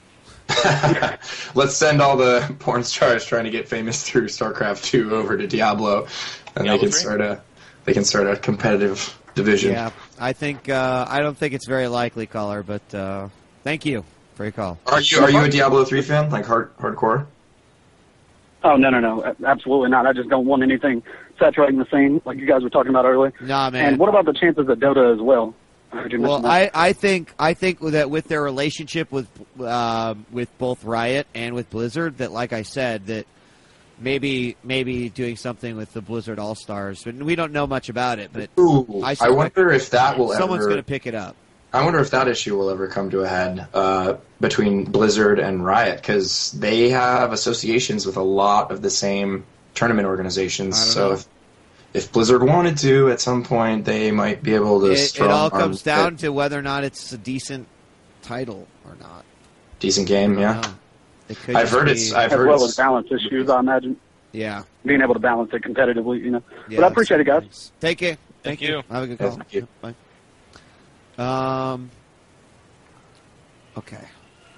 let's send all the porn stars trying to get famous through StarCraft two over to Diablo, and Diablo they can three? start a they can start a competitive division. Yeah, I think uh, I don't think it's very likely, caller, but uh, thank you for your call. Are you are you a Diablo three fan, like hard hardcore? Oh, no, no, no. a- Absolutely not. I just don't want anything saturating the scene like you guys were talking about earlier. Nah, man. And what about the chances of Dota as well? I heard you Well, mention that. I, I think I think that with their relationship with uh, with both Riot and with Blizzard, that like I said, that maybe maybe doing something with the Blizzard All Stars, but we don't know much about it. But Ooh, I I, suspect wonder if that will someone's ever. going to pick it up. I wonder if that issue will ever come to a head uh, between Blizzard and Riot, because they have associations with a lot of the same tournament organizations. I don't So know. if, if Blizzard wanted to, at some point, they might be able to. It, it strong all arm comes down it. to whether or not it's a decent title or not. Decent game, yeah. No. It could I've just heard be- it's. I've as heard well it's, as balance issues, I imagine. yeah. Being able to balance it competitively, you know. yeah. But I appreciate it, guys. Take care. Thank Thank you. you. Have a good Yeah, call. thank you. Bye. Um. Okay.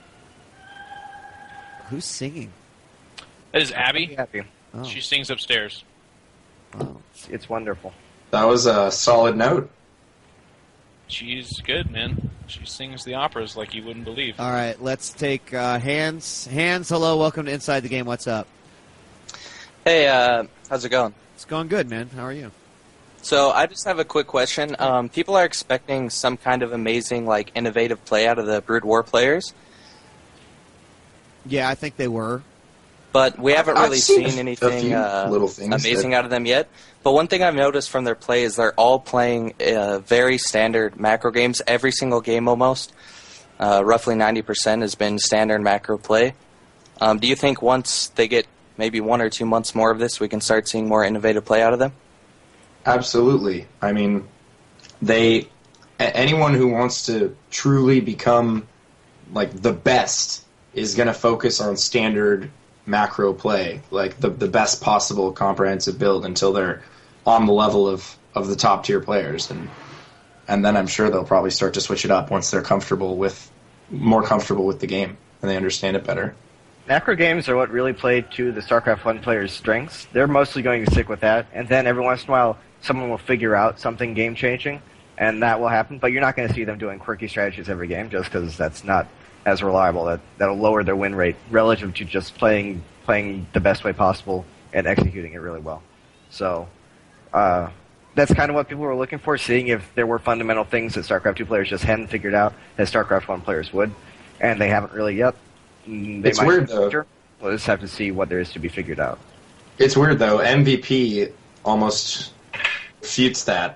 Who's singing? That is Abby. Happy. Oh, She sings upstairs. wow. It's, it's wonderful. that was a solid note. She's good, man. She sings the operas like you wouldn't believe. All right, let's take uh, Hans. Hans, hello. Welcome to Inside the Game. What's up? Hey, uh, how's it going? It's going good, man. How are you? So I just have a quick question. Um, people are expecting some kind of amazing, like, innovative play out of the Brood War players, Yeah, I think they were. but we haven't I've really seen seen a anything few uh, little things amazing that- out of them yet. But one thing I've noticed from their play is they're all playing uh, very standard macro games. Every single game almost, uh, roughly ninety percent has been standard macro play. Um, do you think once they get maybe one or two months more of this, we can start seeing more innovative play out of them? Absolutely. I mean, they a- anyone who wants to truly become like the best is going to focus on standard macro play, like the the best possible comprehensive build until they're on the level of, of the top tier players, and and then I'm sure they'll probably start to switch it up once they're comfortable with more comfortable with the game and they understand it better. Macro games are what really play to the StarCraft one player's strengths. They're mostly going to stick with that, and then every once in a while, someone will figure out something game-changing, and that will happen. But you're not going to see them doing quirky strategies every game, just because that's not as reliable. That that'll lower their win rate relative to just playing playing the best way possible and executing it really well. So uh, that's kind of what people were looking for, seeing if there were fundamental things that StarCraft two players just hadn't figured out that StarCraft one players would, and they haven't really yet. Mm, They It's might weird, in the though. future. We'll just have to see what there is to be figured out. It's weird though. M V P almost refutes that.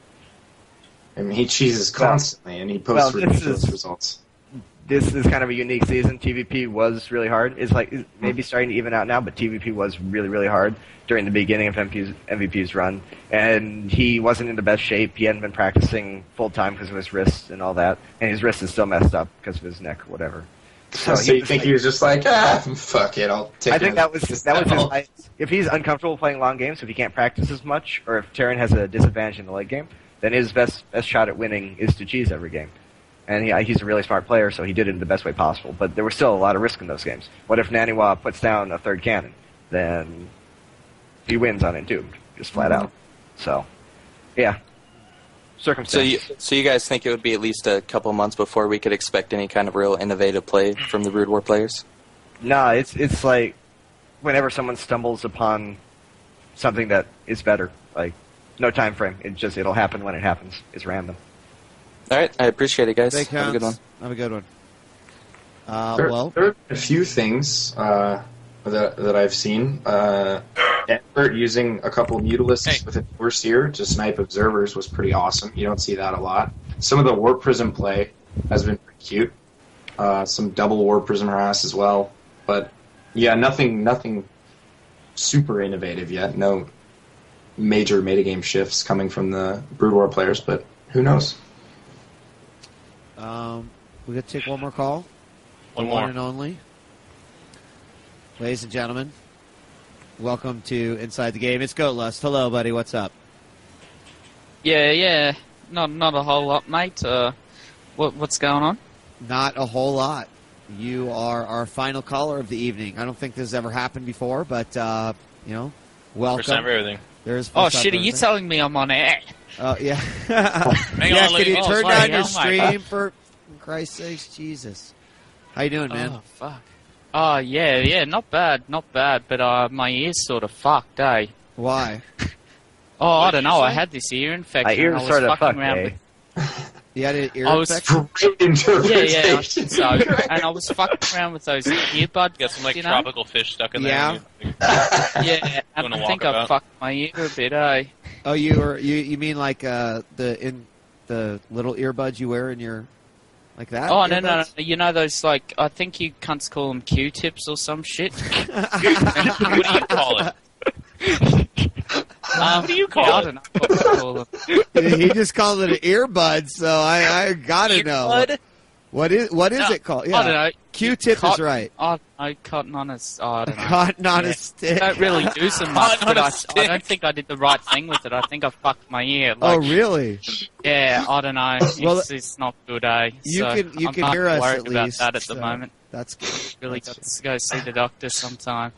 I mean, he cheeses constantly, and he posts well, this ridiculous is- results. This is kind of a unique season. T V P was really hard. It's like it's maybe starting to even out now, but T V P was really, really hard during the beginning of M V's, M V P's run. And he wasn't in the best shape. He hadn't been practicing full time because of his wrists and all that. And his wrist is still messed up because of his neck or whatever. So, he you was think like- he was just like, ah, fuck it, I'll take I it think as that was this that was his now." life. If he's uncomfortable playing long games, if he can't practice as much, or if Terran has a disadvantage in the late game, then his best best shot at winning is to cheese every game. And he, he's a really smart player, so he did it in the best way possible. But there was still a lot of risk in those games. What if Naniwa puts down a third cannon? Then he wins on Entombed, just flat out. So, yeah. circumstance. So you, so you guys think it would be at least a couple months before we could expect any kind of real innovative play from the Brood War players? No, it's it's like whenever someone stumbles upon something that is better, like no time frame. It just it'll happen when it happens. It's random. All right, I appreciate it, guys. Big Have a good one. counts. Have a good one. Uh, There, well, there are a few things uh, that that I've seen. Uh, Effort using a couple of Mutalisks Hey. with a Overseer to snipe observers was pretty awesome. You don't see that a lot. Some of the Warp Prism play has been pretty cute. Uh, some double Warp Prism harass as well. But yeah, nothing nothing super innovative yet. No major metagame shifts coming from the Brood War players, but who knows? um, we got to take one more call. One The more. One and only. Ladies and gentlemen, welcome to Inside the Game. It's Goatlust. Hello, buddy. What's up? Yeah, yeah. Not not a whole lot, mate. Uh, what what's going on? Not a whole lot. You are our final caller of the evening. I don't think this has ever happened before, but, uh, you know, welcome. First time for everything. There's Oh first time shit! for Are you everything. telling me I'm on air? Oh, yeah. Hang yeah, on, can lady. you Oh, turn sorry. down your Oh, my God. stream for, for Christ's sakes? Jesus. How you doing, man? Oh fuck. Oh yeah, yeah. Not bad, not bad. But uh, my ears sort of fucked, eh? Why? Oh, I did don't you know. I say? had this ear infection. My ears I was sort of fucking fucked, around eh? with- You had an ear I was- infection? Great Yeah, interpretation. yeah. I think so. And I was fucking around with those earbuds. Got some like you know? tropical fish stuck in Yeah. there. Yeah, and Doing a I think walkabout. I fucked my ear a bit, eh? Oh, you were you you mean like uh, the in the little earbuds you wear in your like that? Oh no, no, no! earbuds? You know those like I think you cunts call them Q-tips or some shit. What do you call it? Um, What do you call yeah, I it? don't know what to call them. He just called it an earbud, so I I gotta know Earbud? what is what is No, it called? I don't know. Q-tip is Cotton- right. I don't know, cotton on a, s- oh, I don't know. Cotton on Yeah. a stick. I don't really do so much, Cotton on but a I, I stick. don't think I did the right thing with it. I think I fucked my ear. Oh, Like, really? yeah, I don't know. It's, Well, it's not good, eh? You So can you I'm can not hear us worried at about least. that at so the moment. That's good. Really That's got to go see the doctor sometime.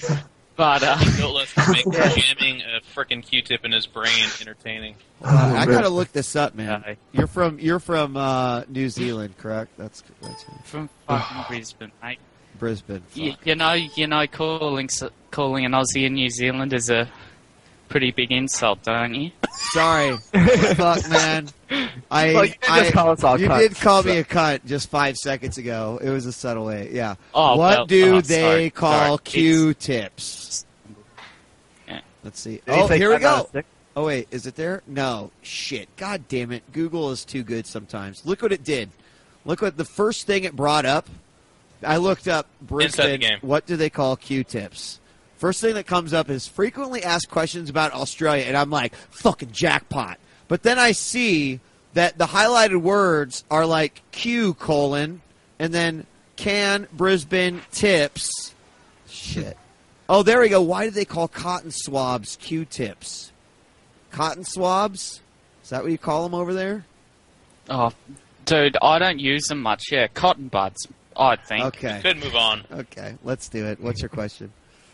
But uh, Let's make jamming a frickin' Q-tip in his brain entertaining. Uh, I gotta look this up, man. Okay. You're from you're from uh, New Zealand, correct? That's that's right. from fucking Brisbane, mate. Brisbane. You, Fuck. you know, you know, calling s- calling an Aussie in New Zealand is a pretty big insult, don't you? Sorry, fuck, man. I Well, you did I just call us all you cunts, did call so- me a cunt just five seconds ago. It was a subtle way. Yeah. Oh, what well, do oh, they sorry, call sorry. Q-tips? Yeah. Let's see. Did he Oh, say here we cotton on a go. stick? Oh wait, is it there? No. Shit. God damn it. Google is too good sometimes. Look what it did. Look what the first thing it brought up. I looked up Inside the Brisbane. game. What do they call Q-tips? First thing that comes up is frequently asked questions about Australia, and I'm like, fucking jackpot. But then I see that the highlighted words are like Q colon, and then can Brisbane tips. Shit. Oh, there we go. Why do they call cotton swabs Q-tips? Cotton swabs? Is that what you call them over there? Oh, dude, I don't use them much. Yeah, cotton buds, I think. Okay. Could move on. Okay, let's do it. What's your question?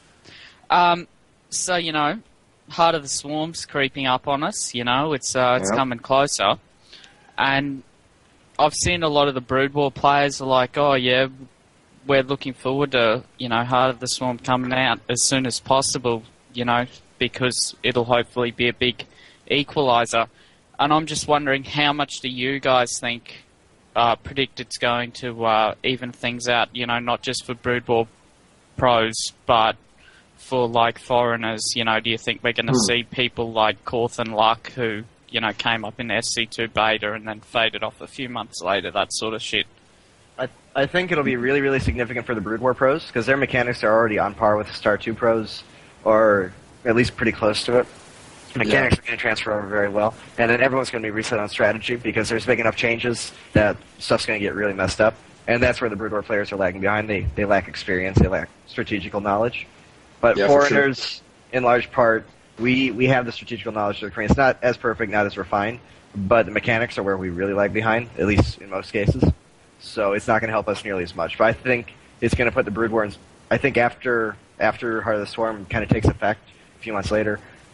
Um, so you know, Heart of the Swarm's creeping up on us. You know, it's uh, it's Yep. coming closer, and I've seen a lot of the Brood War players are like, oh yeah, we're looking forward to you know Heart of the Swarm coming out as soon as possible. You know, because it'll hopefully be a big equalizer. And I'm just wondering, how much do you guys think uh, predict it's going to uh, even things out? You know, not just for Brood War pros, but for like foreigners. You know, do you think we're going to Hmm. see people like Korth and Luck who you know came up in S C two beta and then faded off a few months later? That sort of shit. I, I think it'll be really, really significant for the Brood War pros, because their mechanics are already on par with Star two pros, or at least pretty close to it. Mechanics are going to transfer over very well, and then everyone's going to be reset on strategy, because there's big enough changes that stuff's going to get really messed up, and that's where the Brood War players are lagging behind. They, they lack experience, they lack strategical knowledge. But Yeah, for sure. foreigners, in large part, we, we have the strategical knowledge to the Koreans. It's not as perfect, not as refined, but the mechanics are where we really lag behind, at least in most cases. So it's not going to help us nearly as much. But I think it's going to put the Brood War in, I think after after Heart of the Swarm kind of takes effect a few months later,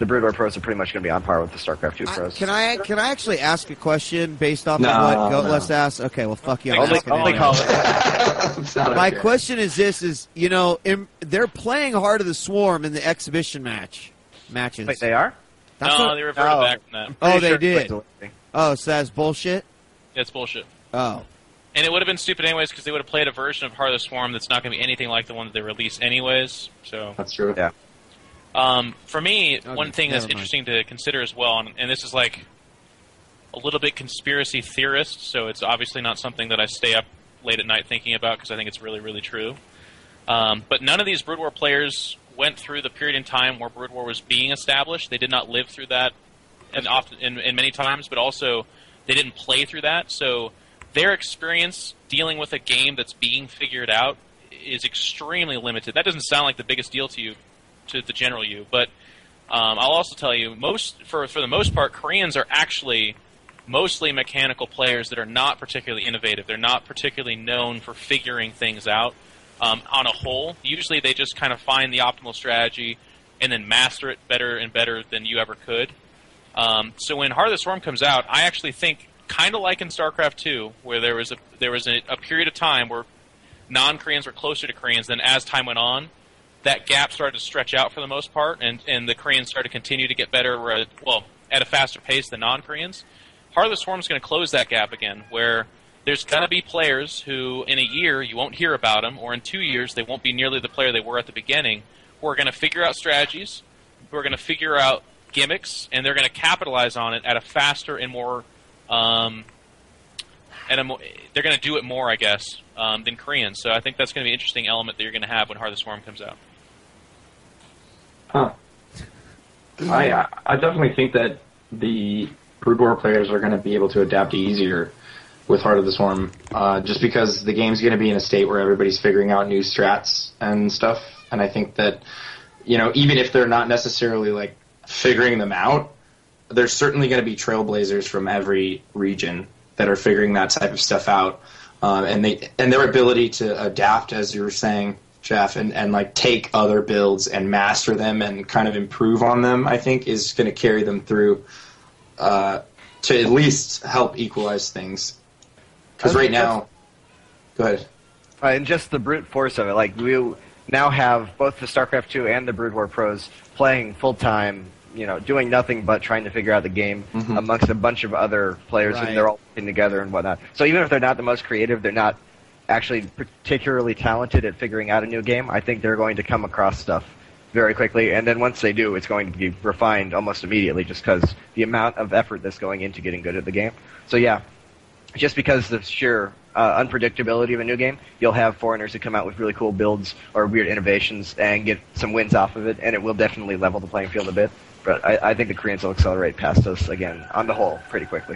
the Brood War pros are pretty much going to be on par with the StarCraft two I, pros. can I can I actually ask a question based off No, of what no. Goatless asked? Okay, well, fuck you. I'm Only, asking only anyway. call it. It's not My okay. question is this: is you know in, they're playing Heart of the Swarm in the exhibition match matches. Wait, they are? That's no, what- they reverted oh. back from that. oh, Pretty they sure did. it's delayed. Oh, so that's bullshit. It's bullshit. Oh, And it would have been stupid anyways because they would have played a version of Heart of the Swarm that's not going to be anything like the one that they released anyways. So, That's true. Yeah. um, for me, Okay, one thing that's never mind. interesting to consider as well, and, and this is like a little bit conspiracy theorist, so it's obviously not something that I stay up late at night thinking about because I think it's really, really true. Um, but none of these Brood War players went through the period in time where Brood War was being established. They did not live through that, and often, in, in many times, but also they didn't play through that. So their experience dealing with a game that's being figured out is extremely limited. That doesn't sound like the biggest deal to you, to the general you, but um, I'll also tell you, most for for the most part, Koreans are actually mostly mechanical players that are not particularly innovative. They're not particularly known for figuring things out um, on a whole. Usually they just kind of find the optimal strategy and then master it better and better than you ever could. Um, so when Heart of the Swarm comes out, I actually think, kind of like in StarCraft two, where there was a there was a, a period of time where non-Koreans were closer to Koreans, then as time went on, that gap started to stretch out for the most part, and, and the Koreans started to continue to get better, where, well, at a faster pace than non-Koreans. Heart of the Swarm is going to close that gap again, where there's going to be players who, in a year, you won't hear about them, or in two years, they won't be nearly the player they were at the beginning, who are going to figure out strategies, who are going to figure out gimmicks, and they're going to capitalize on it at a faster and more, um, at a more, they're going to do it more, I guess, um, than Koreans. So I think that's going to be an interesting element that you're going to have when Heart of the Swarm comes out. Huh. I I definitely think that the Brood War players are going to be able to adapt easier with Heart of the Swarm, uh, just because the game's going to be in a state where everybody's figuring out new strats and stuff. And I think that, you know, even if they're not necessarily like figuring them out, there's certainly going to be trailblazers from every region that are figuring that type of stuff out, um, and they and their ability to adapt, as you were saying, Jeff, and, and like take other builds and master them and kind of improve on them, I think is going to carry them through uh, to at least help equalize things. Because right now, go ahead. Uh, and just the brute force of it, like we now have both the StarCraft two and the Brood War pros playing full time, you know, doing nothing but trying to figure out the game Mhm. amongst a bunch of other players, Right. and they're all working together and whatnot. So even if they're not the most creative, they're not actually particularly talented at figuring out a new game. I think they're going to come across stuff very quickly, and then once they do, it's going to be refined almost immediately, just because the amount of effort that's going into getting good at the game. So yeah, just because the sheer uh, unpredictability of a new game, you'll have foreigners who come out with really cool builds or weird innovations and get some wins off of it, and it will definitely level the playing field a bit. But I, I think the Koreans will accelerate past us again, on the whole, pretty quickly.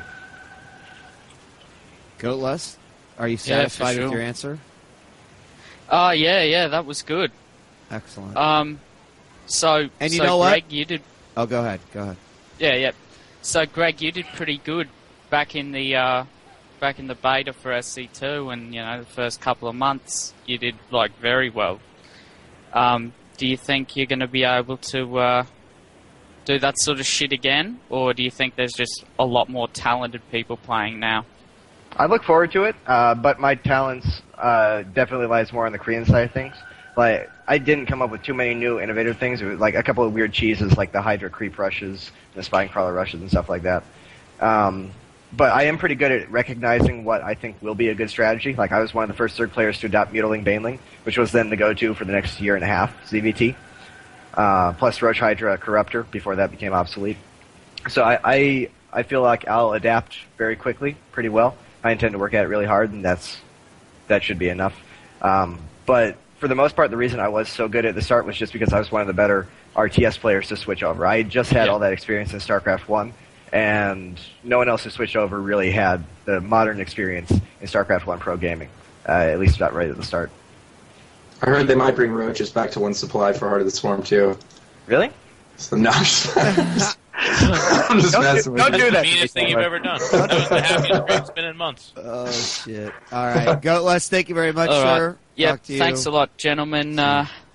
Goatless, are you Yeah, for satisfied with sure. your answer? Oh, yeah, yeah, that was good. Excellent. Um, so, And you so know what? Greg, you did, oh, go ahead. Go ahead. yeah, yeah. So, Greg, you did pretty good back in the uh, back in the beta for S C two, and you know the first couple of months you did like very well. Um, do you think you're going to be able to uh, do that sort of shit again, or do you think there's just a lot more talented people playing now? I look forward to it, uh, but my talents uh, definitely lies more on the Korean side of things. Like, I didn't come up with too many new innovative things. It was like a couple of weird cheeses, like the Hydra creep rushes, the spine crawler rushes, and stuff like that. Um, but I am pretty good at recognizing what I think will be a good strategy. Like, I was one of the first Zerg players to adopt Mutiling Baneling, which was then the go-to for the next year and a half, Z V T. Uh, plus Roach Hydra Corruptor before that became obsolete. So I, I I feel like I'll adapt very quickly, pretty well. I intend to work at it really hard, and that's that should be enough. Um, but for the most part, the reason I was so good at the start was just because I was one of the better R T S players to switch over. I just had Yeah. all that experience in StarCraft one, and no one else who switched over really had the modern experience in StarCraft one pro gaming, uh, at least not right at the start. I heard they might bring roaches back to one supply for Heart of the Swarm too. Really? So no, I'm just, I'm just Don't do- messing with don't you. do that. The meanest thing you've ever done. That was the happiest Greg's been in months. Oh, shit. All right. Goatless, thank you very much, All right. sir. Yeah, Talk to you. thanks a lot, gentlemen. Uh,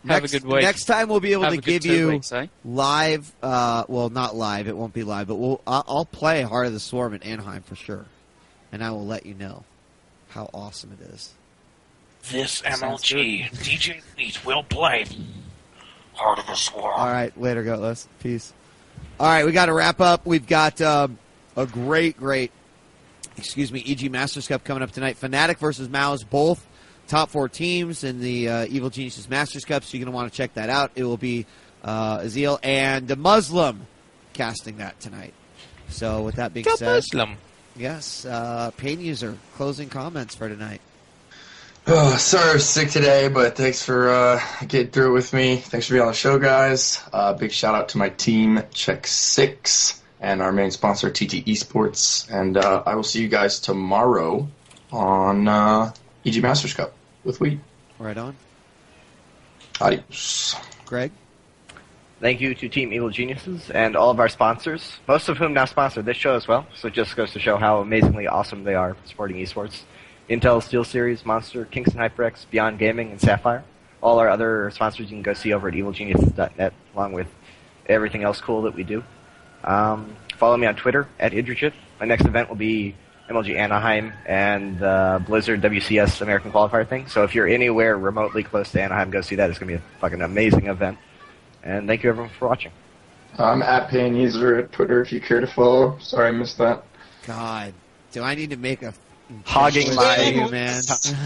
Have next, a good week. Next time we'll be able Have to a good give two you weeks, eh? live. Uh, well, not live. It won't be live, but we'll. I'll, I'll play Heart of the Swarm in Anaheim for sure, and I will let you know how awesome it is. This M L G D J Wheat will play Heart of the Swarm. All right, later, Goatless. Peace. All right, we got to wrap up. We've got um, a great, great, excuse me, E G Masters Cup coming up tonight. Fnatic versus Mouse, both top four teams in the uh, Evil Geniuses Masters Cup, so you're going to want to check that out. It will be uh, Azil and the Muslim casting that tonight. So with that being The said, Muslim. yes, uh, Pain User, closing comments for tonight. Oh, sorry I was sick today, but thanks for uh, getting through it with me. Thanks for being on the show, guys. Uh, big shout out to my team, Check Six, and our main sponsor, T T Esports. And uh, I will see you guys tomorrow on uh, E G Masters Cup with Wheat. Right on. Adios. Greg? Thank you to Team Evil Geniuses and all of our sponsors, most of whom now sponsor this show as well, so it just goes to show how amazingly awesome they are supporting esports. Intel, SteelSeries, Monster, Kingston HyperX, Beyond Gaming, and Sapphire. All our other sponsors you can go see over at evil geniuses dot net, along with everything else cool that we do. Um, follow me on Twitter, at Idrigit. My next event will be M L G Anaheim and the Blizzard W C S American Qualifier thing. So if you're anywhere remotely close to Anaheim, go see that. It's going to be a fucking amazing event. And thank you everyone for watching. I'm at Pain User at Twitter if you care to follow. Sorry I missed that. God, do I need to make a Hogging my you, man?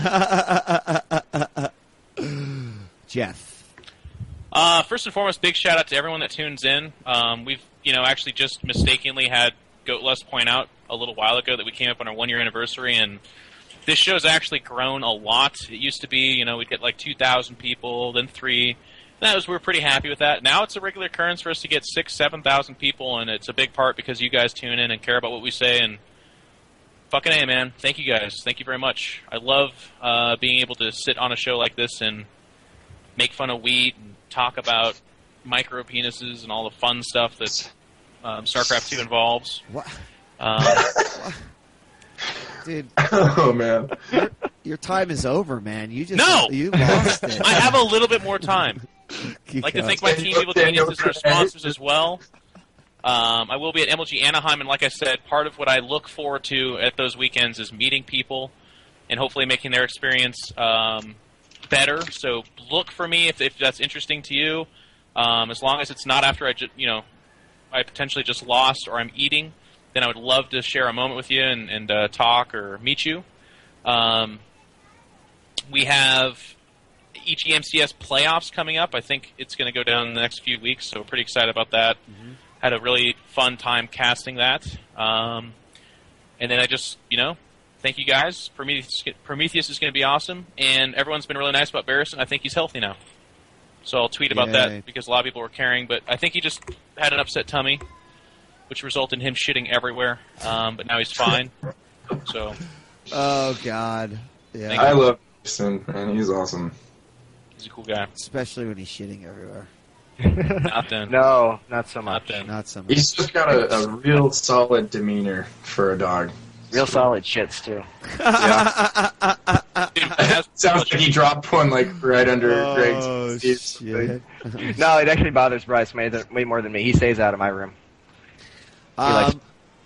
Jeff. Uh, first and foremost, big shout out to everyone that tunes in. Um, we've, you know, actually just mistakenly had Goatless point out a little while ago that we came up on our one year anniversary, and this show's actually grown a lot. It used to be, you know, we'd get like two thousand people, then three. That was, we were pretty happy with that. Now it's a regular occurrence for us to get six, seven thousand people, and it's a big part because you guys tune in and care about what we say. And fucking A, man. Thank you guys. Thank you very much. I love uh, being able to sit on a show like this and make fun of Wheat and talk about micro penises and all the fun stuff that um, StarCraft two involves. What? Um, Dude. Oh, man. Your, your time is over, man. You just No! you lost it. I have a little bit more time. Keep I'd like to going. thank my team, Evil Geniuses, and our sponsors as well. Um, I will be at M L G Anaheim, and like I said, part of what I look forward to at those weekends is meeting people and hopefully making their experience um, better. So look for me if, if that's interesting to you. Um, as long as it's not after I, ju- you know, I potentially just lost or I'm eating, then I would love to share a moment with you and, and uh, talk or meet you. Um, we have E G M C S playoffs coming up. I think it's going to go down in the next few weeks, so we're pretty excited about that. Mm-hmm. Had a really fun time casting that. Um, and then I just, you know, thank you guys. Prometheus, Prometheus is going to be awesome, and everyone's been really nice about Barrison. I think he's healthy now. So I'll tweet about Yay. that because a lot of people were caring, but I think he just had an upset tummy, which resulted in him shitting everywhere. Um, but now he's fine. So. Oh God. Yeah. I love Barrison, man. He's awesome. He's a cool guy. Especially when he's shitting everywhere. Not then. No, not so much. Not then. Not so much. He's just got a, a real solid demeanor for a dog. Real solid shits, too. Yeah. Sounds like he dropped one like right under Oh, Greg's seat. shit. No, it actually bothers Bryce way, way more than me. He stays out of my room. Um,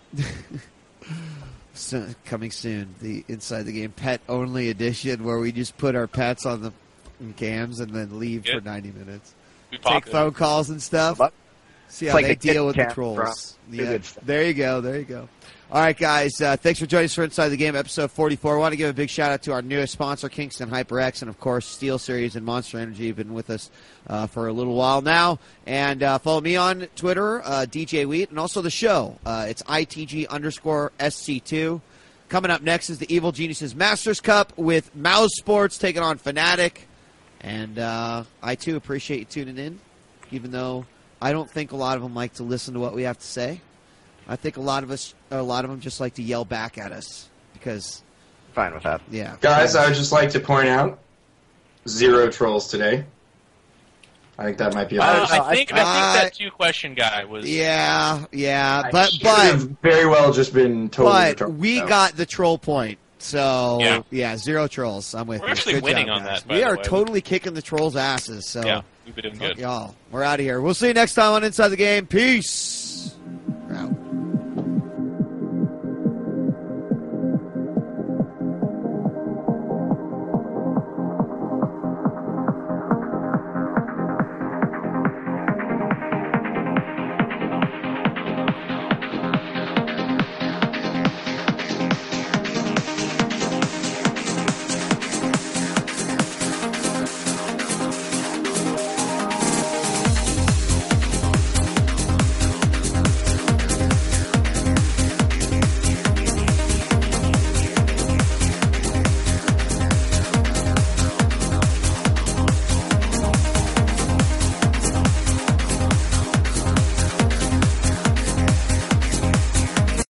so, coming soon, the Inside the Game pet only edition, where we just put our pets on the cams and then leave Yeah. for ninety minutes. We Take pop it. phone calls and stuff. What? See It's how like they the kid deal with the cam trolls. from Two Yeah. Good Stuff. There you go. There you go. All right, guys. Uh, thanks for joining us for Inside the Game, episode forty-four. I want to give a big shout out to our newest sponsor, Kingston HyperX, and of course, SteelSeries and Monster Energy have been with us uh, for a little while now. And uh, follow me on Twitter, uh, D J Wheat, and also the show. Uh, it's I T G underscore S C two. Coming up next is the Evil Geniuses Masters Cup with Mouse Sports taking on Fnatic. And uh, I, too, appreciate you tuning in, even though I don't think a lot of them like to listen to what we have to say. I think a lot of us, a lot of them just like to yell back at us because, Fine with that. yeah. Guys, I would just like to point out zero trolls today. I think that might be a Uh, lot. I think I, I- think that two question guy was. Yeah, yeah, but Should but have very well just been totally but retarded. we No. got the troll point So yeah. Yeah. zero trolls. I'm with We're you. actually Good winning job, on guys. that, by We the are way. totally kicking the trolls' asses. So Yeah, we've been doing fuck good. y'all. We're out of here. We'll see you next time on Inside the Game. Peace.